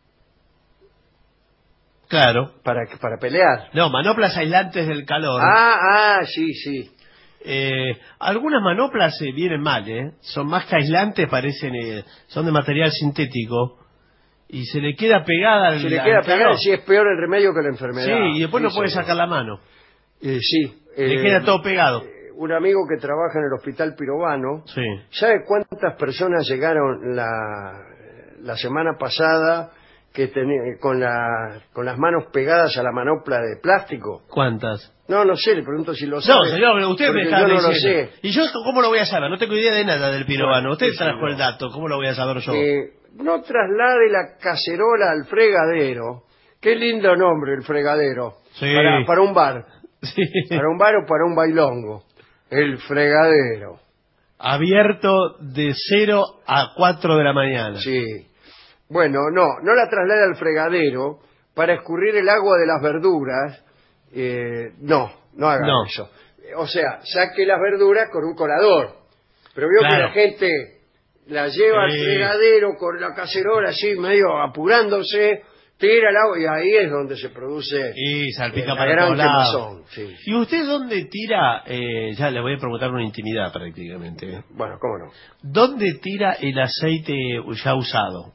Claro. para, para pelear. No, manoplas aislantes del calor. Ah, ah, sí, sí. Eh, algunas manoplas eh, vienen mal, ¿eh? Son más que aislantes, parecen, eh, son de material sintético y se le queda pegada al Se le al queda calor. pegado si es peor el remedio que la enfermedad. Sí, y después no puede señor. sacar la mano. Eh, sí. Le eh, queda todo pegado. Un amigo que trabaja en el hospital Pirovano, Sí. ¿sabe cuántas personas llegaron la, la semana pasada que teni- con, la, con las manos pegadas a la manopla de plástico? ¿Cuántas? No, no sé, le pregunto si lo sabe. No, señor, usted porque me está yo no diciendo. lo sé. ¿Y yo cómo lo voy a saber? No tengo idea de nada del pirobano. Usted sí, trajo no. el dato, ¿cómo lo voy a saber yo? Eh, no traslade la cacerola al fregadero. Qué lindo nombre, el fregadero. Sí. Para, para un bar. Sí. Para un bar o para un bailongo. El fregadero. Abierto de cero a cuatro de la mañana. Sí. Bueno, no, no la traslade al fregadero para escurrir el agua de las verduras. Eh, no, no haga No. eso. O sea, saque las verduras con un colador. Pero veo Claro. que la gente la lleva al Sí. fregadero con la cacerola así, medio apurándose, tira el agua y ahí es donde se produce Y salpica eh, la para gran todos lados. quemazón. Sí. ¿Y usted dónde tira? Eh, ya le voy a preguntar una intimidad prácticamente. Bueno, cómo no. ¿Dónde tira el aceite ya usado?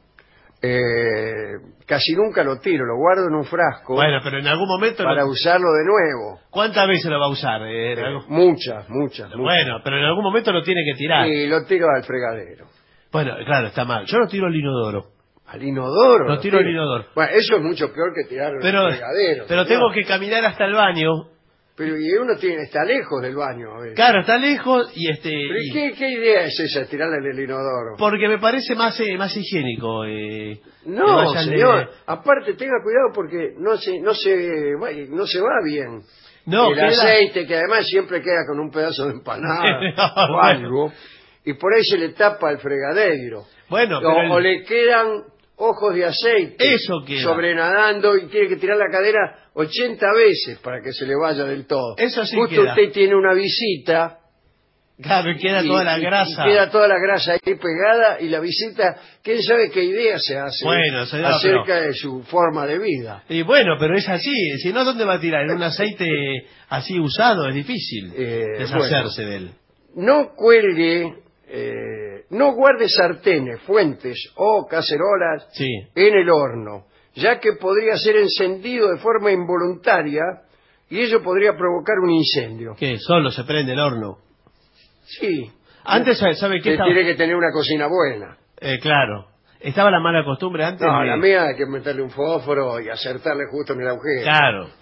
Eh, casi nunca lo tiro, lo guardo en un frasco Bueno, pero en algún momento... para lo- usarlo de nuevo. ¿Cuántas veces lo va a usar? Eh, en Eh, algún- muchas, muchas, muchas. Bueno, pero en algún momento lo tiene que tirar. Y lo tiro al fregadero. Bueno, claro, está mal. Yo lo tiro al inodoro. ¿Al inodoro? Lo tiro al inodoro. Bueno, eso es mucho peor que tirarlo Pero, al fregadero. pero señor. tengo que caminar hasta el baño. Pero y uno tiene, está lejos del baño a veces. Claro, está lejos y este... ¿Pero y y- qué, qué idea es esa, tirarla en el inodoro? Porque me parece más eh, más higiénico. Eh, que No, vayan de- señor. Aparte, tenga cuidado porque no se, no se, va- no se va bien. No, el queda- aceite, que además siempre queda con un pedazo de empanada No, o algo. Y por ahí se le tapa el fregadero. Bueno, o, pero el- o le quedan ojos de aceite Eso queda. sobrenadando y tiene que tirar la cadera ochenta veces para que se le vaya del todo. Eso sí Justo queda. usted tiene una visita Claro, y queda toda la grasa. Y queda toda la grasa ahí pegada y la visita, quién sabe qué idea se hace bueno, señor, acerca pero... de su forma de vida. Y bueno, pero es así, si no, ¿dónde va a tirar? En un aceite así usado es difícil eh, deshacerse bueno, de él. No cuelgue, eh, no guarde sartenes, fuentes o cacerolas sí. en el horno, ya que podría ser encendido de forma involuntaria y ello podría provocar un incendio. ¿Qué? ¿Solo se prende el horno? Sí. Antes, ¿sabe qué? Estaba... Tiene que tener una cocina buena. Eh, claro. ¿Estaba la mala costumbre antes? No, de... la mía hay que meterle un fósforo y acertarle justo en el agujero. Claro.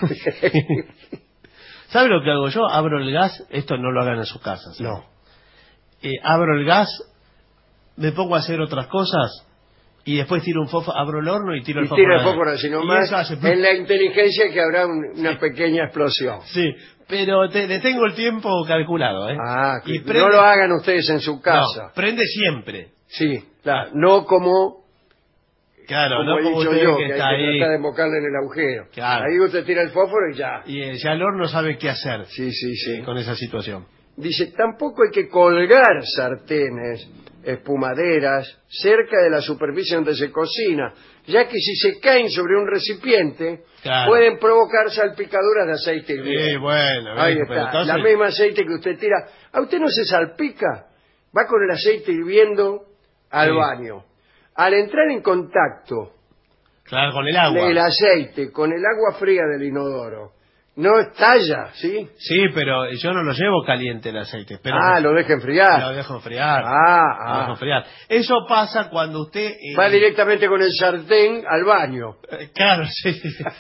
¿Sabe lo que hago yo? Abro el gas, esto no lo hagan en sus casas. ¿sí? No. Eh, abro el gas, me pongo a hacer otras cosas y después tiro un fósforo, abro el horno y tiro el y fósforo. Tira el fósforo, sino más hace... en la inteligencia que habrá un, una sí. pequeña explosión. Sí, pero te, le tengo el tiempo calculado. ¿eh? Ah, y prende... no lo hagan ustedes en su casa. No, prende siempre. Sí, claro, no como... Claro, como no he como dicho usted yo, que, que está hay que ahí. tratar de embocarle en el agujero. Claro. Ahí usted tira el fósforo y ya. Y eh, ya el horno sabe qué hacer. Sí, sí, sí. Eh, con esa situación. Dice, tampoco hay que colgar sartenes, espumaderas, cerca de la superficie donde se cocina, ya que si se caen sobre un recipiente, claro. pueden provocar salpicaduras de aceite hirviendo. Sí, bueno. Ahí bien, está, pero entonces... la misma aceite que usted tira. ¿A usted no se salpica? Va con el aceite hirviendo al sí. baño. Al entrar en contacto claro, con el agua. el aceite con el agua fría del inodoro, no estalla, ¿sí? Sí, pero yo no lo llevo caliente el aceite. Pero ah, lo deja enfriar. Lo dejo enfriar. Ah, lo ah. dejo enfriar. Eso pasa cuando usted... Eh, va directamente con el sartén al baño. Eh, claro, sí.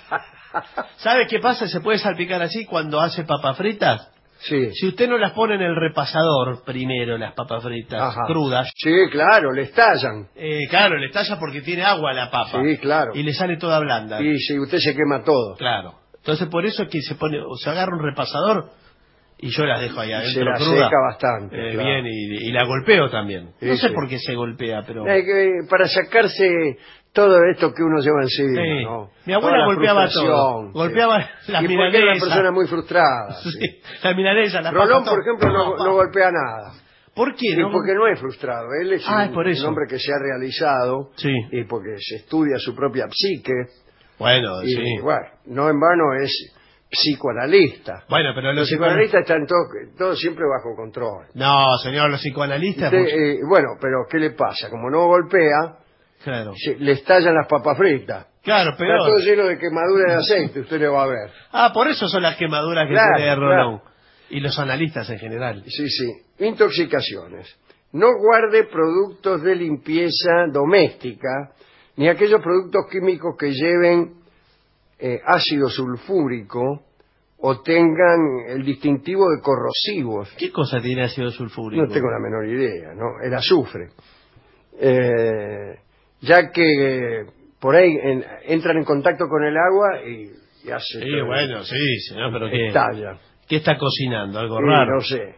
¿Sabe qué pasa? Se puede salpicar así cuando hace papas fritas. Sí. Si usted no las pone en el repasador primero, las papas fritas Ajá. crudas. Sí, claro, le estallan. Eh, claro, le estalla porque tiene agua la papa. Sí, claro. Y le sale toda blanda. Y si usted se quema todo. Claro. Entonces por eso es que se pone, o se agarra un repasador y yo las dejo ahí adentro. Se la cruda, seca bastante. Eh, claro. Bien, y, y la golpeo también. Sí, no sé sí. por qué se golpea, pero... Eh, que para sacarse todo esto que uno lleva encima, sí. ¿no? Mi abuela golpeaba todo. Golpeaba sí. las y milanesas. porque era una persona muy frustrada. Sí. Sí. La milanesa, la Rolón, papa, por ejemplo, no, no golpea nada. ¿Por qué? Sí, ¿no? porque no es frustrado. Él es, ah, un, es por eso. un hombre que se ha realizado sí. y porque se estudia su propia psique. Bueno, y, sí. bueno, no en vano es psicoanalista. Bueno, pero los, los psicoanalistas están todos todo siempre bajo control. No, señor, los psicoanalistas... Usted, eh, bueno, pero ¿qué le pasa? Como no golpea, claro. se, le estallan las papas fritas. Claro, pero... Está todo lleno de quemaduras de aceite, usted le va a ver. Ah, por eso son las quemaduras que claro, tiene Rolón. Claro. Y los analistas en general. Sí, sí. Intoxicaciones. No guarde productos de limpieza doméstica, ni aquellos productos químicos que lleven eh, ácido sulfúrico o tengan el distintivo de corrosivos. ¿Qué cosa tiene ácido sulfúrico? No tengo la menor idea, ¿no? El azufre. Eh, ya que por ahí en, entran en contacto con el agua y, y hace... Sí, bueno, sí, señor, pero ¿qué? Estalla. ¿Qué está cocinando? ¿Algo sí, raro? No sé.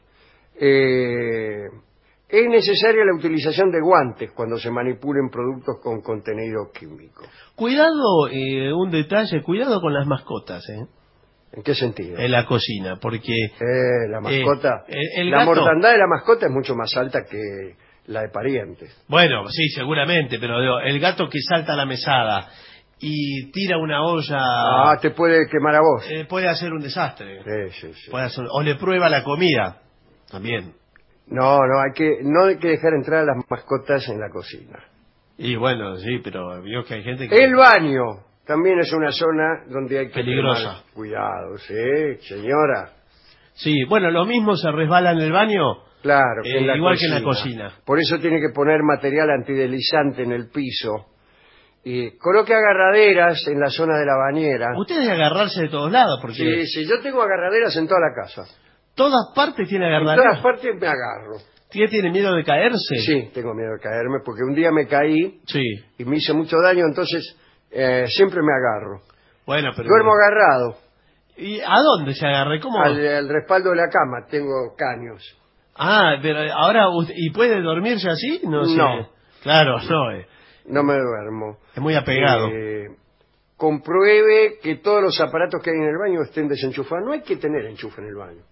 Eh, es necesaria la utilización de guantes cuando se manipulen productos con contenido químico. Cuidado, eh, un detalle, cuidado con las mascotas, ¿eh? ¿En qué sentido? En la cocina, porque... Eh, la mascota... Eh, el, el la gato... mortandad de la mascota es mucho más alta que la de parientes. Bueno, sí, seguramente, pero digo, el gato que salta a la mesada y tira una olla... Ah, te puede quemar a vos. Eh, puede hacer un desastre. Sí, sí, sí. Puede hacer... O le prueba la comida, también. No, no, hay que, no hay que dejar entrar a las mascotas en la cocina. Y bueno, sí, pero vio que hay gente que... El baño también es una zona donde hay que peligrosa. Tomar cuidado, sí, señora. Sí, bueno, lo mismo se resbala en el baño. Claro, que eh, en la igual cocina. que en la cocina. Por eso tiene que poner material antideslizante en el piso. Y coloque agarraderas en la zona de la bañera. Usted debe agarrarse de todos lados, porque... Sí, sí, yo tengo agarraderas en toda la casa. ¿Todas partes tiene agarraderas? En todas partes me agarro. ¿Tiene, tiene miedo de caerse? Sí, tengo miedo de caerme, porque un día me caí sí. y me hice mucho daño, entonces eh, siempre me agarro. Bueno, pero... Duermo agarrado. ¿Y a dónde se agarre? ¿Cómo? Al, al respaldo de la cama, tengo caños. Ah, pero ahora... Usted, ¿y puede dormirse así? No sé. No. Claro, no. Eh. No me duermo. Es muy apegado. Eh, compruebe que todos los aparatos que hay en el baño estén desenchufados. No hay que tener enchufe en el baño.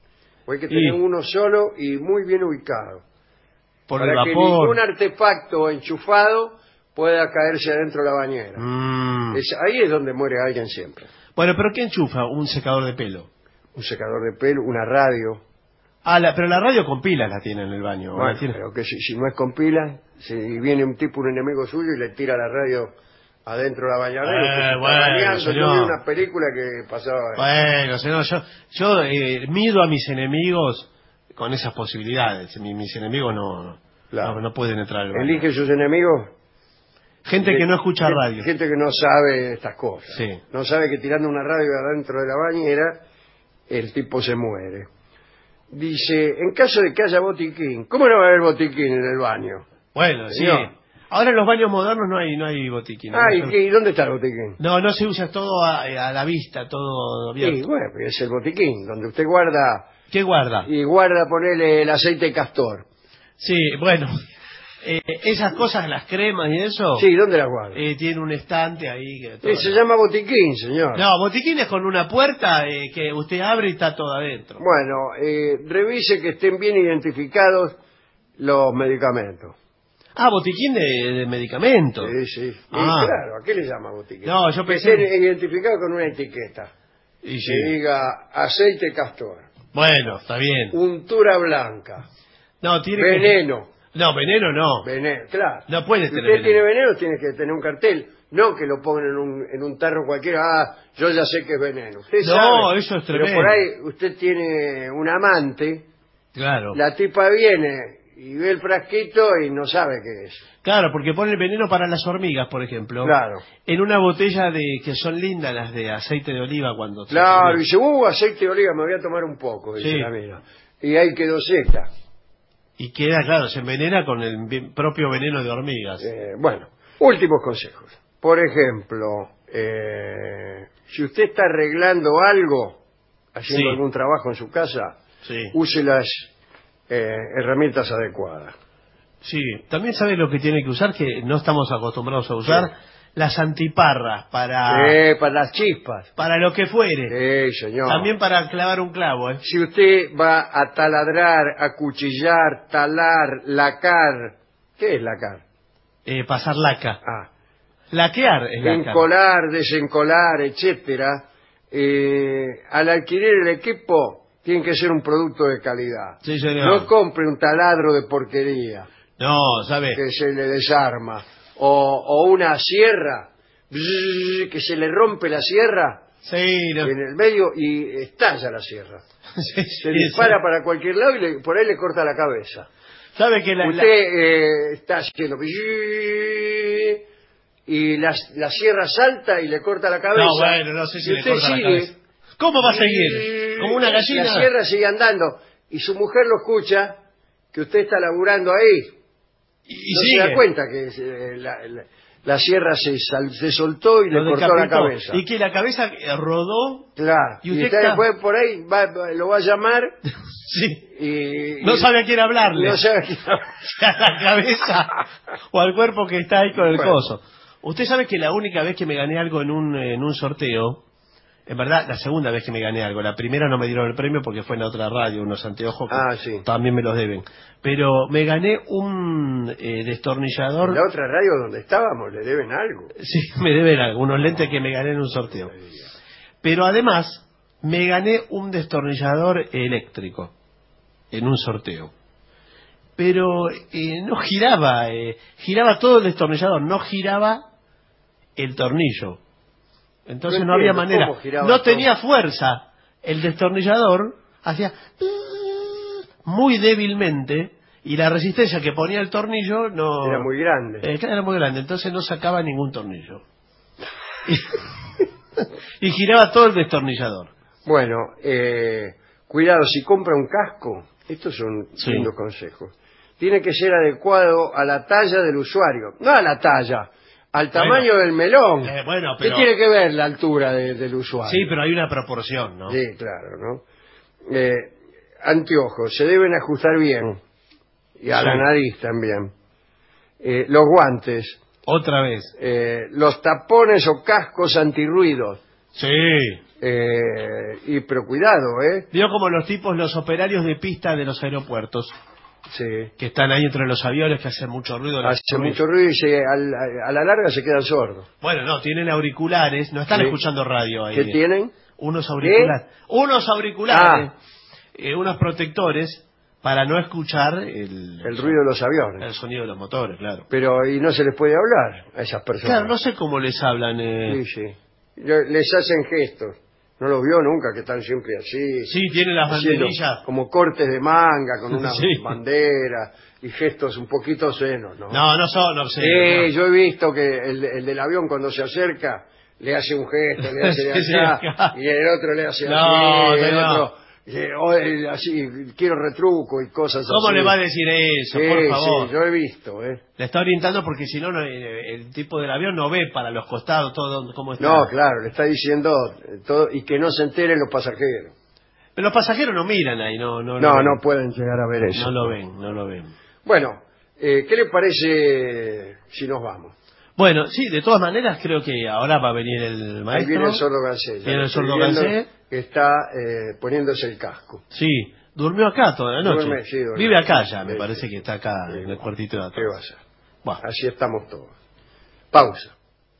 O hay que tener Y- uno solo y muy bien ubicado. Por para el que vapor. ningún artefacto enchufado pueda caerse adentro de la bañera. Mm. Es- ahí es donde muere alguien siempre. Bueno, pero ¿qué enchufa? Un secador de pelo. Un secador de pelo, una radio. Ah, la- pero la radio con pilas la tiene en el baño. ¿o Bueno, la tiene? pero que si, si no es con pilas, si viene un tipo, un enemigo suyo y le tira la radio adentro de la bañera. Eh, y usted se está bueno, bañando. Yo señor. vi una película que pasaba. Bueno, señor, yo, yo eh, mido a mis enemigos con esas posibilidades. Mi- mis enemigos no, Claro. no, no pueden entrar al baño. Elige sus enemigos. Gente que no escucha gente, radio. Gente que no sabe estas cosas. Sí. No sabe que tirando una radio adentro de la bañera, el tipo se muere. Dice, en caso de que haya botiquín, ¿cómo no va a haber botiquín en el baño? Bueno, sí. Señor. Ahora en los baños modernos no hay no hay botiquín. Ah, no, ¿y, se- qué- y dónde está el botiquín? no, no se usa todo a, a la vista, todo abierto. Sí, bueno, pues es el botiquín, donde usted guarda, ¿Qué guarda? y guarda, ponele el aceite de castor. Sí, bueno, eh, esas cosas, las cremas y eso, Sí, ¿dónde las guarda? eh, tiene un estante ahí. Que Eh, todo- se llama botiquín, señor. No, botiquín es con una puerta eh, que usted abre y está todo adentro. Bueno, eh, revise que estén bien identificados los medicamentos. Ah, botiquín de, de medicamentos. Sí, sí. Y Ah. claro, ¿a qué le llama botiquín? No, yo Que pensé- esté identificado con una etiqueta. Y sí. Que diga aceite castor, Bueno, está bien. untura blanca, No, tiene que- veneno. No, veneno no. Veneno, claro. No puede Si tener usted veneno. tiene veneno, tiene que tener un cartel. No que lo pongan en un, en un tarro cualquiera. Ah, yo ya sé que es veneno. Usted No, sabe. eso es Pero tremendo. por ahí usted tiene un amante, Claro. la tipa viene y ve el frasquito y no sabe qué es. Claro, porque pone el veneno para las hormigas, por ejemplo. Claro. En una botella de que son lindas las de aceite de oliva cuando... se Claro, y termina. dice, uh, aceite de oliva, me voy a tomar un poco, dice Sí. la mina. Y ahí quedó seca. Y queda, claro, se envenena con el vi- propio veneno de hormigas. Eh, bueno, últimos consejos. Por ejemplo, eh, si usted está arreglando algo, haciendo Sí. algún trabajo en su casa, Sí. use las eh, herramientas adecuadas. Sí, también sabe lo que tiene que usar, que no estamos acostumbrados a usar, las antiparras para, Eh, para las chispas. para lo que fuere. Sí, señor. También para clavar un clavo, ¿eh? Si usted va a taladrar, acuchillar, talar, lacar, ¿qué es lacar? Eh, pasar laca. Ah, Laquear es lacar. encolar, desencolar, etcétera, eh, al adquirir el equipo tiene que ser un producto de calidad. Sí, señor. No compre un taladro de porquería No, ¿sabe? que se le desarma o, o una sierra bzz, que se le rompe la sierra Sí, no. en el medio y estalla la sierra. Sí, Se sí, dispara sí. para cualquier lado y le- por ahí le corta la cabeza. ¿Sabe que la, Usted la- eh, está haciendo bzz, y la, la sierra salta y le corta la cabeza. No, bueno, no sé si Y le usted corta la sigue, cabeza. ¿Cómo va a seguir? ¿Como una gallina? La sierra sigue andando y su mujer lo escucha que usted está laburando ahí. Y no sigue. se da cuenta que eh, la, la- la sierra se, sal- se soltó y Lo le cortó la decapitó. cabeza. Y que la cabeza eh, rodó. Claro. Y Y usted usted está- después por ahí va- va- lo va a llamar Sí. y... No y- sabe a quién hablarle. No sabe a quién A la cabeza o al cuerpo que está ahí con el Bueno. coso. Usted sabe que la única vez que me gané algo en un, en un sorteo, en verdad, la segunda vez que me gané algo, la primera no me dieron el premio porque fue en la otra radio, unos anteojos que Ah, sí. también me los deben. Pero me gané un eh, destornillador. En la otra radio donde estábamos le deben algo. Sí, me deben algo, unos lentes que me gané en un sorteo. Pero además, me gané un destornillador eléctrico en un sorteo. Pero eh, no giraba, eh, giraba todo el destornillador, no giraba el tornillo. Entonces no, No había entiendo, manera. ¿cómo giraba No todo? tenía fuerza. El destornillador hacía muy débilmente y la resistencia que ponía el tornillo no Era muy grande. eh, era muy grande, entonces no sacaba ningún tornillo. Y, y giraba todo el destornillador. Bueno, eh, cuidado, si compra un casco, estos son Sí. lindos consejos, tiene que ser adecuado a la talla del usuario, no a la talla, al tamaño del melón. Eh, bueno, ¿Qué pero- tiene que ver la altura de- del usuario? Sí, pero hay una proporción, ¿no? Sí, claro, ¿no? Eh, anteojos, se deben ajustar bien, y a Sí. la nariz también. Eh, los guantes, Otra vez. eh, los tapones o cascos antirruidos. Sí. Eh, y pero cuidado, ¿eh? Vio como los tipos, los operarios de pista de los aeropuertos. Sí. Que están ahí entre los aviones, que hacen mucho ruido. Hace mucho ruido y se, al, a la larga se quedan sordos. Bueno, no, tienen auriculares, no están sí. escuchando radio ahí. ¿Qué tienen? Unos auriculares. ¿Qué? Unos auriculares, ah. eh, unos protectores para no escuchar el, el ruido de los aviones. El sonido de los motores, claro. Pero, y no se les puede hablar a esas personas. Claro, no sé cómo les hablan. Eh... Sí, sí. Les hacen gestos. ¿No los vio nunca que están siempre así? Sí, tienen las banderillas. Como cortes de manga, con una sí. bandera y gestos un poquito obscenos, ¿no? No, no son obscenos. Sí, no. yo he visto que el, el del avión cuando se acerca le hace un gesto, le hace de sí, acá, sí, acá, y el otro le hace no, así, y el no. otro... Eh, así, quiero retruco y cosas ¿Cómo así. le va a decir eso, sí, por favor? Sí, yo he visto, ¿eh? Le está orientando porque si no, no el tipo del avión no ve para los costados todo cómo está. No, claro, le está diciendo todo y que no se enteren los pasajeros. Pero los pasajeros no miran ahí, no no No, no pueden llegar a ver eso. No lo ven, no lo ven. Bueno, eh, ¿qué le parece si nos vamos? Bueno, sí, de todas maneras creo que ahora va a venir el maestro. Ahí viene el sordo Gansé. Viene el sordo Gansé. Que está eh, poniéndose el casco. Sí, durmió acá toda la noche. Duerme, sí, duerme. Vive acá ya, me sí, parece sí. que está acá sí, en el cuartito de atrás. ¿Qué va a hacer? Bueno. Así estamos todos. Pausa.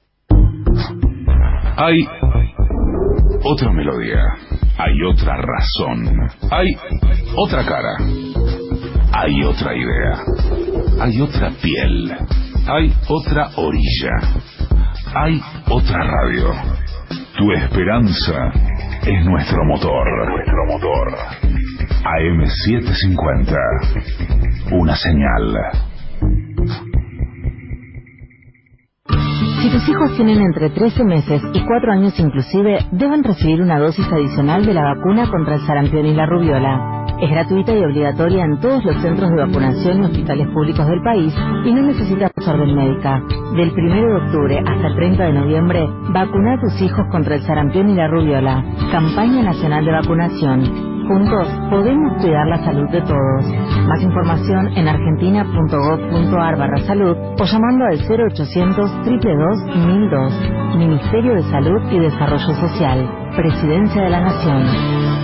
Hay otra melodía, hay otra razón, hay otra cara, hay otra idea, hay otra piel, hay otra orilla, hay otra radio. Tu esperanza es nuestro motor. Nuestro motor. A M setecientos cincuenta. Una señal. Si tus hijos tienen entre trece meses y cuatro años inclusive, deben recibir una dosis adicional de la vacuna contra el sarampión y la rubiola. Es gratuita y obligatoria en todos los centros de vacunación y hospitales públicos del país y no necesitas orden médica. Del primero de octubre hasta el treinta de noviembre, vacuna a tus hijos contra el sarampión y la rubiola. Campaña Nacional de Vacunación. Juntos podemos cuidar la salud de todos. Más información en argentina.gov.ar barra salud o llamando al cero ochocientos, dos dos dos, mil dos. Ministerio de Salud y Desarrollo Social. Presidencia de la Nación.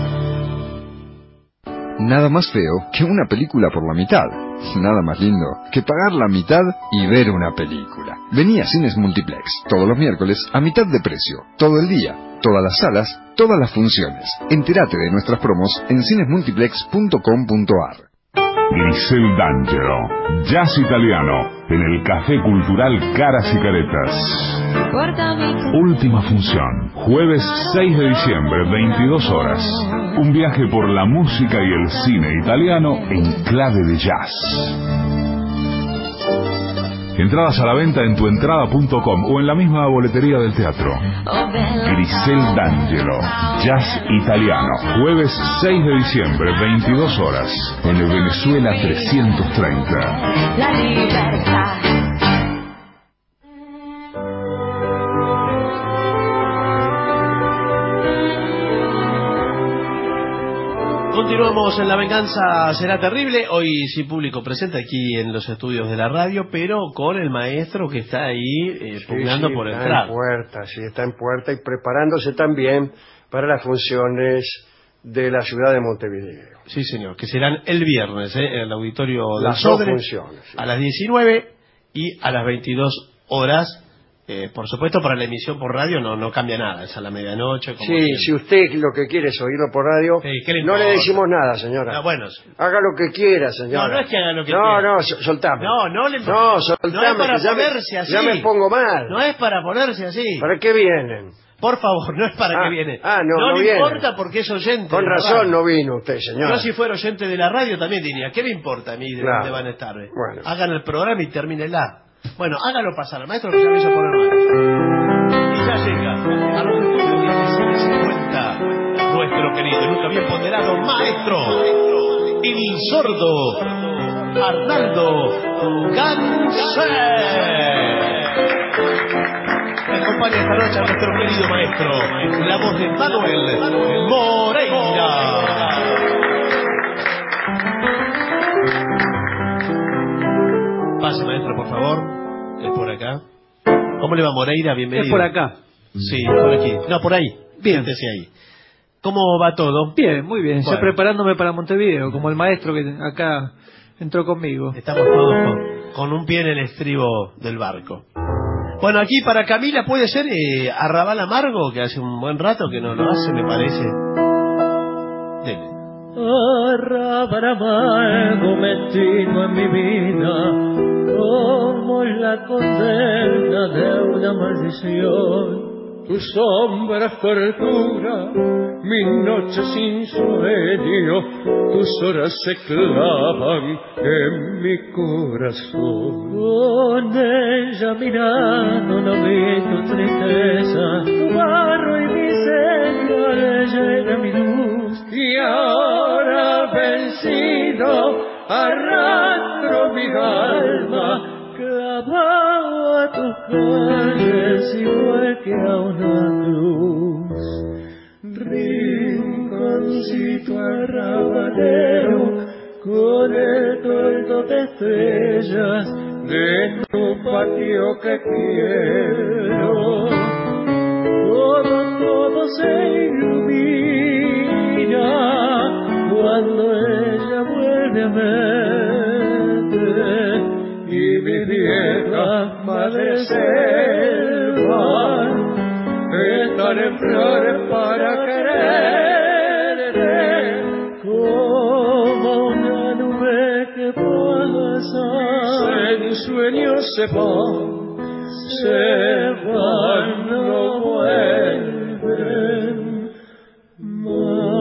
Nada más feo que una película por la mitad. Nada más lindo que pagar la mitad y ver una película. Vení a Cines Multiplex todos los miércoles a mitad de precio, todo el día, todas las salas, todas las funciones. Entérate de nuestras promos en cines multiplex punto com punto ar. Grisel D'Angelo, jazz italiano, en el Café Cultural Caras y Caretas. Última función, jueves seis de diciembre, veintidós horas. Un viaje por la música y el cine italiano en clave de jazz. Entradas a la venta en tuentrada punto com o en la misma boletería del teatro. Grisel D'Angelo, jazz italiano, jueves seis de diciembre, veintidós horas, en el Venezuela trescientos treinta. La libertad. Continuamos en La Venganza Será Terrible, hoy sin público presente aquí en los estudios de la radio, pero con el maestro que está ahí eh, sí, pugnando sí, por está entrar. en puerta, sí, está en puerta y preparándose también para las funciones de la ciudad de Montevideo. Sí, señor, que serán el viernes, ¿eh? En el auditorio del Las dos Sodre, funciones. Sí. A las diecinueve y a las veintidós horas. Eh, por supuesto, para la emisión por radio no no cambia nada, es a la medianoche. Como sí, siempre. Si usted lo que quiere es oírlo por radio, sí, ¿qué le no importa? le decimos nada, señora. No, bueno. Haga lo que quiera, señora. No, no es que haga lo que no, quiera. No, no, soltame. No, no le No, soltame. No es para que ya ponerse me, así. Ya me pongo mal. No es para ponerse así. ¿Para qué vienen? Por favor, no es para ah, qué viene. Ah, no, no, no le viene. importa porque es oyente. Con razón no vino usted, señora. Yo si fuera oyente de la radio también diría, ¿qué me importa a mí de claro. dónde van a estar? Bueno. Hagan el programa y termínenla. Bueno, hágalo pasar al maestro que ya me hizo poner mal. Y ya llega a los estudios diecisiete cincuenta nuestro querido y nunca bien ponderado maestro, el sordo Arnaldo Gansé. Me acompaña esta noche a nuestro querido maestro, la voz de Manuel Moreira. Pase, maestro, por favor. Es por acá. ¿Cómo le va, Moreira? Bienvenido. Es por acá. Sí, por aquí. No, por ahí. Bien. Siéntese ahí. ¿Cómo va todo? Bien, muy bien. Bueno. Ya preparándome para Montevideo, como el maestro que acá entró conmigo. Estamos todos con, con un pie en el estribo del barco. Bueno, aquí para Camila puede ser eh, Arrabal Amargo, que hace un buen rato que no lo hace, me parece. Dele. Arrabal amargo metido en mi vida, como la condena de una maldición. Tu sombra tortura mi noche sin sueño, tus horas se clavan en mi corazón. Con ella mirando no vi tu tristeza, tu barro y miseria le llega mi luz. Y ahora vencido arrastro mi alma clavado a tus calles igual que a una cruz. Rinconcito arrabalero con el toldo de estrellas de tu patio que quiero. Todo, todo se ilumina cuando ella vuelve a verte. Y mi vieja madre selva están en flores para quererte, como una nube que pasa, en sueños se va, se van, no vuelven más.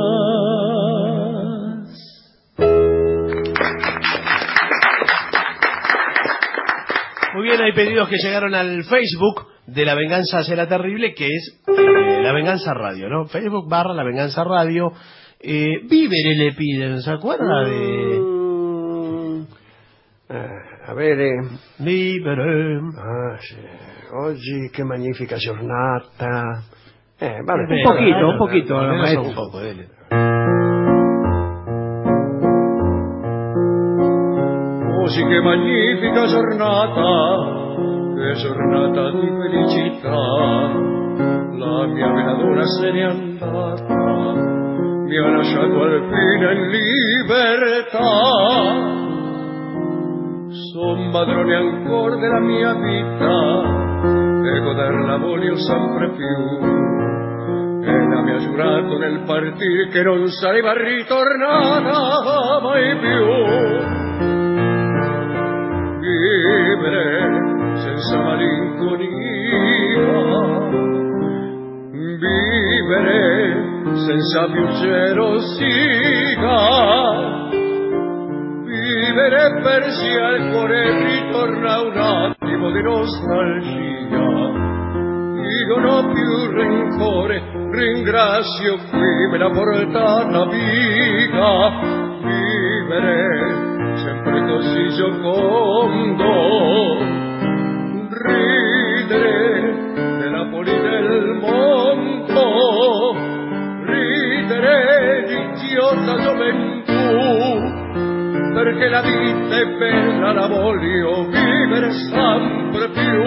Muy bien, hay pedidos que llegaron al Facebook de La Venganza Será Terrible, que es eh, La Venganza Radio, ¿no? Facebook barra La Venganza Radio. Eh, Víveres le piden, ¿se acuerda de...? Mm, a ver... Eh. Víveres... Ah, sí. Oggi, che magnifica giornata... Eh, vale. Un poquito, un poquito. Maestro. Un poco, dele. Oggi che magnifica giornata, che giornata di felicità, la mia veladora se n'è andata, mi ha lasciato al fine in libertà. Son padrone ancora della mia vita e goderla voglio sempre più. Ella mi ha giurato nel partire che non sarebbe ritornata mai più. Vivere senza malinconia, vivere senza più gelosia, vivere persi al cuore ritorna un attimo di nostalgia. Io non ho più rancore, ringrazio qui me l'ha portata via. Vivere sempre così giocondo, ridere della follia del mondo, ridere di idiota gioventù, perché la vita è bella, la voglio vivere sempre più.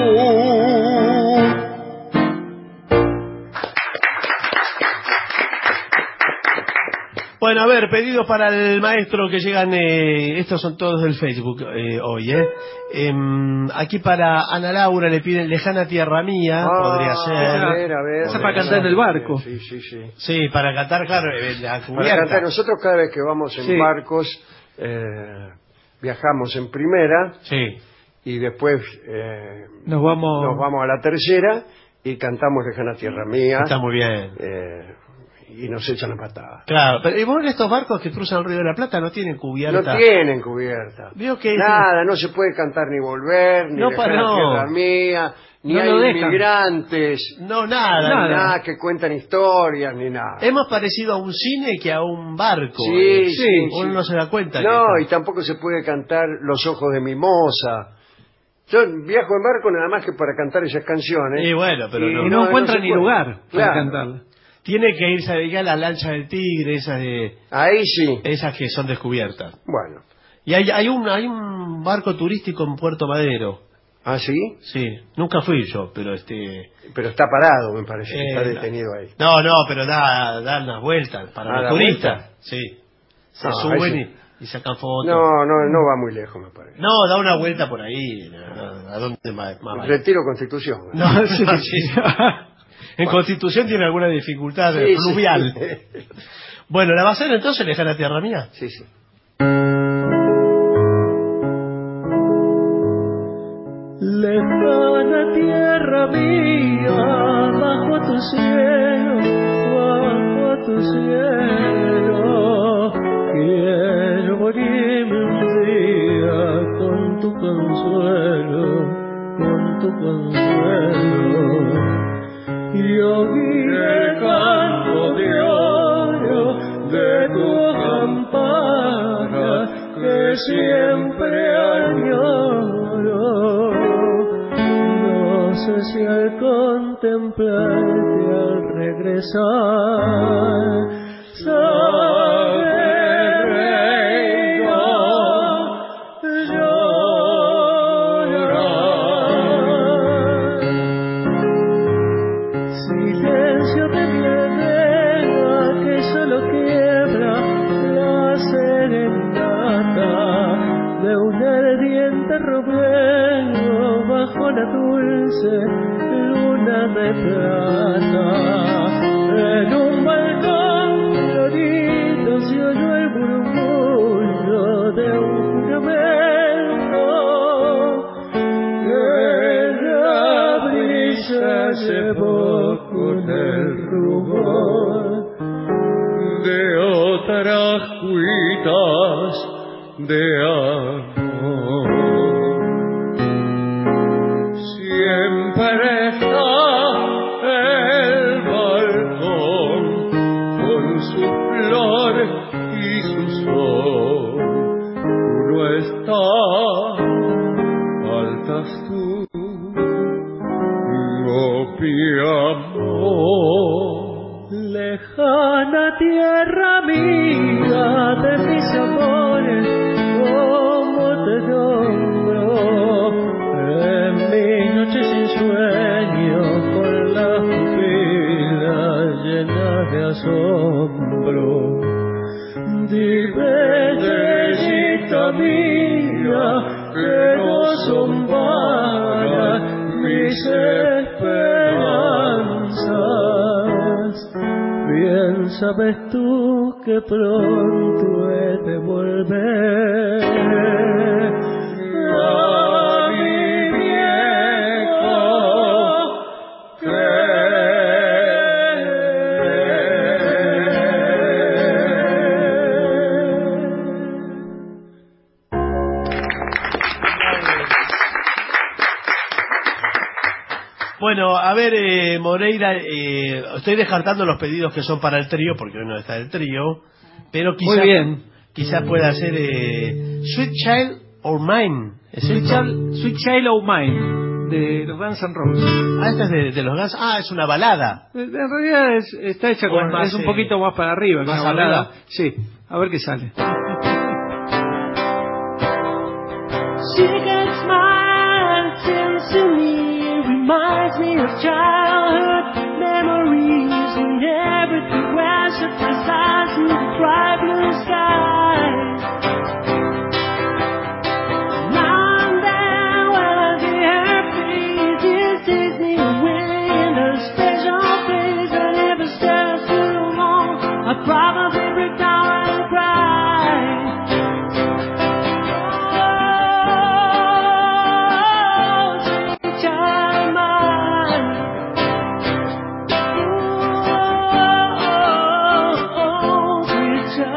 Bueno, a ver, pedidos para el maestro que llegan, eh, estos son todos del Facebook eh, hoy, ¿eh? Eh, aquí para Ana Laura le piden Lejana Tierra Mía, ah, podría ser. A ver, a ver. Esa para cantar en el barco. Sí, sí, sí. Sí, para cantar, claro, eh, la cubierta. Para cantar, nosotros cada vez que vamos en sí. barcos, eh, viajamos en primera. Sí. Y después eh, nos vamos nos vamos a la tercera y cantamos Lejana Tierra Mía. Está muy bien. Eh, y nos echan la patada. Claro, pero ¿y vos en estos barcos que cruzan el Río de la Plata no tienen cubierta? No tienen cubierta. ¿Vio que nada, no se puede cantar ni volver, ni no, Lejana no. Tierra Mía, ni no hay inmigrantes. No, nada, nada. nada. Nada que cuentan historias, ni nada. Es más parecido a un cine que a un barco. Sí, eh. sí, sí. Uno sí. no se da cuenta. No, y tampoco se puede cantar Los ojos de mimosa. Yo viajo en barco nada más que para cantar esas canciones. Y bueno, pero y no. no, no encuentran no ni lugar claro. para cantarla. Tiene que irse a dedicar a la lancha del tigre, esas de... Ahí sí. Esas que son descubiertas. Bueno. Y hay, hay, un, hay un barco turístico en Puerto Madero. ¿Ah, sí? Sí, nunca fui yo, pero este... Pero está parado, me parece, Eh, está detenido ahí. No, no, pero da, da unas vueltas para ¿Ah, los da turistas. vuelta? Sí. Se Ah, suben ese- y, y sacan fotos. No, no, no va muy lejos, me parece. No, da una vuelta por ahí. ¿A dónde más, más vale? Retiro Constitución. No, sí, sí. En Constitución tiene alguna dificultad Sí, fluvial. sí. Bueno, ¿la va a hacer entonces, Lejana Tierra Mía? Sí, sí. Lejana tierra mía, bajo tu cielo, bajo tu cielo, quiero morirme un día con tu consuelo, con tu consuelo, y oír el canto de oro de tu campana que siempre añoro. No sé si al contemplarte al regresar sabré llorar. Silencio de mi aldea que solo quiebra la serenata de un ardiente roblero bajo la dulce luna de plata. En un balcón florido se oyó el murmullo de un juramento que la brisa llevó con el rubor de otras cuitas de amor. Siempre está el balcón con su flor y su sol. Tú no estás, faltas tú, oh mi amor. Lejana tierra mía de mis amores, como te nombro en mi noche sin sueño, con las pupilas llenas de asombro. Dime, bellita mía, que no son vanas mis esperanzas. Bien sabes tú que pronto he de volver a mi viejo Bueno, a ver, eh, Moreira, eh, estoy descartando los pedidos que son para el trío, porque hoy no está el trío, pero quizá, Muy bien. quizá pueda ser eh, Sweet Child or Mine. ¿Es Sweet esto? Child, Sweet Child O' Mine, de los Guns N' Roses. Ah, esta es de, de los Guns. Ah, es una balada. En realidad es, está hecha O con, es más, es un eh, poquito más para arriba que más una balada. arriba. Sí, a ver qué sale. She gets my attention, reminds me of childhood memories when everything was at the size of the bright blue sky. Now and then when I see her face, it takes me away in a special place. I never stay too long, I probably break down and cry. Child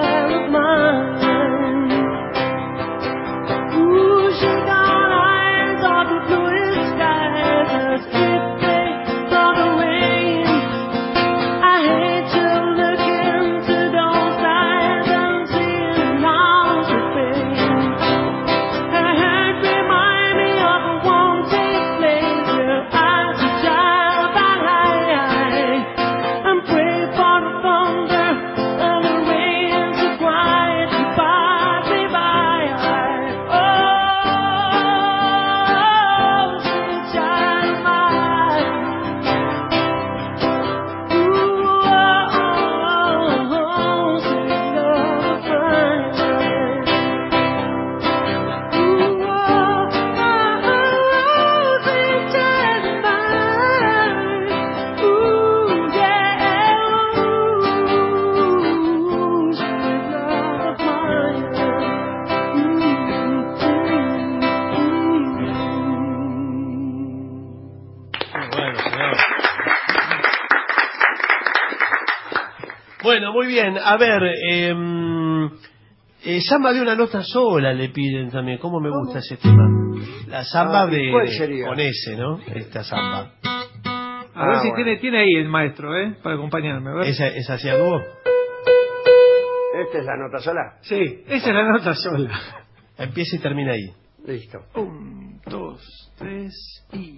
Bueno, muy bien. A ver, eh, eh, samba de una nota sola le piden también. ¿Cómo me gusta ese tema? La samba Ah, de, ¿cuál de- sería? con ese, ¿no? Esta samba. A ver Ah, si bueno. tiene, tiene ahí el maestro, ¿eh? Para acompañarme. A ver. ¿Esa, esa hacia dúo? ¿Esta es la nota sola? Sí, esa es la nota sola. Empieza y termina ahí. Listo. Un, dos, tres y...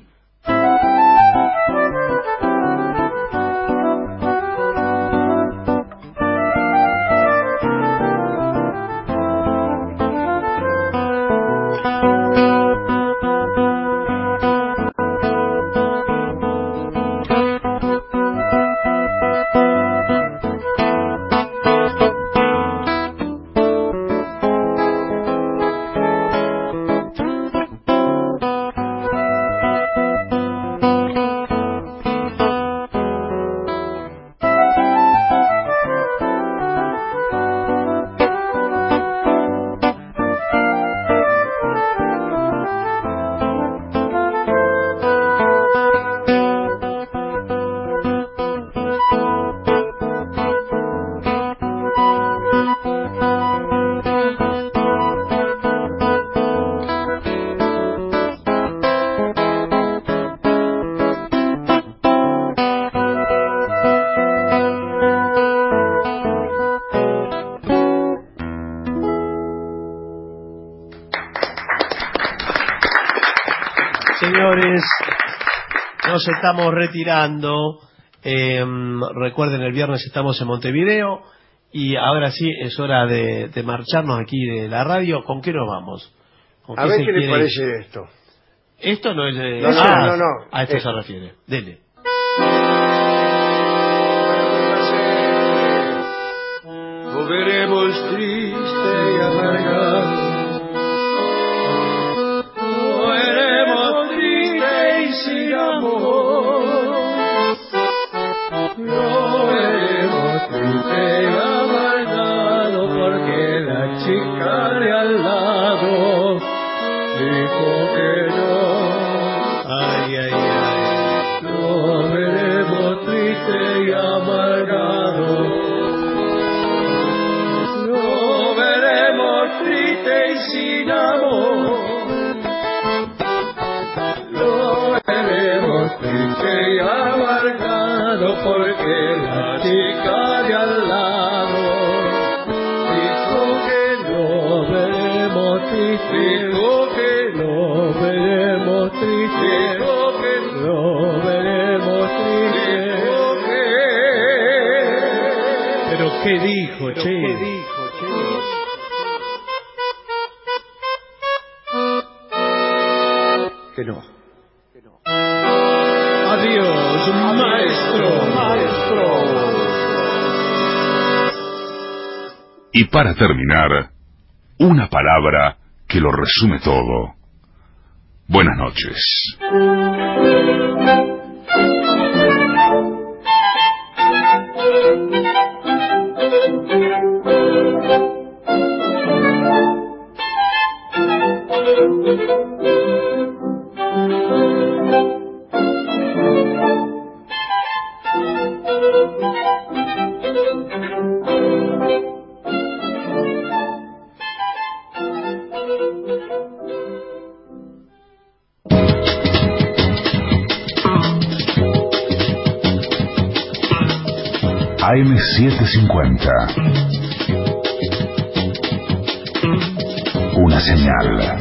Señores, nos estamos retirando. Eh, recuerden, el viernes estamos en Montevideo. Y ahora sí, es hora de, de marcharnos aquí de la radio. ¿Con qué nos vamos? ¿Con A qué ver se qué le quiere parece ir? esto. Esto no es... de- No, no, ah, no, no. A esto Eh. se refiere. Dele. Volveremos triste y amargado. Volveremos triste y sin amor. Volveremos triste y amargado porque la chica de al lado dijo que no. Ay, ay, ay. Volveremos triste y amargado. Lo veremos triste y sin amor. Lo veremos triste y amargado porque la chica de al lado dijo que lo veremos triste, dijo que lo veremos triste, dijo que lo veremos triste, dijo que... ¿Pero qué dijo, che? ¿Qué dijo, Que no. Adiós, maestro. Maestro. Y para terminar, una palabra que lo resume todo. Buenas noches. A M setecientos cincuenta. Una señal.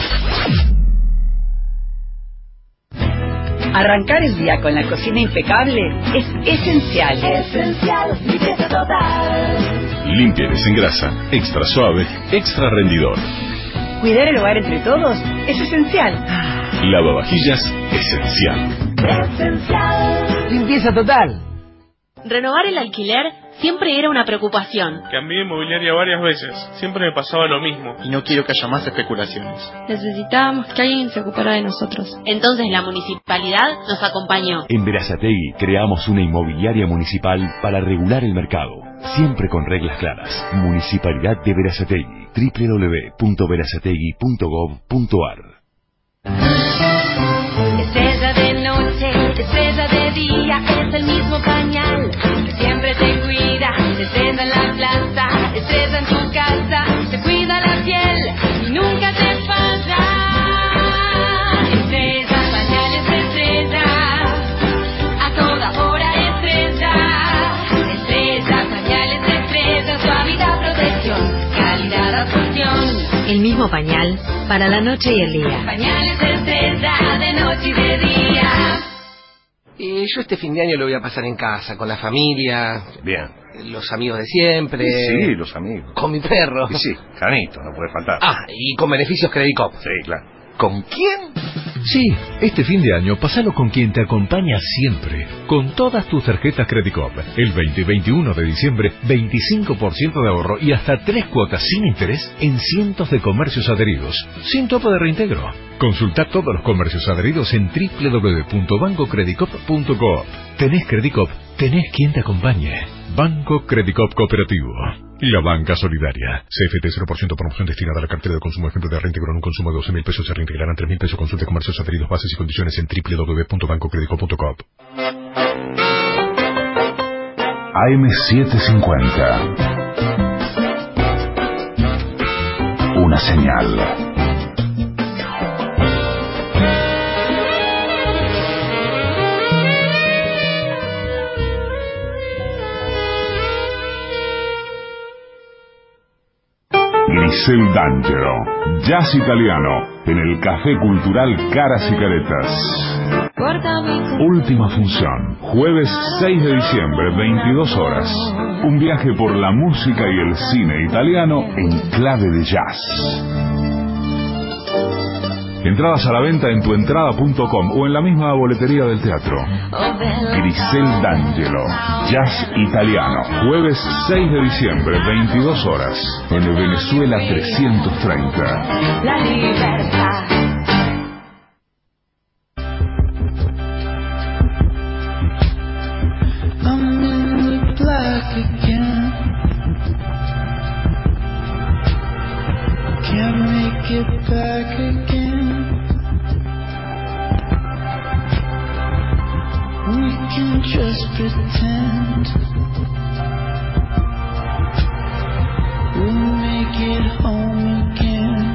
Arrancar el día con la cocina impecable es esencial. Esencial, limpieza total. Limpia y desengrasa. Extra suave. Extra rendidor. Cuidar el hogar entre todos es esencial. Lavavajillas. Esencial. Esencial. Limpieza total. Renovar el alquiler siempre era una preocupación. Cambié de inmobiliaria varias veces. Siempre me pasaba lo mismo. Y no quiero que haya más especulaciones. Necesitábamos que alguien se ocupara de nosotros. Entonces la municipalidad nos acompañó. En Berazategui creamos una inmobiliaria municipal para regular el mercado, siempre con reglas claras. Municipalidad de Berazategui. doble u doble u doble u punto berazategui punto gov punto ar. Estrella de noche, estrella de día, es el mismo pañal que siempre te cuida. estrella en la plaza, estrella en tu casa, te cuida la piel y nunca te falla. Estrella, pañales de estrella, a toda hora estrella. Estrella, pañales de estrella, suavidad, protección, calidad, absorción. El mismo pañal para la noche y el día. Pañales de estrella, de noche y de día. Y yo este fin de año lo voy a pasar en casa, con la familia. Bien. Los amigos de siempre. Sí, los amigos. Con mi perro. Y sí, Canito, no puede faltar. Ah, y con beneficios Credit Cop. Sí, claro. ¿Con quién? Sí, este fin de año pasalo con quien te acompaña siempre. Con todas tus tarjetas Credit Cop. El veinte y veintiuno de diciembre, veinticinco por ciento de ahorro y hasta tres cuotas sin interés en cientos de comercios adheridos. Sin tope de reintegro. Consulta todos los comercios adheridos en doble u doble u doble u punto banco credit cop punto coop. Tenés Credit Cop, tenés quien te acompañe. Banco Credit Cop Cooperativo. La banca solidaria. C F T cero por ciento promoción destinada a la cartera de consumo. Ejemplo de reintegro en un consumo de doce mil pesos se reintegrarán tres mil pesos. Consulte comercios adheridos, bases y condiciones en doble u doble u doble u punto banco credit cop punto coop. A M setecientos cincuenta. Una señal. Grisel D'Angelo, jazz italiano, en el Café Cultural Caras y Caretas. Última función, jueves seis de diciembre, veintidós horas. Un viaje por la música y el cine italiano en clave de jazz. Entradas a la venta en tuentrada punto com o en la misma boletería del teatro. Grisel D'Angelo, jazz italiano, jueves seis de diciembre, veintidós horas, en el Venezuela trescientos treinta. La libertad. I'm in the black again. Can't make it back again. We can just pretend we'll make it home again.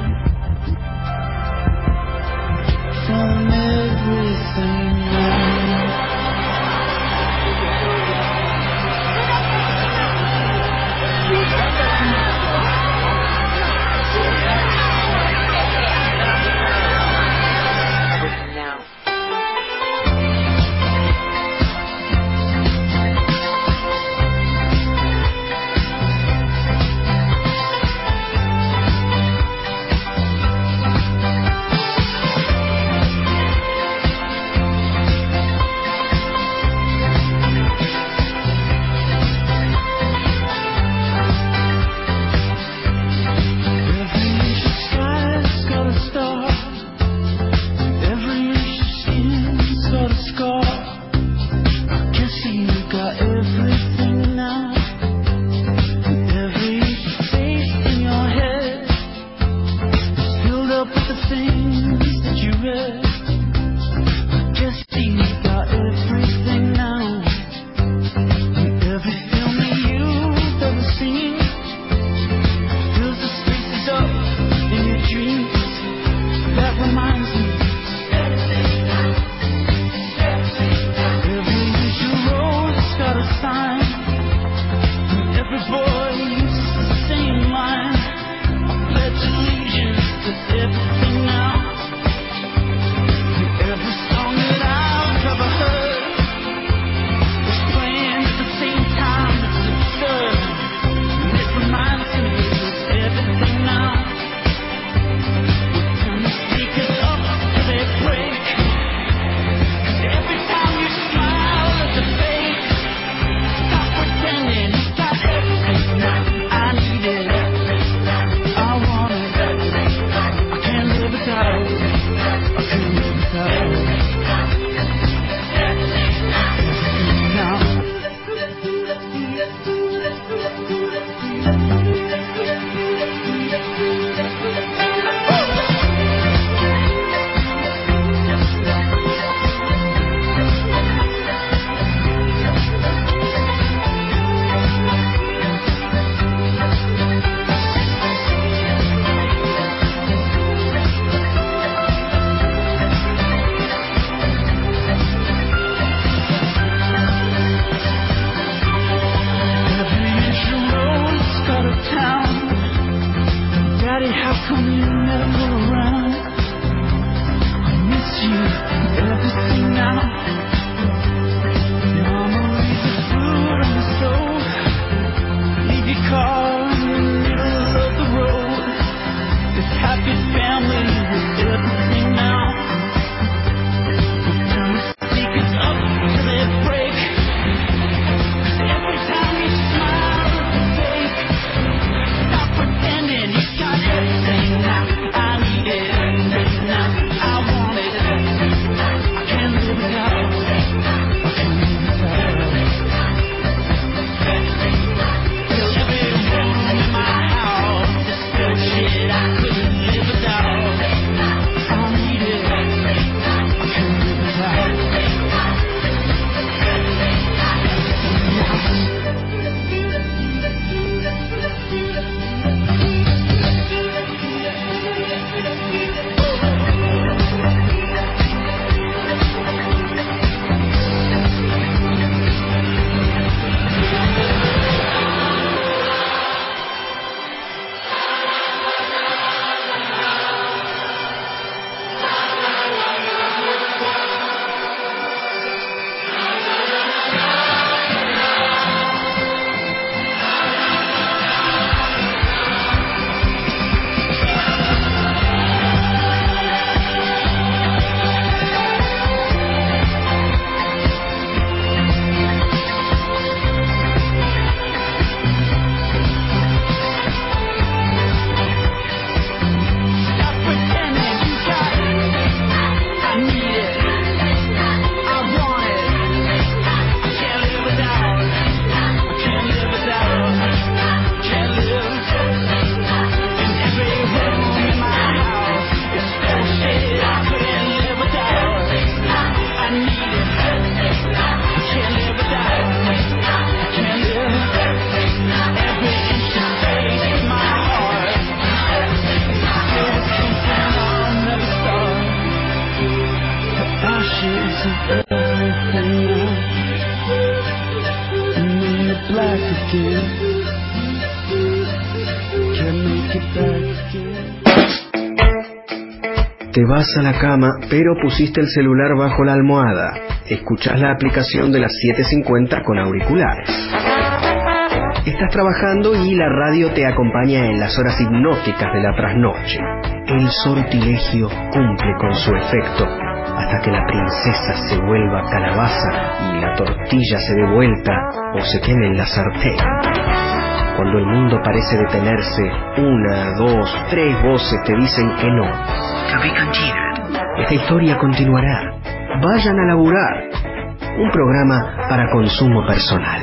From everything how come you never around? I miss you, everything now. Memories of food on the stove. Leave your car in the middle of the road. This happy family is everything now. Turn the speakers up till they break. 'Cause every time you smile it's fake. Stop pretending you got everything now. I need it now. I want it. I can't live without. I can't live without. Till every room in my house is still shit I couldn't live without. I need it. I can't live without. Stop pretending you got it. I need it. I want it. I can't live without. I can't live without. Can't live. In every room in my house is full shit I couldn't live without. I need it. I can't live without. I can't live. Every inch of space in my heart filled with something I'll never start. The ashes of everything now, and then the black again. Can't make it back again. Te vas a la cama, pero pusiste el celular bajo la almohada. Escuchás la aplicación de las siete cincuenta con auriculares. Estás trabajando y la radio te acompaña en las horas hipnóticas de la trasnoche. El sortilegio cumple con su efecto hasta que la princesa se vuelva calabaza y la tortilla se dé vuelta o se queme en la sartén. Cuando el mundo parece detenerse, una, dos, tres voces te dicen que no. To be continued. Esta historia continuará. Vayan a laburar. Un programa para consumo personal.